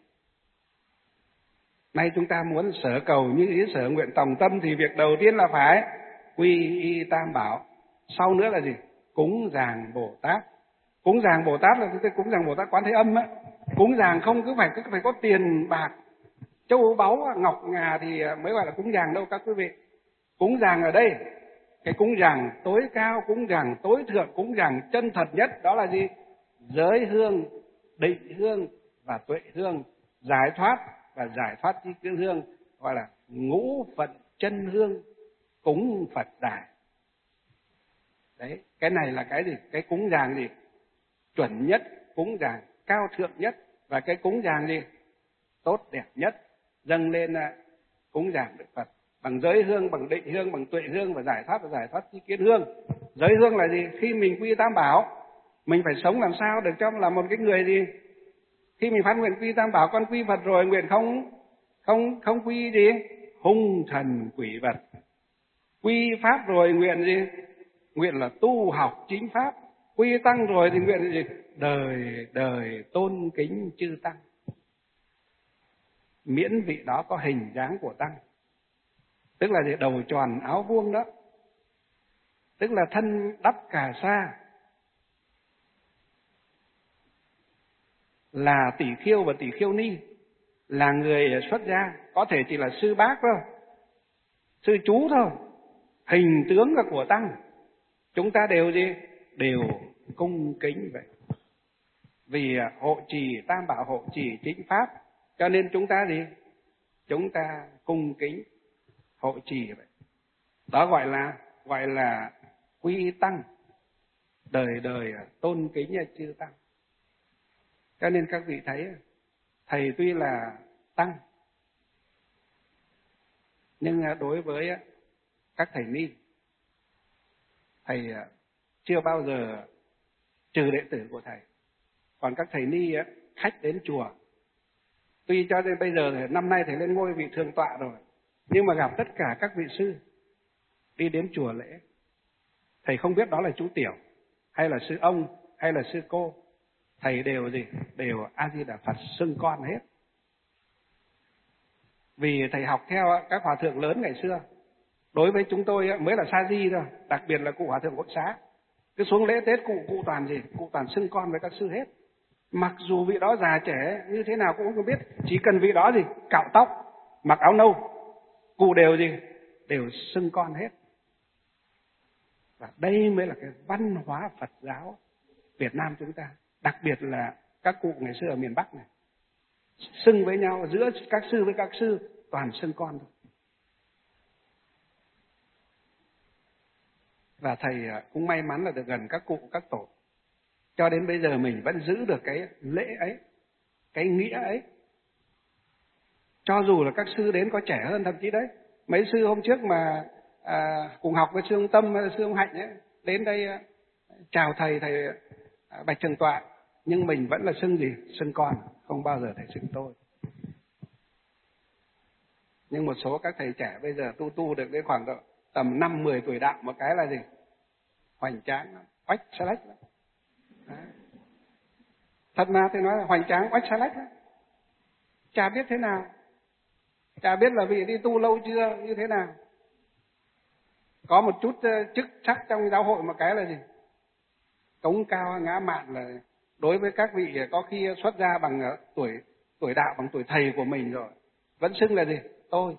Nay chúng ta muốn sở cầu như ý sở nguyện tòng tâm thì việc đầu tiên là phải quy y tam bảo. Sau nữa là gì? Cúng dường Bồ Tát. Cúng dường Bồ Tát là chúng ta cúng dường Bồ Tát Quán Thế Âm á. Cúng dường không cứ phải cứ phải có tiền bạc, châu báu, ngọc ngà thì mới gọi là cúng dường đâu các quý vị. Cúng dường ở đây, cái cúng dường tối cao, cúng dường tối thượng, cúng dường chân thật nhất đó là gì? Giới hương, định hương và tuệ hương, giải thoát và giải thoát chi kiến hương, gọi là ngũ phận chân hương, cúng Phật đài. Đấy, cái này là cái gì? Cái cúng dường gì? Chuẩn nhất, cúng dường cao thượng nhất, và cái cúng dường gì? Tốt đẹp nhất, dâng lên cúng dường Đức Phật bằng giới hương, bằng định hương, bằng tuệ hương và giải thoát và giải thoát chi kiến hương. Giới hương là gì? Khi mình quy tam bảo, mình phải sống làm sao được cho là một cái người gì? Khi mình phát nguyện quy tam bảo, con quy Phật rồi, nguyện không không không quy gì? Hung thần quỷ vật. Quy pháp rồi, nguyện gì? Nguyện là tu học chính pháp. Quy tăng rồi thì nguyện là gì? Đời đời tôn kính chư tăng, miễn vị đó có hình dáng của tăng. Tức là gì? Đầu tròn áo vuông đó, tức là thân đắp cà sa, là tỷ khiêu và tỷ khiêu ni, là người xuất gia, có thể chỉ là sư bác thôi, sư chú thôi, hình tướng là của tăng, chúng ta đều gì? Đều cung kính vậy. Vì hộ trì tam bảo, hộ trì chính pháp, cho nên chúng ta gì? Chúng ta cung kính hộ trì vậy. Đó gọi là gọi là quy tăng, đời đời tôn kính chư tăng. Cho nên các vị thấy, thầy tuy là tăng, nhưng đối với các thầy ni, thầy chưa bao giờ trừ đệ tử của thầy. Còn các thầy ni khách đến chùa, tuy cho đến bây giờ năm nay thầy lên ngôi vị thượng tọa rồi, nhưng mà gặp tất cả các vị sư đi đến chùa lễ, thầy không biết đó là chú Tiểu hay là sư ông hay là sư cô, thầy đều gì? Đều A Di Đà Phật xưng con hết. Vì thầy học theo các hòa thượng lớn ngày xưa. Đối với chúng tôi mới là sa di thôi, đặc biệt là cụ hòa thượng Quận Xá, cứ xuống lễ Tết cụ cụ toàn gì? Cụ toàn xưng con với các sư hết. Mặc dù vị đó già trẻ như thế nào cũng không biết, chỉ cần vị đó gì? Cạo tóc, mặc áo nâu, cụ đều gì? Đều xưng con hết. Và đây mới là cái văn hóa Phật giáo Việt Nam chúng ta, đặc biệt là các cụ ngày xưa ở miền Bắc này, xưng với nhau, giữa các sư với các sư toàn xưng con thôi. Và thầy cũng may mắn là được gần các cụ các tổ, cho đến bây giờ mình vẫn giữ được cái lễ ấy, cái nghĩa ấy. Cho dù là các sư đến có trẻ hơn, thậm chí đấy mấy sư hôm trước mà à, cùng học với sư ông Tâm hay sư ông Hạnh ấy, đến đây à, chào thầy thầy à, Bạch Trường Tọa, nhưng mình vẫn là xưng gì? Xưng con, không bao giờ thầy xưng tôi. Nhưng một số các thầy trẻ bây giờ tu tu được đến khoảng độ tầm năm mười tuổi đạo một cái là gì? Hoành tráng lắm, oách xa lách lắm. Thật mà thì nói là hoành tráng oách xa lách đó. Chả biết thế nào, chả biết là vị đi tu lâu chưa, như thế nào. Có một chút chức sắc trong giáo hội một cái là gì? Cống cao ngã mạn, là đối với các vị có khi xuất gia bằng tuổi tuổi đạo, bằng tuổi thầy của mình rồi, vẫn xưng là gì? Tôi.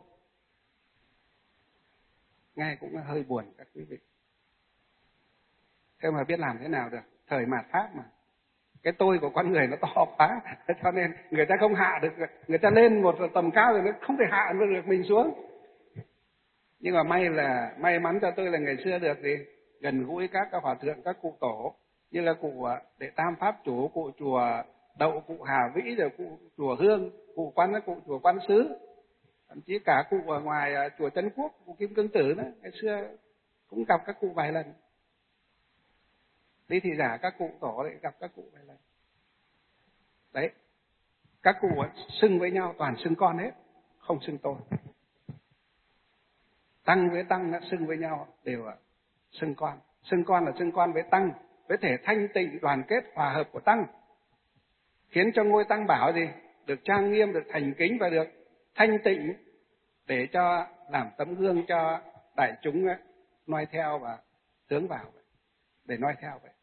Nghe cũng hơi buồn các quý vị. Thế mà biết làm thế nào được, thời mạt Pháp mà. Cái tôi của con người nó to quá, cho nên người ta không hạ được, người ta lên một tầm cao rồi nó không thể hạ được mình xuống. Nhưng mà may là may mắn cho tôi là ngày xưa được gì gần gũi các các hòa thượng, các cụ tổ, như là cụ Đệ Tam Pháp Chủ, cụ chùa Đậu, cụ Hà Vĩ, rồi cụ chùa Hương, cụ quan cụ chùa Quan Xứ, thậm chí cả cụ ở ngoài chùa Trấn Quốc, cụ Kim Cương Tử đó, ngày xưa cũng gặp các cụ vài lần. Đi thị giả các cụ tổ để gặp các cụ vài lần. Đấy, các cụ xưng với nhau toàn xưng con hết, không xưng tôi. Tăng với tăng đã xưng với nhau đều là xưng con. Xưng con là xưng con với tăng, với thể thanh tịnh đoàn kết hòa hợp của tăng, khiến cho ngôi Tăng Bảo gì được trang nghiêm, được thành kính và được thanh tịnh, để cho làm tấm gương cho đại chúng noi theo và hướng vào, để noi theo vậy.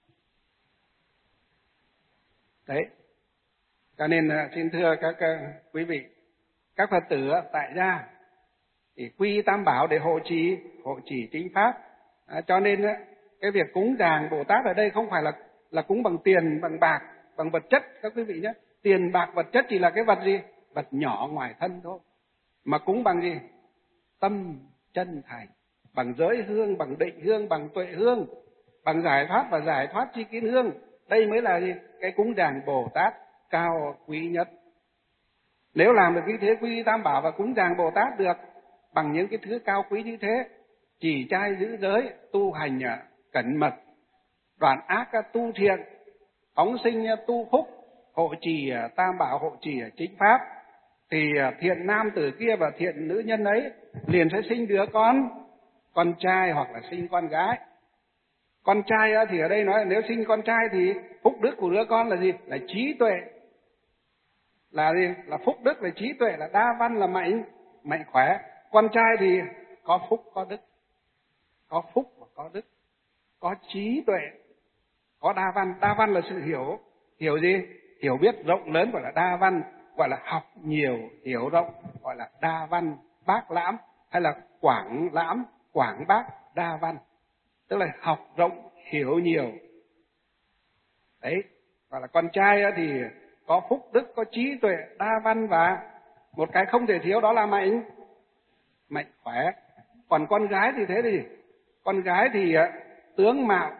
Đấy, cho nên xin thưa các quý vị, các Phật tử tại gia thì quy Tam Bảo để hộ trì, hộ trì chính pháp. À, cho nên cái việc cúng dường Bồ Tát ở đây không phải là là cúng bằng tiền, bằng bạc, bằng vật chất các quý vị nhé. Tiền bạc vật chất chỉ là cái vật gì? Vật nhỏ ngoài thân thôi. Mà cúng bằng gì? Tâm chân thành, bằng giới hương, bằng định hương, bằng tuệ hương, bằng giải thoát và giải thoát chi kiến hương. Đây mới là gì? Cái cúng dường Bồ Tát cao quý nhất. Nếu làm được như thế, quy Tam Bảo và cúng dường Bồ Tát được bằng những cái thứ cao quý như thế, trì trai giữ giới, tu hành cẩn mật, đoạn ác tu thiện, phóng sinh tu phúc, hộ trì Tam Bảo, hộ trì chính pháp, thì thiện nam tử kia và thiện nữ nhân ấy liền sẽ sinh đứa con, con trai hoặc là sinh con gái. Con trai thì ở đây nói là nếu sinh con trai thì phúc đức của đứa con là gì? Là trí tuệ. Là gì? Là phúc đức, là trí tuệ, là đa văn, là mạnh, mạnh khỏe. Con trai thì có phúc, có đức. Có phúc và có đức. Có trí tuệ, có đa văn. Đa văn là sự hiểu. Hiểu gì? Hiểu biết rộng lớn gọi là đa văn. Gọi là học nhiều, hiểu rộng, gọi là đa văn, bác lãm. Hay là quảng lãm, quảng bác, đa văn. Tức là học rộng, hiểu nhiều. Đấy, gọi là con trai thì có phúc đức, có trí tuệ, đa văn, và một cái không thể thiếu đó là mạnh, mạnh khỏe. Còn con gái thì thế gì? Con gái thì tướng mạo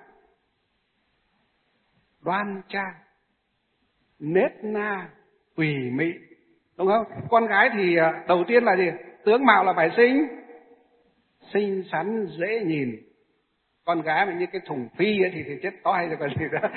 đoan trang, nết na, tùy mị, đúng không? Con gái thì đầu tiên là gì? Tướng mạo là phải xinh, xinh xắn, dễ nhìn. Con gái mà như cái thùng phi ấy thì, thì chết toi rồi còn gì nữa.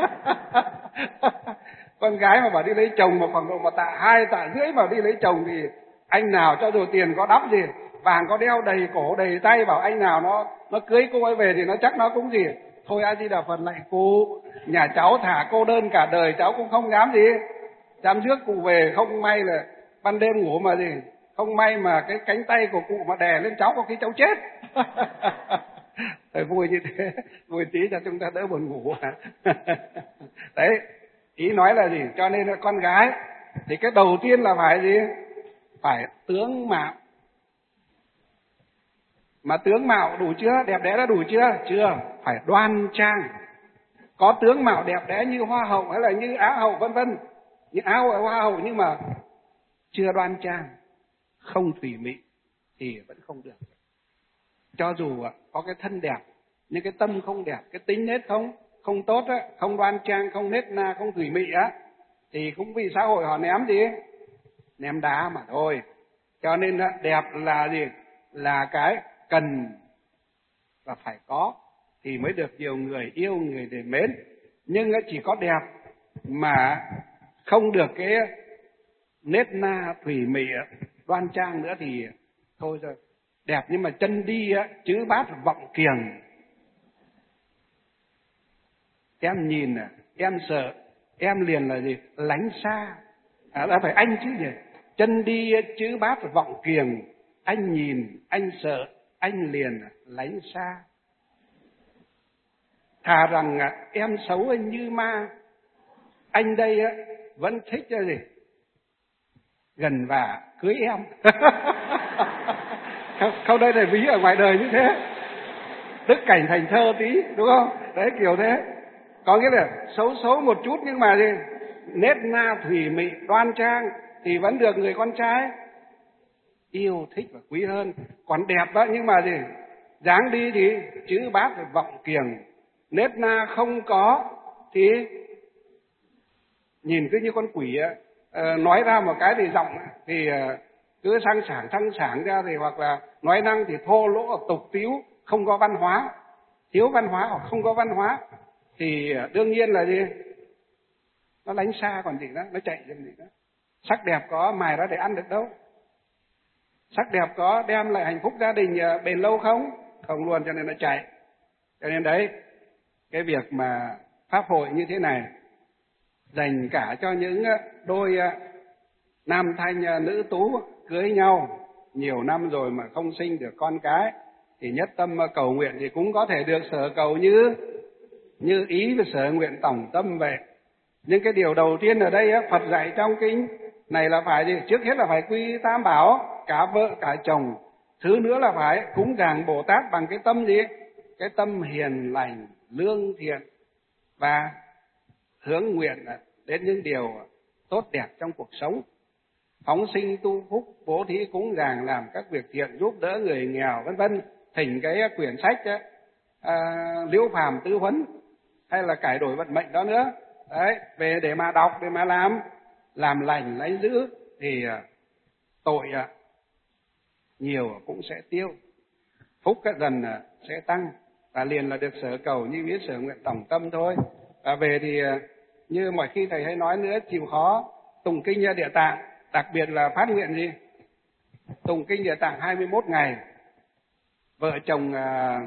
Con gái mà bảo đi lấy chồng mà khoảng độ một tạ hai tạ rưỡi mà đi lấy chồng thì anh nào cho dù tiền có đắp gì, vàng có đeo đầy cổ đầy tay, bảo anh nào nó nó cưới cô ấy về thì nó chắc nó cũng gì thôi. A Di Đà Phật lạy cụ, nhà cháu thả cô đơn cả đời cháu cũng không dám gì, dám rước cụ về. Không may là ban đêm ngủ mà gì, không may mà cái cánh tay của cụ mà đè lên cháu có khi cháu chết. Thôi vui như thế, vui tí cho chúng ta đỡ buồn ngủ. Đấy, ý nói là gì? Cho nên là con gái thì cái đầu tiên là phải gì? Phải tướng mạo. Mà tướng mạo đủ chưa? Đẹp đẽ đã đủ chưa? Chưa, phải đoan trang. Có tướng mạo đẹp đẽ như hoa hậu hay là như á hậu vân vân, như áo ở hoa hậu nhưng mà chưa đoan trang, không thủy mị thì vẫn không được. Cho dù có cái thân đẹp nhưng cái tâm không đẹp, cái tính nết không không tốt á, không đoan trang, không nết na, không thủy mị á, thì cũng vì xã hội họ ném gì? Ném đá mà thôi. Cho nên đẹp là gì? Là cái cần và phải có thì mới được nhiều người yêu, người để mến. Nhưng chỉ có đẹp mà không được cái nết na, thủy mị, đoan trang nữa thì thôi rồi. Đẹp nhưng mà chân đi á, chữ bát vọng kiềng. Em nhìn, em sợ, em liền là gì? Lánh xa. À, đã phải anh chứ nhỉ? Chân đi chữ bát vọng kiềng, anh nhìn, anh sợ, anh liền lánh xa. Thà rằng em xấu anh như ma, anh đây vẫn thích cái gì? Gần và cưới em. Không, đây là ví ở ngoài đời như thế. Tức cảnh thành thơ tí, đúng không? Đấy, kiểu thế. Có nghĩa là xấu xấu một chút nhưng mà gì? Nết na thủy mị đoan trang thì vẫn được người con trai yêu thích và quý hơn. Còn đẹp đó nhưng mà gì? Dáng đi thì chữ bát và vọng kiềng, nết na không có thì nhìn cứ như con quỷ ấy. Uh, nói ra một cái thì giọng thì uh, cứ sang sảng sang sảng ra, thì hoặc là nói năng thì thô lỗ tục tiếu, không có văn hóa, thiếu văn hóa hoặc không có văn hóa, thì uh, đương nhiên là gì? Nó lánh xa còn gì đó, nó chạy làm gì đó. Sắc đẹp có mài ra để ăn được đâu. Sắc đẹp có đem lại hạnh phúc gia đình uh, bền lâu không? Không luôn, cho nên nó chạy. Cho nên đấy, cái việc mà pháp hội như thế này dành cả cho những đôi nam thanh nữ tú cưới nhau nhiều năm rồi mà không sinh được con cái, thì nhất tâm cầu nguyện thì cũng có thể được sở cầu như như ý và sở nguyện tổng tâm vậy. Nhưng cái điều đầu tiên ở đây Phật dạy trong kinh này là phải gì? Trước hết là phải quy tam bảo, cả vợ cả chồng. Thứ nữa là phải cúng dường Bồ Tát bằng cái tâm gì? Cái tâm hiền lành, lương thiện và hướng nguyện đến những điều tốt đẹp trong cuộc sống. Phóng sinh tu phúc, bố thí cúng dường, làm các việc thiện, giúp đỡ người nghèo, vân vân. Thỉnh cái quyển sách ấy, à, Liễu Phàm tư huấn hay là cải đổi vận mệnh đó nữa. Đấy, về để mà đọc, để mà làm, làm lành lấy giữ thì tội nhiều cũng sẽ tiêu, phúc dần sẽ tăng, và liền là được sở cầu như biết sở nguyện tổng tâm thôi. Và về thì như mọi khi thầy hay nói nữa, chịu khó tụng kinh Địa Tạng, đặc biệt là phát nguyện gì? Tụng kinh Địa Tạng hai mươi mốt ngày, vợ chồng à,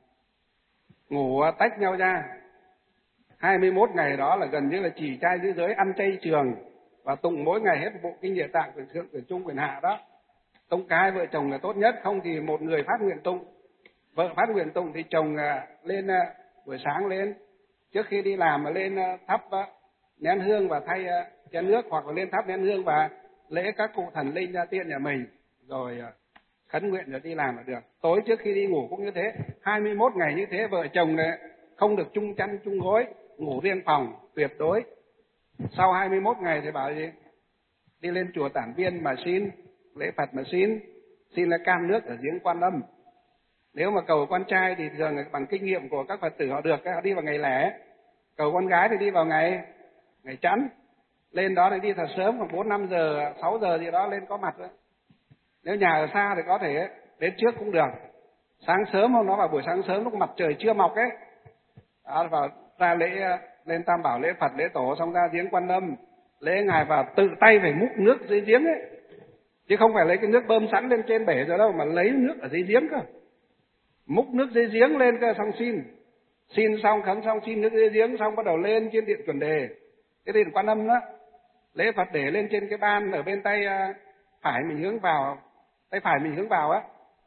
ngủ tách nhau ra. hai mươi mốt ngày đó là gần như là chỉ trai giữ giới, ăn chay trường, và tụng mỗi ngày hết bộ kinh Địa Tạng, quyển thượng, quyển trung, quyển hạ đó. Tụng cả hai vợ chồng là tốt nhất, không thì một người phát nguyện tụng. Vợ phát nguyện tụng thì chồng lên buổi sáng lên, trước khi đi làm mà lên thắp nén hương và thay chén nước, hoặc là lên thắp nén hương và lễ các cụ thần linh gia tiên nhà mình, rồi khấn nguyện rồi đi làm là được. Tối trước khi đi ngủ cũng như thế. hai mươi mốt ngày như thế, vợ chồng không được chung chăn chung gối, ngủ riêng phòng tuyệt đối. Sau hai mươi mốt ngày thì bảo gì? Đi lên chùa Tản Viên mà xin lễ Phật, mà xin xin là can nước ở giếng Quan Âm. Nếu mà cầu con trai thì thường bằng kinh nghiệm của các Phật tử họ được, họ đi vào ngày lẻ. Cầu con gái thì đi vào ngày ngày chẵn. Lên đó thì đi thật sớm, khoảng bốn năm giờ, sáu giờ gì đó lên có mặt rồi. Nếu nhà ở xa thì có thể đến trước cũng được. Sáng sớm hôm đó vào buổi sáng sớm lúc mặt trời chưa mọc ấy, đó, vào ra lễ lên Tam Bảo lễ Phật lễ Tổ, xong ra giếng Quan Âm lễ ngài, vào tự tay phải múc nước dưới giếng ấy, chứ không phải lấy cái nước bơm sẵn lên trên bể rồi đâu, mà lấy nước ở dưới giếng cơ. Múc nước dưới giếng lên cơ, xong xin xin xong khấn xong xin nước dưới giếng, xong bắt đầu lên trên điện chuẩn đề, cái điện Quan Âm đó, lễ Phật để lên trên cái ban ở bên tay phải mình hướng vào, tay phải mình hướng vào á,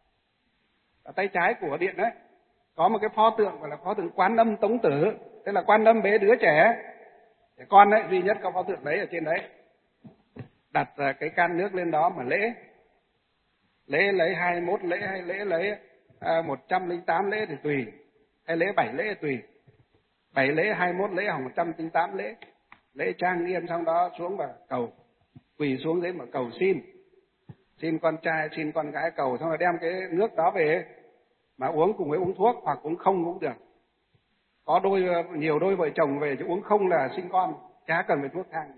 ở tay trái của điện đấy có một cái pho tượng gọi là pho tượng Quan Âm Tống Tử, tức là Quan Âm bế đứa trẻ trẻ con đấy, duy nhất có pho tượng đấy ở trên đấy. Đặt cái can nước lên đó mà lễ lễ lấy hai mươi mốt lễ hay lễ lấy à, một trăm lẻ tám lễ thì tùy, hay lễ bảy lễ thì tùy. Bảy lễ, hai mươi mốt lễ hoặc một trăm lẻ tám lễ, lễ trang nghiêm, xong đó xuống và cầu, quỳ xuống đấy mà cầu xin xin con trai xin con gái, cầu xong rồi đem cái nước đó về mà uống cùng với uống thuốc, hoặc uống không cũng được. Có đôi nhiều đôi vợ chồng về chứ uống không là sinh con, chả cần phải thuốc thang.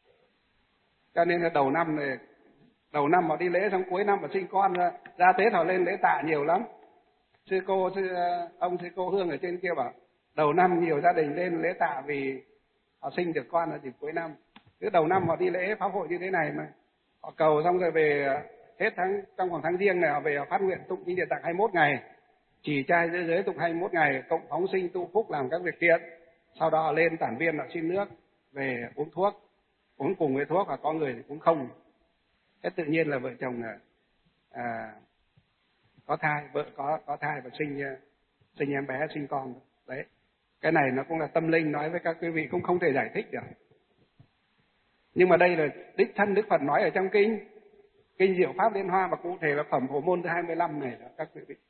Cho nên là đầu năm này, đầu năm mà đi lễ, xong cuối năm mà sinh con ra, ra Tết họ lên lễ tạ nhiều lắm. Sư cô sư ông sư cô Hương ở trên kia bảo đầu năm nhiều gia đình lên lễ tạ vì họ sinh được con ở dịp cuối năm. Cứ đầu năm họ đi lễ pháp hội như thế này mà họ cầu xong rồi về hết tháng, trong khoảng tháng Giêng này họ về họ phát nguyện tụng kinh Địa Tạng hai mươi mốt ngày, chỉ trai giới giới tụng hai mươi mốt ngày, cộng phóng sinh tu phúc làm các việc thiện, sau đó họ lên Tản Viên họ xin nước. về uống thuốc, uống cùng với thuốc, và có người thì cũng không. Thế tự nhiên là vợ chồng là à, có thai, vợ có có thai và sinh sinh em bé, sinh con. Đấy, cái này nó cũng là tâm linh, nói với các quý vị cũng không thể giải thích được. Nhưng mà đây là đích thân Đức Phật nói ở trong kinh kinh Diệu Pháp Liên Hoa, và cụ thể là phẩm Phổ Môn thứ hai mươi lăm này đó các quý vị.